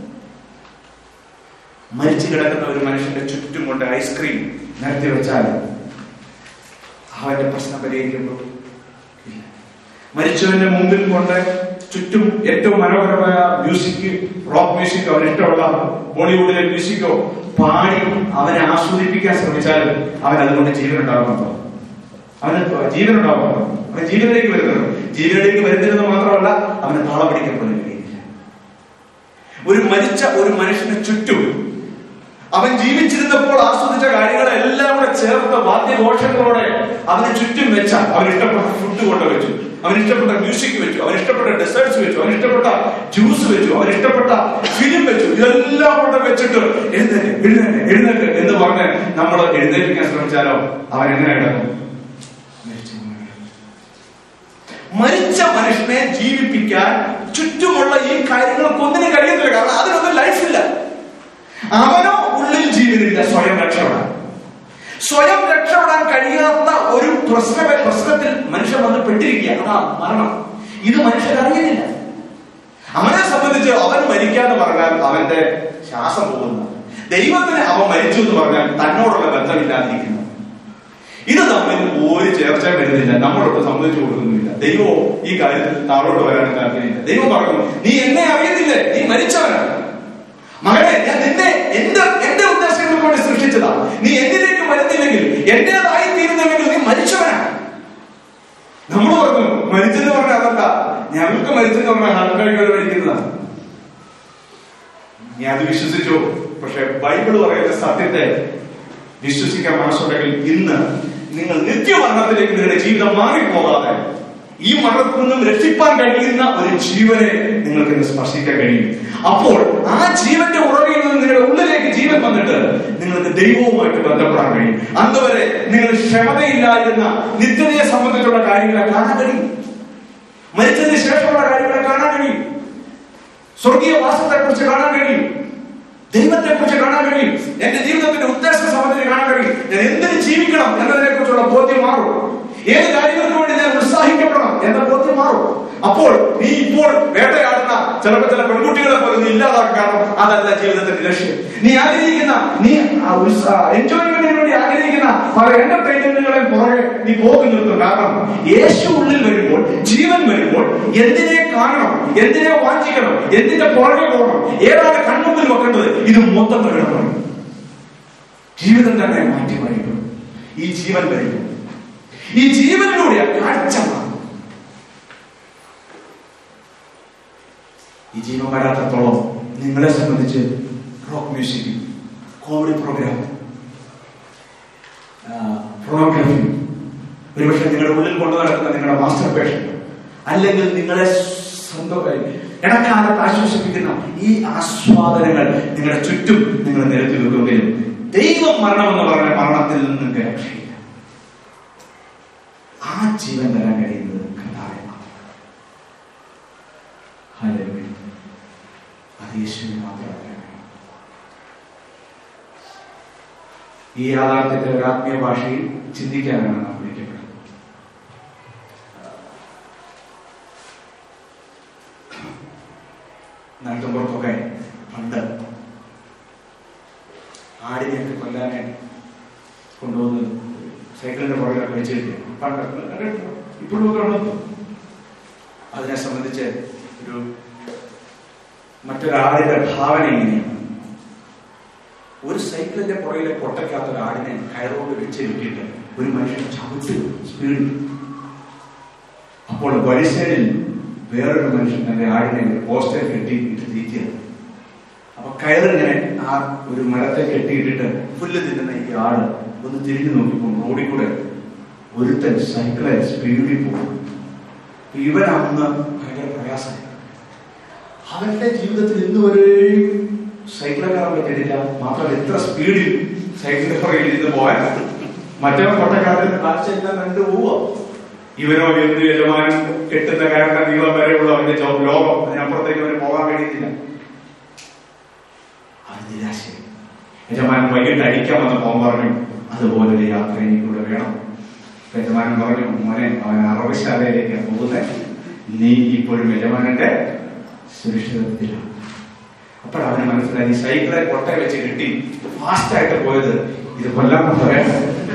മരിച്ചു കിടക്കുന്ന ഒരു മനുഷ്യന്റെ ചുറ്റും കൊണ്ട് ഐസ്ക്രീം നിരത്തി വെച്ചാൽ അവന്റെ പ്രശ്നം പരിഹരിക്കുമ്പോൾ ഇല്ല. മരിച്ചവന്റെ മുമ്പിൽ കൊണ്ട് ചുറ്റും ഏറ്റവും മനോഹരമായ മ്യൂസിക്, റോക്ക് മ്യൂസിക്, അവന് ഇഷ്ടമുള്ള ബോളിവുഡിലെ മ്യൂസിക്കോ പാടി അവനെ ആസ്വദിപ്പിക്കാൻ ശ്രമിച്ചാലും അവൻ അതുകൊണ്ട് ജീവൻ ഉണ്ടാകുന്നുണ്ടോ? അവന് ജീവൻ ഉണ്ടാകുന്നുണ്ടോ? അവൻ ജീവനിലേക്ക് വരുന്നുണ്ടോ? ജീവനിലേക്ക് വരുന്നില്ലെന്ന് മാത്രമല്ല, അവന് താളം പിടിക്കാൻ പോലും കഴിയില്ല. ഒരു മരിച്ച ഒരു മനുഷ്യന് ചുറ്റും അവൻ ജീവിച്ചിരുന്നപ്പോൾ ആസ്വദിച്ച കാര്യങ്ങളെല്ലാം കൂടെ ചേർത്ത് വാദ്യഘോഷങ്ങളോടെ അവന് ചുറ്റും വെച്ച, അവൻ ഇഷ്ടപ്പെട്ട ഫുഡ് കൊണ്ട് വെച്ചു, അവൻ ഇഷ്ടപ്പെട്ട മ്യൂസിക് വെച്ചു, അവൻ ഇഷ്ടപ്പെട്ട ഡെസേർട്സ് വെച്ചു, അവൻ ഇഷ്ടപ്പെട്ട ജ്യൂസ് വെച്ചു, അവൻ ഇഷ്ടപ്പെട്ട ഫിലിം വെച്ചു. ഇതെല്ലാം കൂടെ വെച്ചിട്ട് എഴുന്നേറ്റ് എഴുന്നേറ്റ് എഴുന്നേറ്റ് എന്ന് പറഞ്ഞ് നമ്മൾ എഴുന്നേൽപ്പിക്കാൻ ശ്രമിച്ചാലോ അവൻ എങ്ങനെ കിടക്കും? മരിച്ച മനുഷ്യനെ ജീവിപ്പിക്കാൻ ചുറ്റുമുള്ള ഈ കാര്യങ്ങൾക്ക് ഒന്നിനും കഴിയുന്നില്ല. കാരണം അതിനൊന്നും ലൈഫില്ല. അവനോ ഉള്ളിൽ ജീവനില്ല. സ്വയം രക്ഷപ്പെടാൻ സ്വയം രക്ഷപ്പെടാൻ കഴിയാത്ത ഒരു പ്രശ്ന പ്രശ്നത്തിൽ മനുഷ്യൻ വന്ന് പെട്ടിരിക്കുക. അതാ മരണം. ഇത് മനുഷ്യൻ അറിയുന്നില്ല. അവനെ സംബന്ധിച്ച് അവൻ മരിക്കാന്ന് പറഞ്ഞാൽ അവന്റെ ശ്വാസം പോകുന്നു. ദൈവത്തിന് അവൻ മരിച്ചു എന്ന് പറഞ്ഞാൽ തന്നോടുള്ള ബന്ധമില്ലാതിരിക്കുന്നു. ഇത് തമ്മിൽ ഒരു ചേർച്ച വരുന്നില്ല. നമ്മളോട് സമ്മതിച്ചു കൊടുക്കുന്നില്ല. ദൈവവും ഈ കാര്യത്തിൽ താഴോട്ട് വരാൻ താല്പര്യമില്ല. ദൈവം പറഞ്ഞു, നീ എന്നെ അറിയുന്നില്ലേ? നീ മരിച്ചവനാണ്. മകനെ, ഞാൻ നിന്നെ എന്റെ എന്റെ ഉദ്ദേശങ്ങൾക്ക് വേണ്ടി സൃഷ്ടിച്ചതാ. നീ എന്നിലേക്ക് വരുന്നില്ലെങ്കിൽ, എന്റേതായി തീരുന്നില്ലെങ്കിൽ നീ മരിച്ചവനാണ്. നമ്മൾ പറഞ്ഞു മരിച്ചെന്ന് പറഞ്ഞാൽ അതല്ല, ഞങ്ങൾക്ക് മരിച്ചെന്ന് പറഞ്ഞാൽ ഹൺഡ്രഡ് മരിക്കുന്നതാണ്. നീ അത് വിശ്വസിച്ചു. പക്ഷെ ബൈബിൾ പറയുന്ന സത്യത്തെ വിശ്വസിക്കാൻ മനസ്സുണ്ടെങ്കിൽ ഇന്ന് നിങ്ങൾ നിത്യമരണത്തിലേക്ക് നിങ്ങളുടെ ജീവിതം മാറിപ്പോകാതെ ഈ മരണത്തിൽ നിന്നും രക്ഷിപ്പാൻ കഴിയുന്ന ഒരു ജീവനെ നിങ്ങൾക്ക് ഇന്ന് സ്പർശിക്കാൻ കഴിയും. അപ്പോൾ ആ ജീവന്റെ ഉറവിൽ നിന്ന് നിങ്ങളുടെ ഉള്ളിലേക്ക് ജീവൻ വന്നിട്ട് നിങ്ങൾക്ക് ദൈവവുമായിട്ട് ബന്ധപ്പെടാൻ കഴിയും. അതുവരെ നിങ്ങൾ ക്ഷമതയില്ലായിരുന്ന നിത്യതയെ സംബന്ധിച്ചുള്ള കാര്യങ്ങളെ കാണാൻ കഴിയും. മരിച്ചതിന് ശേഷമുള്ള കാര്യങ്ങളെ കാണാൻ കഴിയും. സ്വർഗീയ വാസത്തെ കുറിച്ച് കാണാൻ കഴിയും. ദൈവത്തെ കുറിച്ച് കാണാൻ കഴിയും. എന്റെ ജീവിതത്തിന്റെ ഉദ്ദേശത്തെ സംബന്ധിച്ച് കാണാൻ കഴിയും. ഞാൻ എന്തിന് ജീവിക്കണം എന്നതിനെ കുറിച്ചുള്ള ബോധ്യം മാറും. ഏത് കാര്യങ്ങൾക്ക് വേണ്ടി ഞാൻ ഉത്സാഹിക്കപ്പെടണം എന്ന ബോധ്യം മാറും. അപ്പോൾ നീ ഇപ്പോൾ വേട്ടയാടുന്ന ചിലപ്പോൾ ചില പെൺകുട്ടികളെ പോലെ നീ ഇല്ലാതാക്കാൻ കാരണം അതല്ല ജീവിതത്തിന്റെ ലക്ഷ്യം. നീ ആഗ്രഹിക്കുന്ന നീ എൻജോയ്മെന്റിന് വേണ്ടി ആഗ്രഹിക്കുന്ന പല എന്റർടൈൻമെന്റുകളെ പുറകെ നീ പോയി നിർത്തും. കാരണം യേശു ഉള്ളിൽ വരുമ്പോൾ, ജീവൻ വരുമ്പോൾ എന്തിനെ കാണണം, എന്തിനെ വാഞ്ചിക്കണം, എന്തിന്റെ പുറകെ പോകണം, ഏതാണ് കൺമുമ്പിൽ വെക്കേണ്ടത്, ഇത് മൊത്തം തൊഴിലാണ്. ജീവിതം തന്നെ മാറ്റി മറിയും. ഈ ജീവൻ വരും, ഈ ജീവനിലൂടെ കാഴ്ച മാറും. ഈ ജീവൻ വരാത്തത്തോളം നിങ്ങളെ സംബന്ധിച്ച് rock music, comedy programme, photography, ഒരുപക്ഷെ നിങ്ങളുടെ ഉള്ളിൽ കൊണ്ടു നടക്കുന്ന നിങ്ങളുടെ മാസ്റ്റർ പേഷൻ, അല്ലെങ്കിൽ നിങ്ങളെ സ്വന്തമായി ഇടക്കാലത്ത് ആശ്വസിപ്പിക്കുന്ന ഈ ആസ്വാദനങ്ങൾ നിങ്ങളുടെ ചുറ്റും നിങ്ങൾ നിരത്തി വെക്കുകയും ദൈവം മരണമെന്ന് പറഞ്ഞ മരണത്തിൽ നിന്ന് നിങ്ങൾക്ക് രക്ഷയില്ല. ആ ജീവൻ തരാൻ കഴിയുന്നത് കർത്താവേ മാത്രമാണ്. ഹല്ലേലൂയ. അത് യേശുവിനെ മാത്രമേ. ഈ യാഥാർത്ഥ്യത്തെ ഒരു ആത്മീയ ഭാഷയിൽ ചിന്തിക്കാനാണ് നാം വിളിക്കപ്പെടുന്നത്. നാട്ടുമ്പുറത്തൊക്കെ പണ്ട് ആടിനെയൊക്കെ കൊല്ലാനെ കൊണ്ടുവന്ന് സൈക്കിളിന്റെ പുറകിലൊക്കെ വെച്ച് കിട്ടിയ പണ്ട് ഇപ്പോഴും കാണുന്നു. അതിനെ സംബന്ധിച്ച് ഒരു മറ്റൊരാടിന്റെ ഭാവന ഇങ്ങനെയാണ്. ഒരു സൈക്കിളിന്റെ പുറകിലെ പൊട്ടയ്ക്കാത്ത ഒരു ആടിനെ കയറോട് വെച്ച് കിട്ടിയിട്ട് ഒരു മനുഷ്യൻ ചവിട്ടി സ്പീഡിൽ. അപ്പോൾ വഴിസൈഡിൽ വേറൊരു മനുഷ്യൻ തന്റെ ആടിനെ പോസ്റ്റർ കെട്ടിയിട്ട് തിരിക്കുക. അപ്പൊ കയറിങ്ങനെ ആ ഒരു മരത്തെ കെട്ടിയിട്ടിട്ട് പുല്ല് തിന്നുന്ന ഈ ആട് ഒന്ന് തിരിഞ്ഞു നോക്കിപ്പോ റോഡിൽ കൂടെ ഒരുത്തൻ സൈക്കിളെ സ്പീഡിൽ പോകും. ഇവൻ അന്ന് ഭയങ്കര പ്രയാസമായി. അവന്റെ ജീവിതത്തിൽ ഇന്നുവരെയും സൈക്കിളെ കയറാൻ പറ്റിയിട്ടില്ല. മാത്രമല്ല എത്ര സ്പീഡിൽ സൈക്കിളിന്റെ പുറകിൽ ഇരുന്ന് പോയാൽ മറ്റവൻ കൊട്ടക്കാരൻ കാഴ്ചയെല്ലാം കണ്ടു പോവുക. ഇവനോ എന്ത് യജമാനൻ കെട്ടുന്ന കാരന്റെ നീളം വരെയുള്ള അവന്റെ ലോകം, അതിനപ്പുറത്തേക്ക് അവന് പോകാൻ കഴിയുന്നില്ല. അവൻ നിരാശയായി. യജമാനൻ വൈകിട്ട് അടിക്കാമെന്ന് പോകാൻ പറഞ്ഞു. അതുപോലെ ഒരു യാത്ര എനിക്കൂടെ വേണം. യജമാനൻ പറഞ്ഞു, മോനെ അവൻ അറവശാലയിലേക്കാണ് പോകുന്നത്, നീ ഇപ്പോഴും യജമാനന്റെ സുരക്ഷിതത്തിലാണ്. അപ്പോഴവന് മനസ്സിലായി ഈ സൈക്കിളെ കൊട്ടയെ വെച്ച് കിട്ടി ഫാസ്റ്റായിട്ട് പോയത് ഇത് കൊല്ലാൻ പറയാൻ.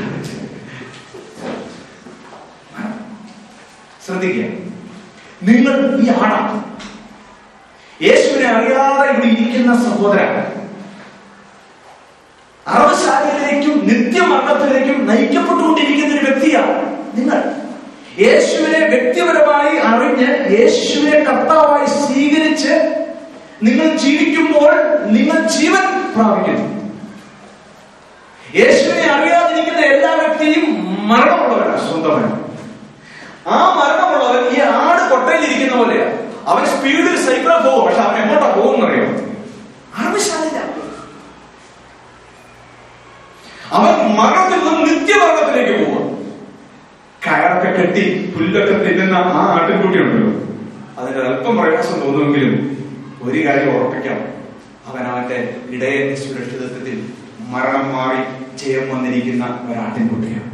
ശ്രദ്ധിക്കുക, നിങ്ങൾ ഈ ആടാണ്. യേശുവിനെ അറിയാതെ ഇവിടെ ഇരിക്കുന്ന സഹോദരൻ അറവശാലയിലേക്കും നിത്യമരണത്തിലേക്കും നയിക്കപ്പെട്ടുകൊണ്ടിരിക്കുന്ന ഒരു വ്യക്തിയാണ് നിങ്ങൾ. യേശുവിനെ വ്യക്തിപരമായി അറിഞ്ഞ് യേശുവിനെ കർത്താവായി സ്വീകരിച്ച് നിങ്ങൾ ജീവിക്കുമ്പോൾ നിങ്ങൾ ജീവൻ പ്രാപിക്കുന്നു. യേശുവിനെ അറിയാതിരിക്കുന്ന എല്ലാ വ്യക്തിയും മരണമുള്ളവരാണ് സ്വന്തമായി. ആ മരണമുള്ളവൻ ഈ ആട് കൊട്ടയിലിരിക്കുന്ന പോലെയാണ്. അവൻ സ്പീഡിൽ സൈക്കിളിൽ പോകും, പക്ഷെ അവൻ എങ്ങോട്ടാ പോകുന്നറിയോ? അറവശാലയില. അവൻ മരണത്തിൽ നിന്നും നിത്യമരണത്തിലേക്ക് പോവുക. കയറൊക്കെ കെട്ടി പുല്ലൊക്കെ തിന്നുന്ന ആ ആട്ടിൻകുട്ടി ഉണ്ടല്ലോ, അതിന്റെ അല്പം പ്രയാസം തോന്നുമെങ്കിലും ഒരു കാര്യം ഉറപ്പിക്കാം, അവൻ അവന്റെ ഇടയന്റെ സുരക്ഷിതത്വത്തിൽ മരണം മാറി ജയം വന്നിരിക്കുന്ന ഒരാട്ടിൻകുട്ടിയാണ്.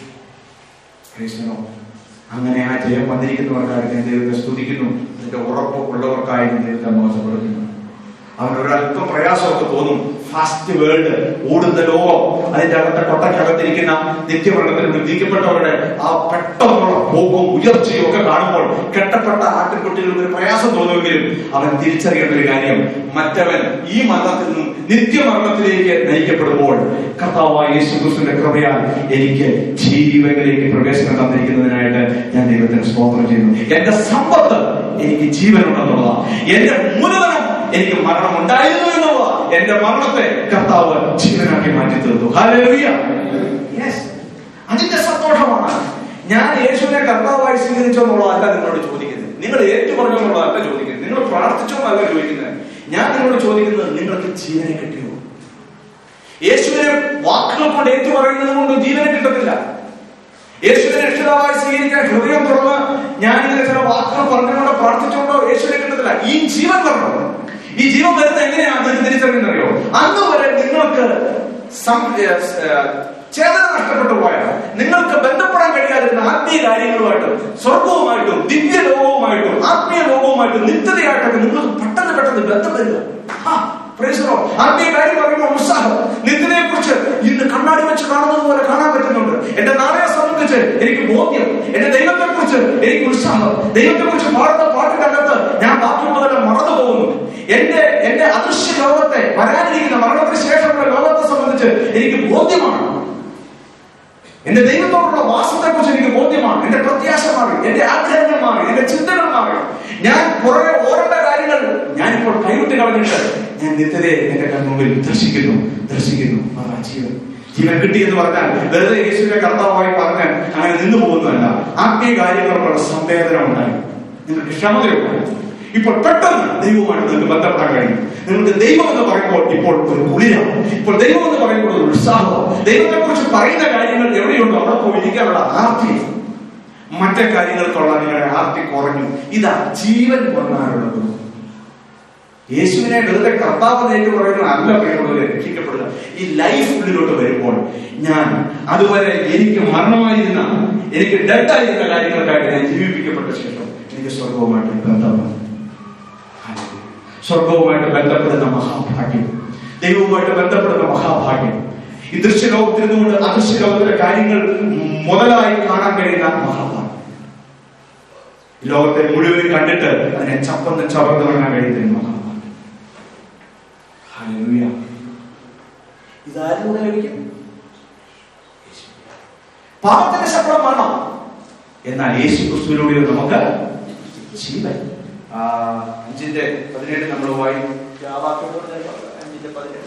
അങ്ങനെ ആ ജയം വന്നിരിക്കുന്നവർക്കായി ഞാൻ ദൈവത്തെ സ്തുതിക്കുന്നു. അതിന്റെ ഉറപ്പ് ഉള്ളവർക്കായി ദൈവത്തെ മോശപ്പെടുത്തുന്നു. അവൻ ഒരല്പം പ്രയാസമൊക്കെ തോന്നും. ഫാസ്റ്റ് വേൾഡ്, ഓടുന്ന ലോകം, അതിന്റെ അകത്തെ കൊട്ടക്കകത്തിരിക്കുന്ന നിത്യമരണത്തിൽ വിധിക്കപ്പെട്ടവരുടെ ആ പെട്ടെന്നുള്ള പോക്കും ഉയർച്ചയും ഒക്കെ കാണുമ്പോൾ കെട്ടപ്പെട്ട ആട്ടിൻകുട്ടികൾക്ക് ഒരു പ്രയാസം തോന്നുമെങ്കിലും അവൻ തിരിച്ചറിയേണ്ട ഒരു കാര്യം, മറ്റവൻ ഈ മരണത്തിൽ നിന്നും നിത്യമരണത്തിലേക്ക് നയിക്കപ്പെടുമ്പോൾ കർത്താവായ യേശുക്രിസ്തുവിന്റെ കൃപയാൽ എനിക്ക് ജീവനിലേക്ക് പ്രവേശനം തന്നിരിക്കുന്നതിനായിട്ട് ഞാൻ ദൈവത്തിന് സ്തോത്രം ചെയ്യുന്നു. എന്റെ സമ്പത്ത് എനിക്ക് ജീവനുണ്ടെന്നുള്ളതാണ്. എന്റെ മൂലധനം എനിക്ക് മരണം ഉണ്ടായിരുന്നു എന്നുള്ളതാണ്. എന്റെ മരണത്തെ കർത്താവ് ജീവനാക്കി മാറ്റി തീർത്തു. ഹല്ലേലൂയ. യെസ്, അതിന്റെ സന്തോഷമാണ്. ഞാൻ യേശുവിനെ കർത്താവായി സ്വീകരിച്ചെന്നുള്ളതല്ല നിങ്ങളോട് ചോദിക്കുന്നത്, നിങ്ങൾ ഏറ്റു പറഞ്ഞെന്നുള്ളതല്ല ചോദിക്കുന്നത്, നിങ്ങൾ പ്രാർത്ഥിച്ചോന്നല്ല ചോദിക്കുന്നത്. ഞാൻ നിങ്ങളോട് ചോദിക്കുന്നത്, നിങ്ങൾക്ക് ജീവനെ കിട്ടിയോ? യേശുവിനെ വാക്കുകൾ കൊണ്ട് ഏറ്റു പറയുന്നത് കൊണ്ട് ജീവനെ കിട്ടത്തില്ല. യേശുവിനെ രക്ഷിതാവായി സ്വീകരിക്കാൻ ഹൃദയം തുറന്ന് ഞാനിങ്ങനെ ചില വാക്കുകൾ പറഞ്ഞുകൊണ്ടോ പ്രാർത്ഥിച്ചുകൊണ്ടോ യേശുവിനെ കിട്ടത്തില്ല. ഈ ജീവൻ പറഞ്ഞു. ഈ ജീവൻ വരുന്നത് എങ്ങനെയാണെന്ന് തിരിച്ചറിയുന്നറിയോ? അന്ന് വരെ നിങ്ങൾക്ക് ചേതന നഷ്ടപ്പെട്ടു പോയാൽ, നിങ്ങൾക്ക് ബന്ധപ്പെടാൻ കഴിയാതിരുന്ന ആത്മീയ കാര്യങ്ങളുമായിട്ടും സ്വർഗവുമായിട്ടും ദിവ്യലോകവുമായിട്ടും സ്വർഗവുമായിട്ട് നിത്യതയായിട്ടൊക്കെ നിങ്ങൾക്ക് പെട്ടെന്ന് പെട്ടെന്ന് ബന്ധം വരിക. ആത്മീയ കാര്യം പറയുമ്പോൾ ഉത്സാഹം. നിത്യതയെ കുറിച്ച് ഇന്ന് കണ്ണാടി വെച്ച് കാണുന്നത് പോലെ കാണാൻ പറ്റുന്നുണ്ട്. എന്റെ നാളെ സംബന്ധിച്ച് എനിക്ക് ബോധ്യം. എന്റെ ദൈവത്തെ കുറിച്ച് എനിക്ക് ഉത്സാഹം. ദൈവത്തെ കുറിച്ച് പാടുന്ന പാട്ടിനകത്ത് ഞാൻ ബാക്കിയുള്ളതെല്ലാം മറന്നു പോകുന്നു. എന്റെ എന്റെ അദൃശ്യ ലോകത്തെ, വരാനിരിക്കുന്ന മരണത്തിന് ശേഷമുള്ള ലോകത്തെ സംബന്ധിച്ച് എനിക്ക് ബോധ്യമാണ്. എന്റെ ദൈവത്തോടുള്ള വാസത്തെ കുറിച്ച് എനിക്ക് ബോധ്യമാണ്. എന്റെ പ്രത്യാശ മാറി, എന്റെ ആഗ്രഹങ്ങൾ മാറി, എന്റെ ചിന്തകൾ മാറി. ഞാൻ പുറകെ ഓരേണ്ട കാര്യങ്ങൾ ഞാനിപ്പോൾ കൈവിട്ട് കളഞ്ഞിട്ട് ഞാൻ നിത്യതയെ എന്റെ കൺമുമ്പിൽ ദർശിക്കുന്നു ദർശിക്കുന്നു അതാ ജീവൻ. ജീവൻ കിട്ടി എന്ന് പറഞ്ഞാൽ വെറുതെ യേശുവിനെ കർത്താവായി പറഞ്ഞാൽ അങ്ങനെ നിന്നു പോകുന്നതല്ല. ആത്മീയ കാര്യങ്ങൾക്കുള്ള സംവേദന ഉണ്ടായി, നിങ്ങൾക്ക് ക്ഷമതയുണ്ടായി. ഇപ്പോൾ പെട്ടെന്ന് ദൈവവുമായിട്ട് നിങ്ങൾക്ക് ബന്ധപ്പെടാൻ കഴിയും. നിങ്ങൾക്ക് ദൈവം എന്ന് പറയുമ്പോൾ ഇപ്പോൾ ഒരു കുളിരാണ്. ഇപ്പോൾ ദൈവം എന്ന് പറയുമ്പോൾ ഒരു ഉത്സാഹം. ദൈവത്തെ കുറിച്ച് പറയുന്ന കാര്യങ്ങൾ എവിടെയുണ്ടോ അവിടെ പോയിരിക്കാനുള്ള ആർത്തി. മറ്റേ കാര്യങ്ങൾക്കുള്ള നിങ്ങളുടെ ആർത്തി കുറഞ്ഞു. ഇതാ ജീവൻ വന്നാലുള്ളത്. യേശുവിനെ വെറുതെ കർത്താവിനേറ്റ് പറയുന്ന അല്ല പ്രിയമുള്ളവരെ രക്ഷിക്കപ്പെടുക. ഈ ലൈഫ് ഉള്ളിലോട്ട് വരുമ്പോൾ ഞാൻ അതുവരെ എനിക്ക് മരണമായിരുന്ന, എനിക്ക് ഡെഡായിരുന്ന കാര്യങ്ങൾക്കായിട്ട് ഞാൻ ജീവിപ്പിക്കപ്പെട്ട ശേഷം എനിക്ക് സ്വർഗവുമായിട്ട് ബന്ധമാണ്. സ്വർഗവുമായിട്ട് ബന്ധപ്പെടുന്ന മഹാഭാഗ്യം, ദൈവവുമായിട്ട് ബന്ധപ്പെടുന്ന മഹാഭാഗ്യം. ഈ ദൃശ്യലോകത്തിൽ നിന്നുകൊണ്ട് അദൃശ്യ ലോകത്തിലെ കാര്യങ്ങൾ മുതലായി കാണാൻ കഴിയുന്ന മഹാഭാഗ്യം. ലോകത്തെ മുഴുവൻ കണ്ടിട്ട് അതിനെ ചപ്പന്ന് ചവർന്ന് കാണാൻ കഴിയുന്ന മഹാഭാഗ്യം. ഹല്ലേലൂയ. ഇതാരും ലഭിക്കും. പാപത്തിന്റെ ശമ്പളം മരണം, എന്നാൽ യേശു ക്രിസ്തുവിലൂടെ നമുക്ക് ജീവൻ. അഞ്ചിന്റെ പതിനേഴ് നമ്മൾ വായിക്കും. അഞ്ചിന്റെ പതിനേഴ്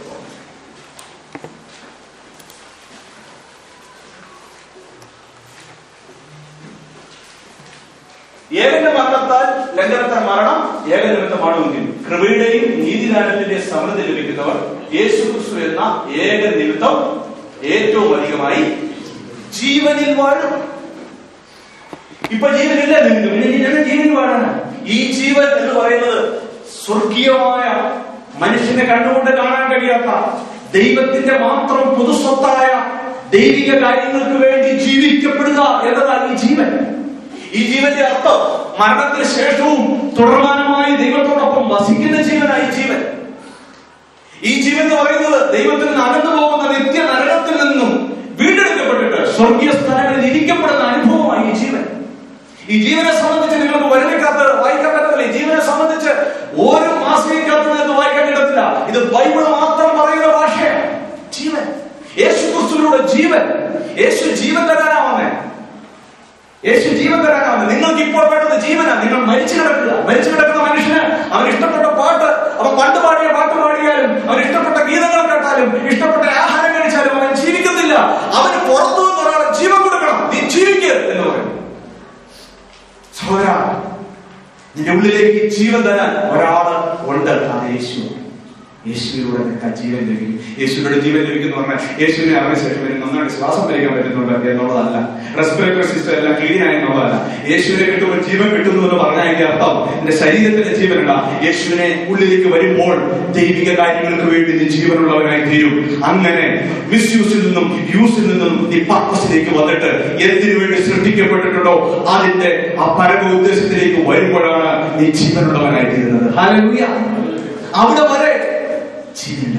ഏകന്റെ മരണത്താൽ ലംഘനത്താൽ മരണം ഏകനിമിത്തമാണെങ്കിൽ കൃപയുടെയും നീതിദാനത്തിന്റെ സമൃദ്ധി ലഭിക്കുന്നവർ യേശു ക്രിസ്തു എന്ന ഏക നിമിത്തം ഏറ്റവും അധികമായി ജീവനിൽ വാഴും. ഇപ്പൊ ജീവനില്ല നിങ്ങൾക്ക്, പിന്നെ ജീവനിൽ വാഴാണ്. ഈ ജീവൻ എന്ന് പറയുന്നത് സ്വർഗീയമായ, മനുഷ്യനെ കണ്ടുകൊണ്ട് കാണാൻ കഴിയാത്ത, ദൈവത്തിന്റെ മാത്രം പൊതുസ്വത്തായ ദൈവിക കാര്യങ്ങൾക്ക് വേണ്ടി ജീവിക്കപ്പെടുക എന്നതാണ് ഈ ജീവൻ. ഈ ജീവന്റെ അർത്ഥം മരണത്തിന് ശേഷവും തുടർമാനമായി ദൈവത്തോടൊപ്പം വസിക്കുന്ന ജീവനായി ജീവൻ. ഈ ജീവൻ എന്ന് പറയുന്നത് ദൈവത്തിൽ നിന്ന് അകന്നു പോകുന്ന നിത്യ നരകത്തിൽ നിന്നും വീണ്ടെടുക്കപ്പെട്ടിട്ട് സ്വർഗീയ സ്ഥലങ്ങളിൽ ഇരിക്കപ്പെടുന്ന അനുഭവമായി ഈ ജീവൻ. ഈ ജീവനെ സംബന്ധിച്ച് നിങ്ങൾക്ക് വരുന്നതിനകത്ത് വായിക്കാൻ പറ്റത്തില്ല. ഈ ജീവനെ സംബന്ധിച്ച് ഒരു മാസികക്കകത്ത് നിങ്ങൾക്ക് വായിക്കാൻ കിട്ടത്തില്ല. ഇത് ബൈബിൾ മാത്രം പറയുന്ന ഭാഷയാണ്. ജീവൻ, യേശു ക്രിസ്തുവിലൂടെ ജീവൻ. യേശു ജീവൻ തരാനാവുന്നേ, യേശു ജീവൻ തരാനാവുന്നത്. നിങ്ങൾക്ക് ഇപ്പോൾ വേണ്ടത് ജീവനാണ്. നിങ്ങൾ മരിച്ചു കിടക്കുക. മരിച്ചു കിടക്കുന്ന മനുഷ്യന് അവൻ ഇഷ്ടപ്പെട്ട പാട്ട്, അവൻ പണ്ട് പാടിയ പാട്ട് പാടിയാലും, അവൻ ഇഷ്ടപ്പെട്ട ഗീതങ്ങൾ കേട്ടാലും, ഇഷ്ടപ്പെട്ട ആഹാരം കഴിച്ചാലും അവൻ ജീവിക്കുന്നില്ല. അവന് പുറത്തു നിന്ന് ഒരാളെ ജീവൻ കൊടുക്കണം. നീ ജീവിക്കുക എന്ന് പറയും. സഹോദര, നിന്റെ ഉള്ളിലേക്ക് ജീവൻ തരാൻ ഒരാള് ഉണ്ട്, അത് യേശു. യേശുവിലൂടെ നിനക്ക് ജീവൻ ലഭിക്കും. യേശുവിലൂടെ ജീവൻ ലഭിക്കുന്നു പറഞ്ഞാൽ യേശുവിനെ അറിഞ്ഞ ശേഷം നന്നായിട്ട് ശ്വാസം വലിക്കാൻ പറ്റുന്നുണ്ട് എന്നുള്ളതല്ല. റെസ്പിറേറ്ററി സിസ്റ്റം എല്ലാം ക്ലീൻ ആയി എന്നുള്ളതല്ല. യേശുവിനെ കിട്ടുമ്പോൾ ജീവൻ കിട്ടുന്നു എന്ന് പറഞ്ഞാൽ അതിന്റെ അർത്ഥം എന്റെ ശരീരത്തിന്റെ ജീവനുള്ള യേശുവിനെ ഉള്ളിലേക്ക് വരുമ്പോൾ ദൈവിക കാര്യങ്ങൾക്ക് വേണ്ടി നീ ജീവനുള്ളവനായി തീരും. അങ്ങനെ മിസ്യൂസിൽ നിന്നും യൂസിൽ നിന്നും നീ പർപ്പസിലേക്ക് വന്നിട്ട് എന്തിനു വേണ്ടി സൃഷ്ടിക്കപ്പെട്ടിട്ടുണ്ടോ അതിന്റെ ആ പരമ ഉദ്ദേശത്തിലേക്ക് വരുമ്പോഴാണ് നീ ജീവനുള്ളവനായി തീരുന്നത്. ഹല്ലേലൂയ. അവിടെ വരെ ജീവനില്ല.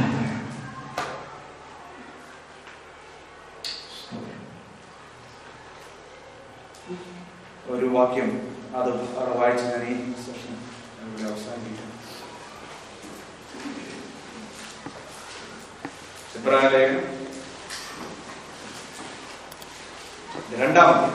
ഒരു വാക്യം അത് അവിടെ വായിച്ച് ഞാൻ ഈ സെഷൻ അവസാനിപ്പിക്കും. എബ്രായ ലേഖനം രണ്ടാമത്തെ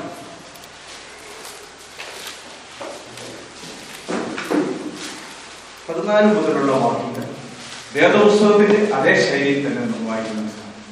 പതിനാല് മുതലുള്ള വാക്യങ്ങൾ വേദപുസ്തകത്തിന്റെ അതേ ശൈലിയിൽ തന്നെ നമ്മൾ വായിക്കുന്ന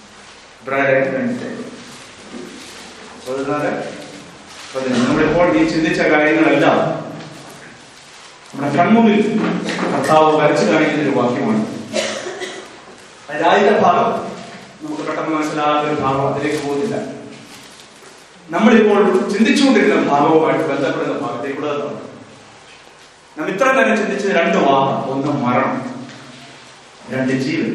പതിനാല് പതിനഞ്ച്. നമ്മളിപ്പോൾ ഈ ചിന്തിച്ച കാര്യങ്ങളെല്ലാം നമ്മുടെ കൺമുമ്പിൽ കർത്താവ് വരച്ചു കാണിക്കുന്ന ഒരു വാക്യമാണ്. അതിന്റെ ഭാഗം നമുക്ക് പെട്ടെന്ന് മനസ്സിലാകുന്ന ഒരു ഭാഗം, അതിലേക്ക് പോകുന്നില്ല. നമ്മളിപ്പോൾ ചിന്തിച്ചുകൊണ്ടിരുന്ന ഭാഗവുമായിട്ട് ബന്ധപ്പെടുന്ന ഭാഗത്തേക്കൂടെ നാം ഇത്ര തന്നെ ചിന്തിച്ചത് രണ്ട് വാഹം. ഒന്ന് മരണം, രണ്ട് ജീവൻ.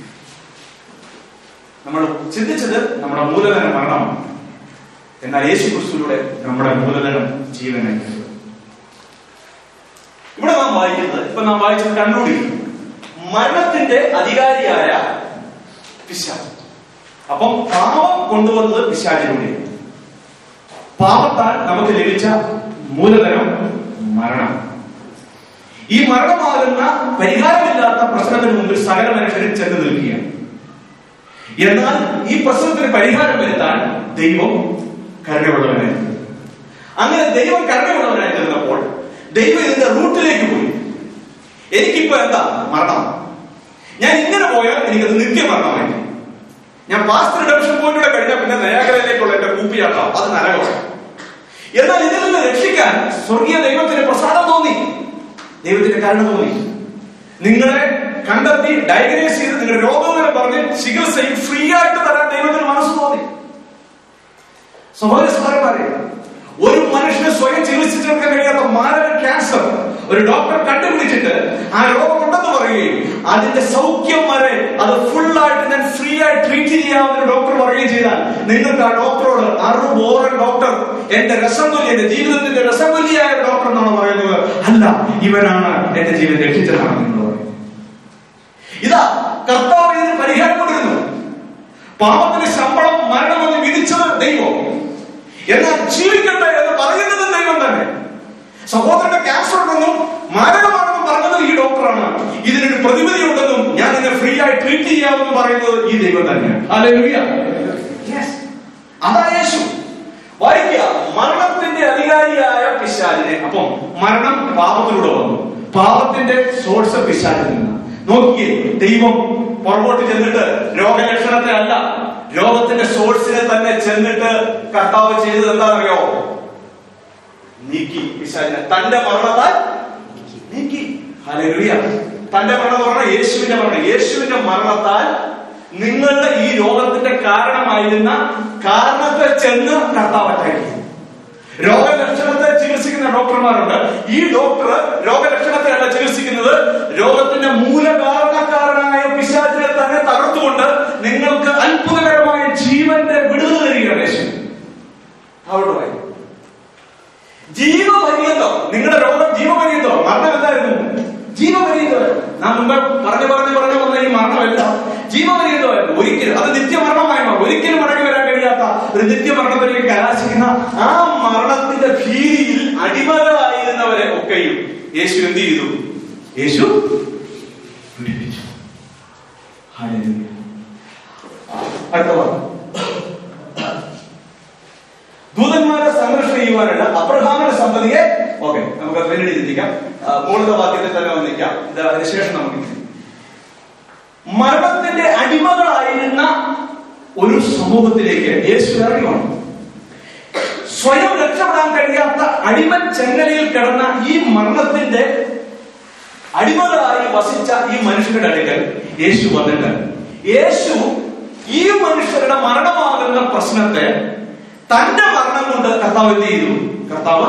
നമ്മൾ ചിന്തിച്ചത് നമ്മുടെ മൂലധനം മരണമാണ്. എന്നാൽ യേശു ക്രിസ്തുവിലൂടെ നമ്മുടെ മൂലധനം ജീവനായി. ഇവിടെ നാം വായിക്കുന്നത്, ഇപ്പൊ നാം വായിച്ചത് കൺക്ലൂഡ് ചെയ്യും, മരണത്തിന്റെ അധികാരിയായ പിശാച്. അപ്പം പാപം കൊണ്ടുവന്നത് പിശാചിലൂടെയാണ്. പാപത്താൽ നമുക്ക് ലഭിച്ച മൂലധനം മരണം. ഈ മരണമാകുന്ന പരിഹാരമില്ലാത്ത പ്രശ്നത്തിന് മുമ്പിൽ സകല മനുഷ്യരും ചെന്ന് നിൽക്കുകയാണ്. എന്നാൽ ഈ പ്രശ്നത്തിന് പരിഹാരം വരുത്താൻ ദൈവം കരുണയുള്ളവനായി. അങ്ങനെ ദൈവം കരുണയുള്ളവനായി തീർന്നപ്പോൾ ദൈവം ഇതിന്റെ റൂട്ടിലേക്ക് പോയി. എനിക്കിപ്പോ എന്താ മരണം? ഞാൻ ഇങ്ങനെ പോയാൽ എനിക്കത് നിത്യമരണമായി. ഞാൻ പാസ്റ്റ് റിഡംഷൻ പോയിന്റിലൂടെ കഴിഞ്ഞാൽ പിന്നെ നയാഗ്രയിലേക്കുള്ള എന്റെ കൂപ്പിയാക്കാം, അത് നരകമാണ്. എന്നാൽ ഇതിൽ നിന്ന് രക്ഷിക്കാൻ സ്വർഗീയ ദൈവത്തിന് പ്രസാദം തോന്നി, ദൈവത്തിന്റെ കരുണ തോന്നി. നിങ്ങളെ കണ്ടെത്തി ഡയഗ്നോസ് ചെയ്ത് നിങ്ങളുടെ രോഗങ്ങളെ പറഞ്ഞ് ചികിത്സയും ഫ്രീ ആയിട്ട് തരാൻ ദൈവത്തിന് മനസ്സ് തോന്നി. സഹോദര സഹോദരന്മാരെ, ഒരു മനുഷ്യന് സ്വയം ചികിത്സിച്ചെടുക്കാൻ കഴിയാത്ത മാരക ക്യാൻസർ ഒരു ഡോക്ടർ കണ്ടുപിടിച്ചിട്ട് ആ രോഗം ഉണ്ടെന്ന് പറയുകയും അതിന്റെ സൗഖ്യം വരെ അത് ഫുള്ളായിട്ട് ഞാൻ ഫ്രീ ആയി ട്രീറ്റ് ചെയ്യാമെന്ന് ഡോക്ടർ പറയുകയും ചെയ്താൽ നിങ്ങൾക്ക് ആ ഡോക്ടറോട് അറുബോറൻ ഡോക്ടർ, എന്റെ രസംകൊല്ലി, എന്റെ ജീവിതത്തിന്റെ രസംകൊല്ലിയായ ഡോക്ടർ എന്നാണ് പറയുന്നത്, അല്ല ഇവനാണ് എന്റെ ജീവിതം രക്ഷിച്ചതാണ് നിങ്ങൾ പറയുന്നത്. ഇതാ കർത്താവ് ഇതിന് പരിഹാരം കൊണ്ടിരുന്നു. പാപത്തിന് ശമ്പളം മരണമെന്ന് വിധിച്ചത് ദൈവം, എന്നാൽ ജീവിക്കട്ടെ എന്ന് പറയുന്നത് ദൈവം തന്നെ. സഹോദരന്റെ ക്യാൻസർ ഉണ്ടെന്നും മാരകമാണെന്നും പറഞ്ഞത് ഈ ഡോക്ടറാണ്. ഇതിനൊരു പ്രതിവിധി ഉണ്ടെന്നും ഞാൻ എന്നെ ഫ്രീ ആയി ട്രീറ്റ് ചെയ്യാമെന്ന് പറയുന്നത് ഈ ദൈവം തന്നെയാണ്. ഹല്ലേലൂയ. അതാ യേശു. വായിക്കുക, മരണത്തിന്റെ അധികാരിയായ പിശാചിനെ. അപ്പം മരണം പാപത്തിലൂടെ വന്നു. പാപത്തിന്റെ സോഴ്സ് പിശാചിൽ നിന്ന്. നോക്കിയേ, ദൈവം പുറകോട്ട് ചെന്നിട്ട് രോഗലക്ഷണത്തെ അല്ല, രോഗത്തിന്റെ സോഴ്സിനെ തന്നെ ചെന്നിട്ട് കർത്താവ് ചെയ്തത് എന്താണെന്നറിയോ? നീക്കി. പിശാചിനെ തന്റെ മരണത്താൽ നീക്കി. ഹല്ലേലൂയ. തന്റെ മരണം എന്ന് പറഞ്ഞാൽ യേശുവിന്റെ മരണം. യേശുവിന്റെ മരണത്താൽ നിങ്ങളുടെ ഈ രോഗത്തിന്റെ കാരണമായിരുന്ന കാരണത്തെ ചെന്ന് കർത്താവ് അറ്റാക്കി. രോഗലക്ഷണത്തെ ചികിത്സിക്കുന്ന ഡോക്ടർമാരുണ്ട്. ഈ ഡോക്ടർ രോഗലക്ഷണത്തെ അല്ല ചികിത്സിക്കുന്നത്, രോഗത്തിന്റെ മൂലകാരണക്കാരനായ പിശാചിനെ തന്നെ തകർത്തുകൊണ്ട് നിങ്ങൾക്ക് അത്ഭുതകരമായ ജീവന്റെ വിടുതൽ തരികയാണ് യേശു. അവിടെ പറയും ജീവപര്യന്തം. നിങ്ങളുടെ രോഗം ജീവപര്യന്തം. മരണം എന്തായിരുന്നു? ജീവപര്യന്തമായിരുന്നു. നാം മുമ്പ് പറഞ്ഞു പറഞ്ഞു പറഞ്ഞു വന്ന ഈ മരണമല്ല, ജീവപര്യന്തമായിരുന്നു. ഒരിക്കലും അത് നിത്യമരണമായി മാറും. ഒരിക്കലും മടങ്ങി വരാൻ കഴിയാത്ത ഒരു നിത്യമരണത്തിലേക്ക് കലാശിക്കുന്ന ആ മരണത്തിന്റെ ഭീതിയിൽ അടിമകളായിരുന്നവരെ ഒക്കെയും യേശു എന്ത് ചെയ്തു? യേശു വിടുവിച്ചു. അടുത്ത ദൂതന്മാരെ സംരക്ഷണം ചെയ്യുവാനുള്ള അബ്രഹാമിന്റെ സന്തതിയെ, ഓക്കെ നമുക്ക് പിന്നീട് ചിന്തിക്കാം. മൂലത്തെ വാക്യത്തിൽ തന്നെ വന്നിരിക്കാം. ഇത് അതിനുശേഷം നമുക്ക് മരണത്തിന്റെ അടിമകളായിരുന്ന ഒരു സമൂഹത്തിലേക്ക് യേശു ഇറങ്ങി വന്നു. സ്വയം രക്ഷപ്പെടാൻ കഴിയാത്ത അടിമ ചെങ്ങലയിൽ കിടന്ന ഈ മരണത്തിന്റെ അടിമകളായി വസിച്ച ഈ മനുഷ്യരുടെ അടുക്കൽ യേശു വന്നിട്ട് യേശു ഈ മനുഷ്യരുടെ മരണമാകുന്ന പ്രശ്നത്തെ തന്റെ മരണം കൊണ്ട് കർത്താവ് എന്ത് ചെയ്തു? കർത്താവ്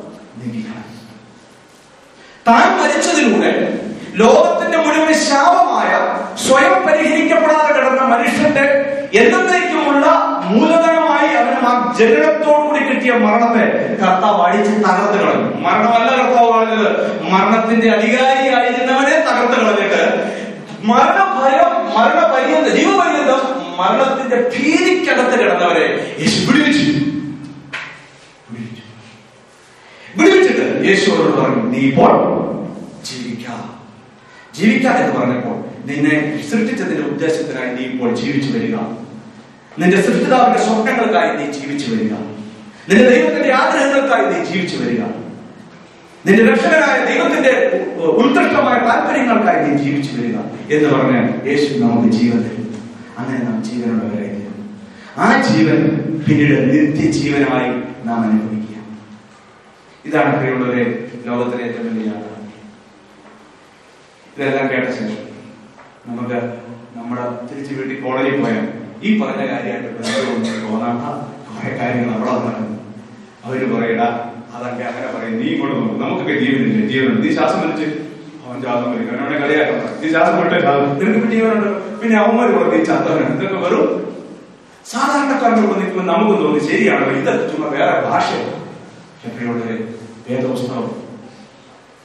താൻ മരിച്ചതിലൂടെ ലോകത്തിന്റെ മുഴുവൻ ശാപമായ സ്വയം പരിഹരിക്കപ്പെടാതെ കിടന്ന മനുഷ്യന്റെ എന്നേക്കുമുള്ള മൂലധനമായി അവന് ആ ജനനത്തോടുകൂടി കിട്ടിയ മരണത്തെ കർത്താവ് അടിച്ച് തകർത്ത് കളഞ്ഞു. മരണമല്ല കർത്താവ് കളഞ്ഞത്, മരണത്തിന്റെ അധികാരിയായിരുന്നവനെ തകർത്ത് കളഞ്ഞിട്ട് മരണഭയം, മരണപര്യന്തം, ജീവപര്യന്തം മരണത്തിന്റെ ഭീതിക്കകത്ത് കിടന്നവരെ യേശു വിടുവിച്ചു. വിടുവിച്ചിട്ട് യേശു അവരോട് പറഞ്ഞു, നീ ഇപ്പോൾ ജീവിക്കാം. ജീവിക്കാം എന്ന് പറഞ്ഞപ്പോൾ നിന്നെ സൃഷ്ടിച്ചതിന്റെ ഉദ്ദേശത്തിനായി നീ ഇപ്പോൾ ജീവിച്ചു വരിക. നിന്റെ സൃഷ്ടിതാവിന്റെ സ്വപ്നങ്ങൾക്കായി നീ ജീവിച്ചു വരിക. നിന്റെ ദൈവത്തിന്റെ ആഗ്രഹങ്ങൾക്കായി നീ ജീവിച്ചു വരിക. നിന്റെ രക്ഷകനായ ദൈവത്തിന്റെ ഉത്കൃഷ്ടമായ താല്പര്യങ്ങൾക്കായി നീ ജീവിച്ചു വരിക എന്ന് പറഞ്ഞ് യേശു നമുക്ക് ജീവൻ തരും. അങ്ങനെ നാം ജീവനുള്ളവരായി തീരും. ആ ജീവൻ പിന്നീട് നിത്യജീവനായി നാം അനുഭവിക്കുക. ഇതാണ് പ്രിയമുള്ളവരെ ലോകത്തിലെ ഏറ്റവും വലിയ യാത്ര. ഇതെല്ലാം കേട്ട ശേഷം നമുക്ക് നമ്മുടെ തിരിച്ചു വീട്ടിൽ കോളേജിൽ പോയാൽ ഈ പറഞ്ഞ കാര്യമായിട്ട് തോന്നാത്ത കുറെ കാര്യങ്ങൾ അവിടെ നടക്കുന്നു. അവര് പറയടാ അതൊക്കെ അങ്ങനെ പറയും, നീ ഇങ്ങോട്ട് നോക്കും, നമുക്കൊക്കെ ജീവനില്ല, ജീവനുണ്ട്, നീ ശ്വാസം വലിച്ച് അവൻ ശ്വാസം വലിക്കും, അവനവനെ കളിയാക്കണം, നീ ശ്വാസം വിട്ടേ നിനക്ക് ജീവനുണ്ട്, പിന്നെ അവന്മാര് പറഞ്ഞു നീ ചത്തവനാണ്. ഇതൊക്കെ വെറും സാധാരണക്കാരനോട് നിൽക്കുമ്പോൾ നമുക്ക് തോന്നി ശരിയാണല്ലോ, ഇതൊക്കെ ചുമ്മാ വേറെ ഭാഷയാണ്. വേദപുസ്തകം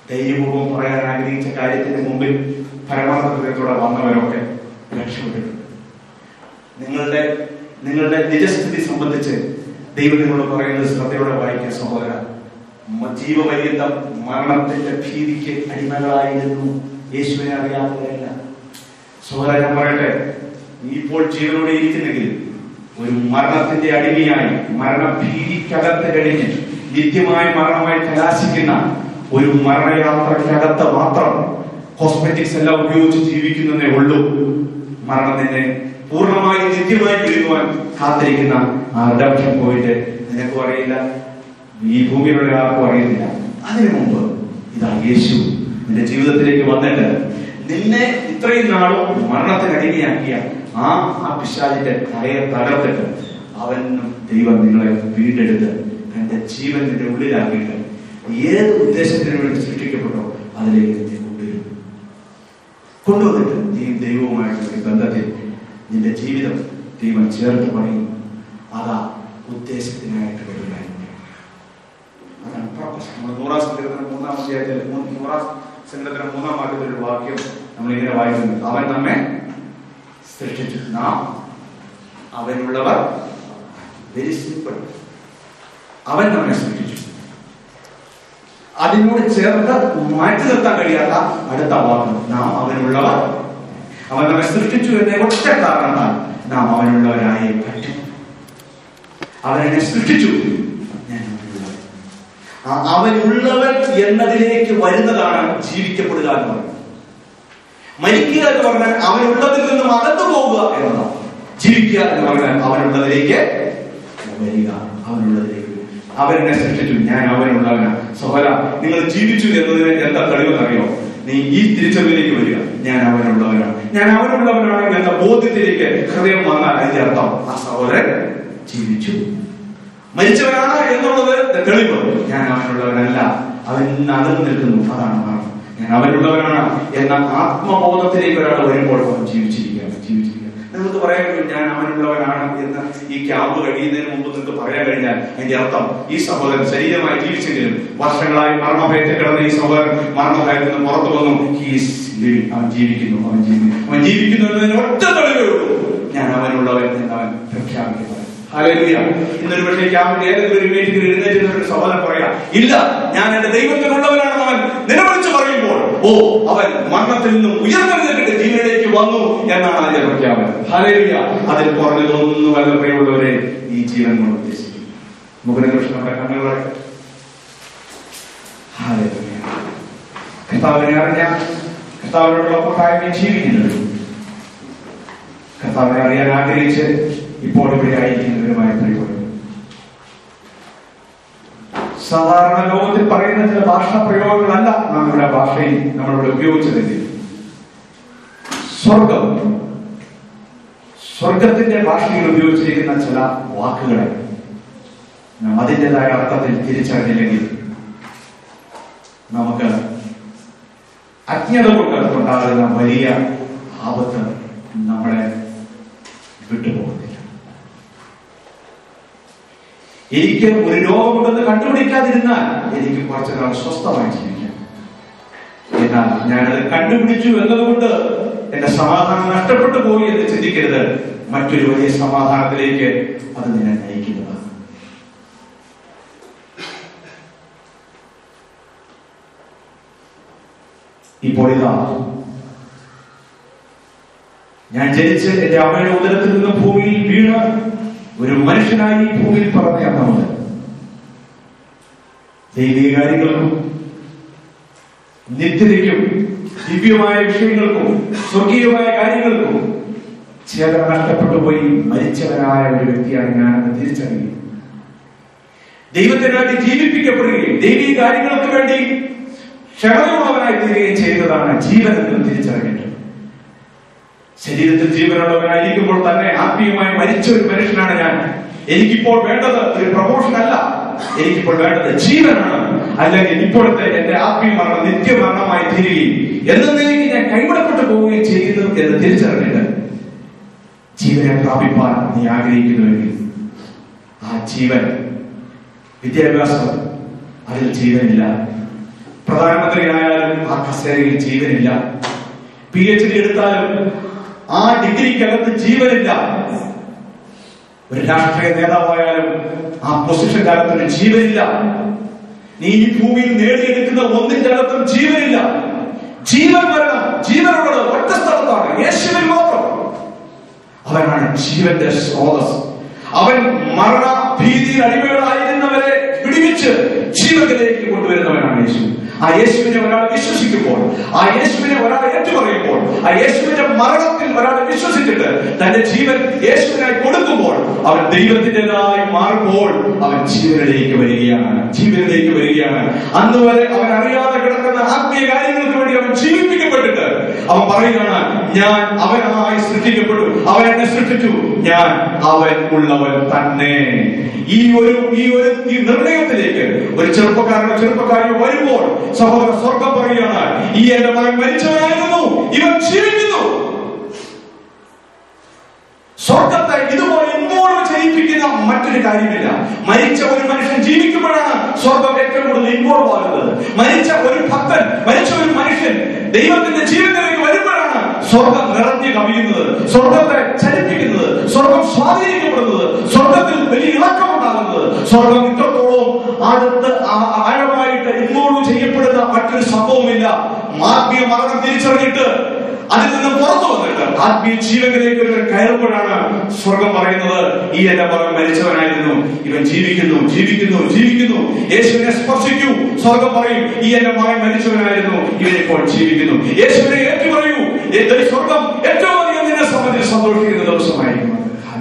ധൈര്യപൂർവ്വം പറയാൻ ആഗ്രഹിച്ച കാര്യത്തിന് മുമ്പിൽ പരമാർത്ഥത്തോടെ വന്നവരൊക്കെ രക്ഷപ്പെട്ടു. നിങ്ങളുടെ നിങ്ങളുടെ നിജസ്ഥിതി സംബന്ധിച്ച് ദൈവം നിങ്ങളോട് പറയുന്നത് ശ്രദ്ധയോടെ വായിക്കാൻ സഹോദര. ജീവപര്യന്തം മരണത്തിന്റെ ഭീതിക്ക് അടിമകളായിരുന്നു, യേശുവിനെ അറിയാത്തവരല്ല. സഹോദര, ഞാൻ പറയട്ടെ, നീ ഇപ്പോൾ ജീവനോടെ ഇരിക്കുന്നെങ്കിൽ ഒരു മരണത്തിന്റെ അടിമയായി മരണഭീതിക്കകത്ത് കഴിഞ്ഞ് നിത്യമായ മരണമായി കലാശിക്കുന്ന ഒരു മരണയാത്രക്കകത്ത് മാത്രം കോസ്മെറ്റിക്സ് എല്ലാം ഉപയോഗിച്ച് ജീവിക്കുന്നതേ ഉള്ളൂ. മരണത്തിന്റെ പൂർണ്ണമായി നിത്യമായി വീഴുവാൻ കാത്തിരിക്കുന്ന ആ റിഡംഷൻ പോയിട്ട് നിനക്കും അറിയില്ല, ഈ ഭൂമിയിലുള്ള ആർക്കും അറിയുന്നില്ല. അതിനു മുമ്പ് ഇതാ യേശു നിന്റെ ജീവിതത്തിലേക്ക് വന്നിട്ട് നിന്നെ ഇത്രയും നാളും മരണത്തിന് അടിമയാക്കിയ ആ ആ പിശാചിന്റെ തലയെ തകർത്തിട്ട് അവനും ദൈവം നിങ്ങളെ വീണ്ടെടുത്ത് എന്റെ ജീവൻ നിന്റെ ഉള്ളിലാക്കിയിട്ട് ഏത് ഉദ്ദേശത്തിന് വേണ്ടി സൃഷ്ടിക്കപ്പെട്ടോ അതിലേക്ക് നിന്നെ കൊണ്ടുവരും. കൊണ്ടുവന്നിട്ട് നീ ദൈവവുമായിട്ടുള്ള ബന്ധത്തിൽ നിന്റെ ജീവിതം ദൈവം ചേർത്ത് പണിയും. അതാ ഉദ്ദേശത്തിനായിട്ട് വരുന്ന അതാണ് പർപ്പസ്. നമ്മൾ നൂറാം സംഘത്തിന് മൂന്നാം അധ്യായത്തിൽ നൂറാം സംഘത്തിന് മൂന്നാം വാക്യത്തിൽ ഒരു വാക്യം നമ്മൾ ഇങ്ങനെ വായിക്കുന്നത്, അവൻ നമ്മെ സൃഷ്ടിച്ചു, നാം അവനുള്ളവർ. Very simple. അവൻ നമ്മെ സൃഷ്ടിച്ചു. അതിനോട് ചേർത്ത് മാറ്റി നിർത്താൻ കഴിയാത്ത അടുത്ത വാക്ക്, നാം അവനുള്ളവർ. അവൻ നമ്മെ സൃഷ്ടിച്ചു എന്ന ഒറ്റ കാരണത്താൽ നാം അവനുള്ളവരായി പറ്റും. അവൻ എന്നെ സൃഷ്ടിച്ചു, ഞാൻ അവനുള്ളവൻ. അവനുള്ളവൻ എന്നതിലേക്ക് വരുന്നതാണ് ജീവിക്കപ്പെടുക എന്ന് പറയുന്നത്. മരിക്കുക എന്ന് പറഞ്ഞാൽ അവനുള്ളതിൽ നിന്നും അകന്നു പോവുക എന്നതാണ്. ജീവിക്കുക എന്ന് പറഞ്ഞാൽ അവനുള്ളതിലേക്ക് വരിക, അവനുള്ളതിലേക്ക്. അവരെന്നെ സൃഷ്ടിച്ചു, ഞാൻ അവനുള്ളവനാണ്. സഹോദര, നിങ്ങൾ ജീവിച്ചു എന്നതിന് എന്താ തെളിവെന്നറിയോ? നീ ഈ തിരിച്ചറിവിലേക്ക് വരിക, ഞാൻ അവനുള്ളവനാണ്. ഞാൻ അവനുള്ളവനാണ് എന്ന ബോധ്യത്തിലേക്ക് ഹൃദയം വന്നാൽ അതിന്റെ അർത്ഥം ആ സഹോദരൻ ജീവിച്ചു. മരിച്ചവനാണ് എന്നുള്ളത് തെളിവ്. ഞാൻ അവനുള്ളവനല്ല, അവൻ അകന്നു നിൽക്കുന്നു, അതാണ് മരണം. ഞാൻ അവനുള്ളവനാണ് എന്ന ആത്മബോധത്തിലേക്ക് ഒരാൾ വരുമ്പോൾ അവൻ ജീവിച്ചിരിക്കുകയാണ്, ജീവിച്ചിരിക്കുക. നിങ്ങൾക്ക് പറയാൻ കഴിയും, ഞാൻ അവനുള്ളവനാണ് എന്ന് ഈ ക്യാമ്പ് കഴിയുന്നതിന് മുമ്പ് നിങ്ങൾക്ക് പറയാൻ കഴിഞ്ഞാൽ അതിന്റെ അർത്ഥം ഈ സഹോദരൻ ശരീരമായി ജീവിച്ചെങ്കിലും വർഷങ്ങളായി മരണഭയത്തിൽ കിടന്ന ഈ സഹോദരൻ മരണഭയത്തിൽ നിന്ന് പുറത്തു വന്നു. ഹീസ് ലിവിങ്, അവൻ ജീവിക്കുന്നു, അവൻ ജീവിക്കുന്നു. അവൻ ജീവിക്കുന്നു എന്നതിന് ഒറ്റ തെളിവേ ഉള്ളൂ, ഞാൻ അവനുള്ളവൻ എന്നവൻ പ്രഖ്യാപിക്കുന്നത്. ഹല്ലേലൂയ. ഇന്നൊരു പക്ഷേ ക്യാമ്പിൽ ഏതെങ്കിലും ഒരു മീറ്റിംഗിൽ എഴുന്നേറ്റ് ഒരു സഹോദരൻ പറയാം, ഇല്ല, ഞാൻ എന്റെ ദൈവത്തിനുള്ളവനാണെന്ന് അവൻ നിലവിളിച്ച് പറയുമ്പോൾ, ഓ, അവൻ മരണത്തിൽ നിന്നും ഉയർന്നെഴുന്നേറ്റ് ജീവനിലേക്ക് വന്നു എന്നാണ് അതിന്റെ പ്രഖ്യാപനം. ഹല്ലേലൂയ. അതിൽ കുറഞ്ഞതൊന്നും വല്ല പ്രിയമുള്ളവരെ ഈ ജീവൻ കൊണ്ട് ഉദ്ദേശിക്കും. മുഖനകൃഷ്ണൻ നമ്മുടെ കണ്ണുകളെ ഹല്ലേലൂയ. കർത്താവിനെ അറിഞ്ഞ കർത്താവിനോടുള്ള കൂട്ടായ്മ ജീവിക്കുന്നത്, കർത്താവിനെ അറിയാൻ ആഗ്രഹിച്ച് ഇപ്പോൾ ഇവിടെ ആയിരിക്കുന്നവരുമായി പ്രിയപ്പെടുന്നു. സാധാരണ ലോകത്തിൽ പറയുന്ന ചില ഭാഷാ പ്രയോഗങ്ങളല്ല നമ്മുടെ ഭാഷയിൽ നമ്മളിവിടെ ഉപയോഗിച്ചതെങ്കിൽ, സ്വർഗം സ്വർഗത്തിന്റെ ഭാഷയിൽ ഉപയോഗിച്ചിരിക്കുന്ന ചില വാക്കുകളെ നാം അതിൻ്റെതായ അർത്ഥത്തിൽ തിരിച്ചറിഞ്ഞില്ലെങ്കിൽ നമുക്ക് അജ്ഞത കൊണ്ട് ഉണ്ടാകുന്ന വലിയ ആപത്ത് നമ്മളെ വിട്ടുപോകുന്നില്ല. എനിക്ക് ഒരു രോഗമുണ്ടെന്ന് കണ്ടുപിടിക്കാതിരുന്നാൽ എനിക്ക് കുറച്ചു നാൾ സ്വസ്ഥമായി ജീവിക്കാം. എന്നാൽ ഞാനത് കണ്ടുപിടിച്ചു എന്നതുകൊണ്ട് എന്റെ സമാധാനം നഷ്ടപ്പെട്ടു പോയി എന്ന് ചിന്തിക്കരുത്. മറ്റൊരു വലിയ സമാധാനത്തിലേക്ക് അത് നിന്നെ നയിക്കുന്നതാണ്. ഇപ്പോൾ ഇതാ ഞാൻ ജനിച്ച് എന്റെ അമ്മയുടെ ഉദരത്തിൽ നിന്ന് ഭൂമിയിൽ വീണ് ഒരു മനുഷ്യനായി ഭൂമിയിൽ പറഞ്ഞ അന്ന് മുതൽ ദൈവിക കാര്യങ്ങൾക്കും നിത്യതയ്ക്കും ദിവ്യമായ വിഷയങ്ങൾക്കും സ്വർഗീയമായ കാര്യങ്ങൾക്കും ചേതന നഷ്ടപ്പെട്ടു പോയി മരിച്ചവനായ ഒരു വ്യക്തിയാണ് ഞാനെന്ന് തിരിച്ചറിയുകയും ദൈവത്തിനായി ജീവിപ്പിക്കപ്പെടുകയും ദൈവിക കാര്യങ്ങൾക്ക് വേണ്ടി ക്ഷമതയുള്ളവനായി തീരുകയും ചെയ്തതാണ് ജീവൻ എന്ന് തിരിച്ചറിഞ്ഞിട്ട്. ശരീരത്തിൽ ജീവനുള്ളവനായിരിക്കുമ്പോൾ തന്നെ ആത്മീയമായി മരിച്ച ഒരു മനുഷ്യനാണ് ഞാൻ. എനിക്കിപ്പോൾ വേണ്ടത് ഒരു പ്രമോഷൻ അല്ല, എനിക്കിപ്പോൾ വേണ്ടത് ജീവനാണ്. അല്ലെങ്കിൽ ഇപ്പോഴത്തെ എന്റെ ആത്മീയ മരണം നിത്യമരണമായി തീരുകയും എന്നതിലേക്ക് ഞാൻ കൈവിടപ്പെട്ടു പോവുകയും ചെയ്യുന്നു എന്ന് തിരിച്ചറിഞ്ഞിട്ട് ജീവനെ പ്രാപിപ്പാൻ നീ ആഗ്രഹിക്കുന്നുവെങ്കിൽ ആ ജീവൻ, വിദ്യാഭ്യാസം അതിൽ ജീവനില്ല, പ്രധാനമന്ത്രിയായാലും ആ കസേരയിൽ ജീവനില്ല. പി എച്ച് ഡി എടുത്താലും ആ ഡിഗ്രിക്കകത്ത് ജീവനില്ല. ഒരു രാഷ്ട്രീയ നേതാവായാലും ആ പൊസിഷന്റെ അകത്തൊരു ജീവനില്ല. നീ ഈ ഭൂമിയിൽ നേടിയെടുക്കുന്ന ഒന്നിന്റെ അകത്തും ജീവനില്ല. ജീവൻ വരണം. ജീവനുള്ളത് ഒറ്റ സ്ഥലത്താണ്, യേശുവിൽ മാത്രം. അവനാണ് ജീവന്റെ സ്രോതസ്. അവൻ മരണ ഭീതിയിൽ അടിമകളായിരുന്നവരെ വിടുവിച്ച് ജീവനിലേക്ക് കൊണ്ടുവരുന്നവനാണ് യേശു. ആ യേശുവിനെ ഒരാൾ വിശ്വസിക്കുമ്പോൾ, ആ യേശുവിനെ ഒരാൾ ഏറ്റുപറയുമ്പോൾ, ആ യേശുവിന്റെ മരണത്തിൽ ഒരാൾ വിശ്വസിച്ചിട്ട് തന്റെ ജീവൻ യേശുവിനായി കൊടുക്കുമ്പോൾ, അവൻ ദൈവത്തിൻ്റെതായി മാറുമ്പോൾ അവൻ ജീവനിലേക്ക് വരികയാണ്. ജീവനിലേക്ക് വരികയാണ്. അന്ന് വരെ അവൻ അറിയാതെ കിടക്കുന്ന ആത്മീയ കാര്യങ്ങൾക്ക് വേണ്ടി അവൻ ജീവിപ്പിക്കപ്പെട്ടിട്ട് അവൻ പറയുകയാണ്, ഞാൻ അവനായി സൃഷ്ടിക്കപ്പെട്ടു, അവൻ എന്നെ സൃഷ്ടിച്ചു, ഞാൻ അവൻ ഉള്ളവൻ തന്നെ. ഈ ഒരു ഈ ഒരു ഈ നിർണയത്തിലേക്ക് ഒരു ചെറുപ്പക്കാരനോ ചെറുപ്പക്കാരിയോ വരുമ്പോൾ സഹോദര സ്വർഗം പറയുകയാണ്, ഈ എന്റെ മകൻ മരിച്ചവനായിരുന്നു, ഇവൻ ജീവിക്കുന്നു. സ്വർഗത്തെ ഇതുപോലെ ഇൻവോൾവ് ചെയ്യിപ്പിക്കുന്ന മറ്റൊരു കാര്യമില്ല. മരിച്ച ഒരു മനുഷ്യൻ ജീവിക്കുമ്പോഴാണ് സ്വർഗം ഏറ്റവും കൂടുതൽ ഇൻവോൾവ് ആകുന്നത്. മരിച്ച ഒരു ഭക്തൻ, മരിച്ച ഒരു മനുഷ്യൻ ദൈവത്തിന്റെ ജീവിതത്തിലേക്ക് വരുമ്പോഴാണ് സ്വർഗം നിറഞ്ഞു കവിയുന്നത്, സ്വർഗത്തെ ചലിപ്പിക്കുന്നത്, സ്വർഗം സ്വാധീനിക്കപ്പെടുന്നത്, സ്വർഗത്തിൽ വലിയ ഇളക്കമുണ്ടാകുന്നത്. സ്വർഗം ഇത്രത്തോളം അടുത്ത് ആഴമായിട്ട് ഇൻവോൾവ് ചെയ്യപ്പെടുന്ന മറ്റൊരു സംഭവമില്ല. ആത്മീയ മരണം തിരിച്ചറിഞ്ഞിട്ട് അതിൽ നിന്ന് പുറത്തു വന്നിട്ട് ആത്മീയ ജീവനിലേക്ക് ഒരു കയറുമ്പോഴാണ് സ്വർഗം പറയുന്നത്, ഈ എന്റെ മകൻ മരിച്ചവനായിരുന്നു, ഇവൻ ജീവിക്കുന്നു, ജീവിക്കുന്നു, ജീവിക്കുന്നു. യേശുവിനെ സ്പർശിക്കൂ, സ്വർഗം പറയും, ഈ എന്റെ മകൻ മരിച്ചവനായിരുന്നു, ഇവൻ ഇപ്പോൾ ജീവിക്കുന്നു. യേശുവിനെ ഏറ്റു പറയൂ, സ്വർഗം ഏറ്റവും അധികം നിന്നെ സംബന്ധിച്ച് സന്തോഷിക്കുന്ന ദിവസമായിരിക്കും.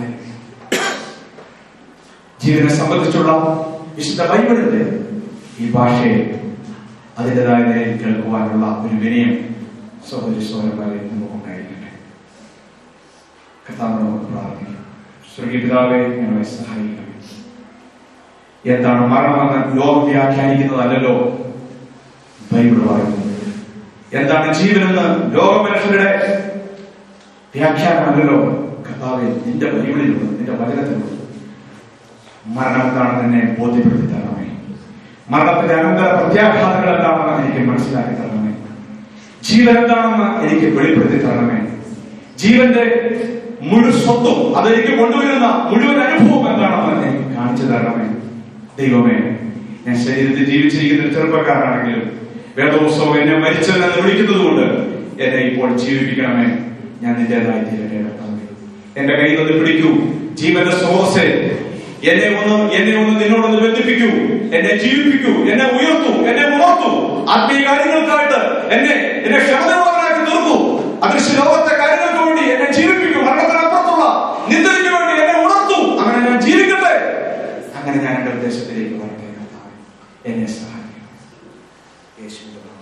ജീവനെ സംബന്ധിച്ചുള്ള വിശുദ്ധ ബൈബിളിന്റെ ഈ ഭാഷയെ അതിൻ്റെതായ നിലയിൽ കേൾക്കുവാനുള്ള ഒരു വിനയം സഹോദരി സഹോദരന്മാരെ നമുക്കുണ്ടായിരിക്കട്ടെ. കർത്താവിനോട് നമുക്ക് പ്രാർത്ഥിക്കാം. സ്വർഗീയ പിതാവേ, ഞങ്ങളെ സഹായിക്കണമേ. എന്താണ് മരണമെന്ന് ലോകം വ്യാഖ്യാനിക്കുന്നതല്ലോ ബൈബിൾ പറയുന്നത്. എന്താണ് ജീവനെന്ന് ലോകമനുഷ്യരുടെ വ്യാഖ്യാനമല്ലോ കർത്താവേ നിന്റെ ബൈബിളിലുള്ളത്, നിന്റെ വചനത്തിലുള്ളത്. മരണം എന്താണെന്ന് എന്നെ ബോധ്യപ്പെടുത്തി തരണമേ. മരണത്തിന്റെ അനന്തര പ്രത്യാഘാതങ്ങൾ എന്താണെന്ന് എനിക്ക് മനസ്സിലാക്കി തരണമേ. ജീവൻ എന്താണെന്ന് എനിക്ക് വെളിപ്പെടുത്തി തരണമേ. ജീവന്റെ മുഴുവൻ സ്വത്തും അതെനിക്ക് കൊണ്ടുവരുന്ന മുഴുവൻ അനുഭവം എന്താണെന്ന് എനിക്ക് കാണിച്ചു തരണമേ. ദൈവമേ, ഞാൻ ശരീരത്തിൽ ജീവിച്ചിരിക്കുന്ന ചെറുപ്പക്കാരനാണെങ്കിലും വേദോത്സവം എന്നെ മരിച്ചവനെന്ന് വിളിക്കുന്നത് കൊണ്ട് എന്നെ ഇപ്പോൾ ജീവിപ്പിക്കണമേ. ഞാൻ നിന്റേതായി തീരട്ടെ കർത്താവേ. എന്റെ കയ്യിൽ നിന്ന് പിടിക്കൂ, ജീവന്റെ സ്രോതസ്സേ. എന്നെ ഒന്ന് എന്നെ ഒന്ന് നിന്നോടൊന്ന് ബന്ധിപ്പിക്കൂ, എന്നെ ജീവിപ്പിക്കൂ, എന്നെ ഉയർത്തൂ, എന്നെ ഉണർത്തൂ. ആത്മീയ കാര്യങ്ങൾക്കായിട്ട് എന്നെ എന്നെ ക്ഷമതയുള്ളവരാക്കി തീർക്കൂ. അദൃശ്യ ലോകത്തെ കാര്യങ്ങൾക്ക് വേണ്ടി എന്നെ ജീവിപ്പിക്കൂ. മരണത്തിനപ്പുറത്തുള്ള നിന്ദയ്ക്ക് വേണ്ടി എന്നെ ഉണർത്തൂ. അങ്ങനെ ഞാൻ ജീവിക്കട്ടെ. അങ്ങനെ ഞാൻ എന്റെ ഉദ്ദേശത്തിലേക്ക് വരട്ടെ കർത്താവേ. എന്നെ സഹായിക്കണം യേശുവിന്റെ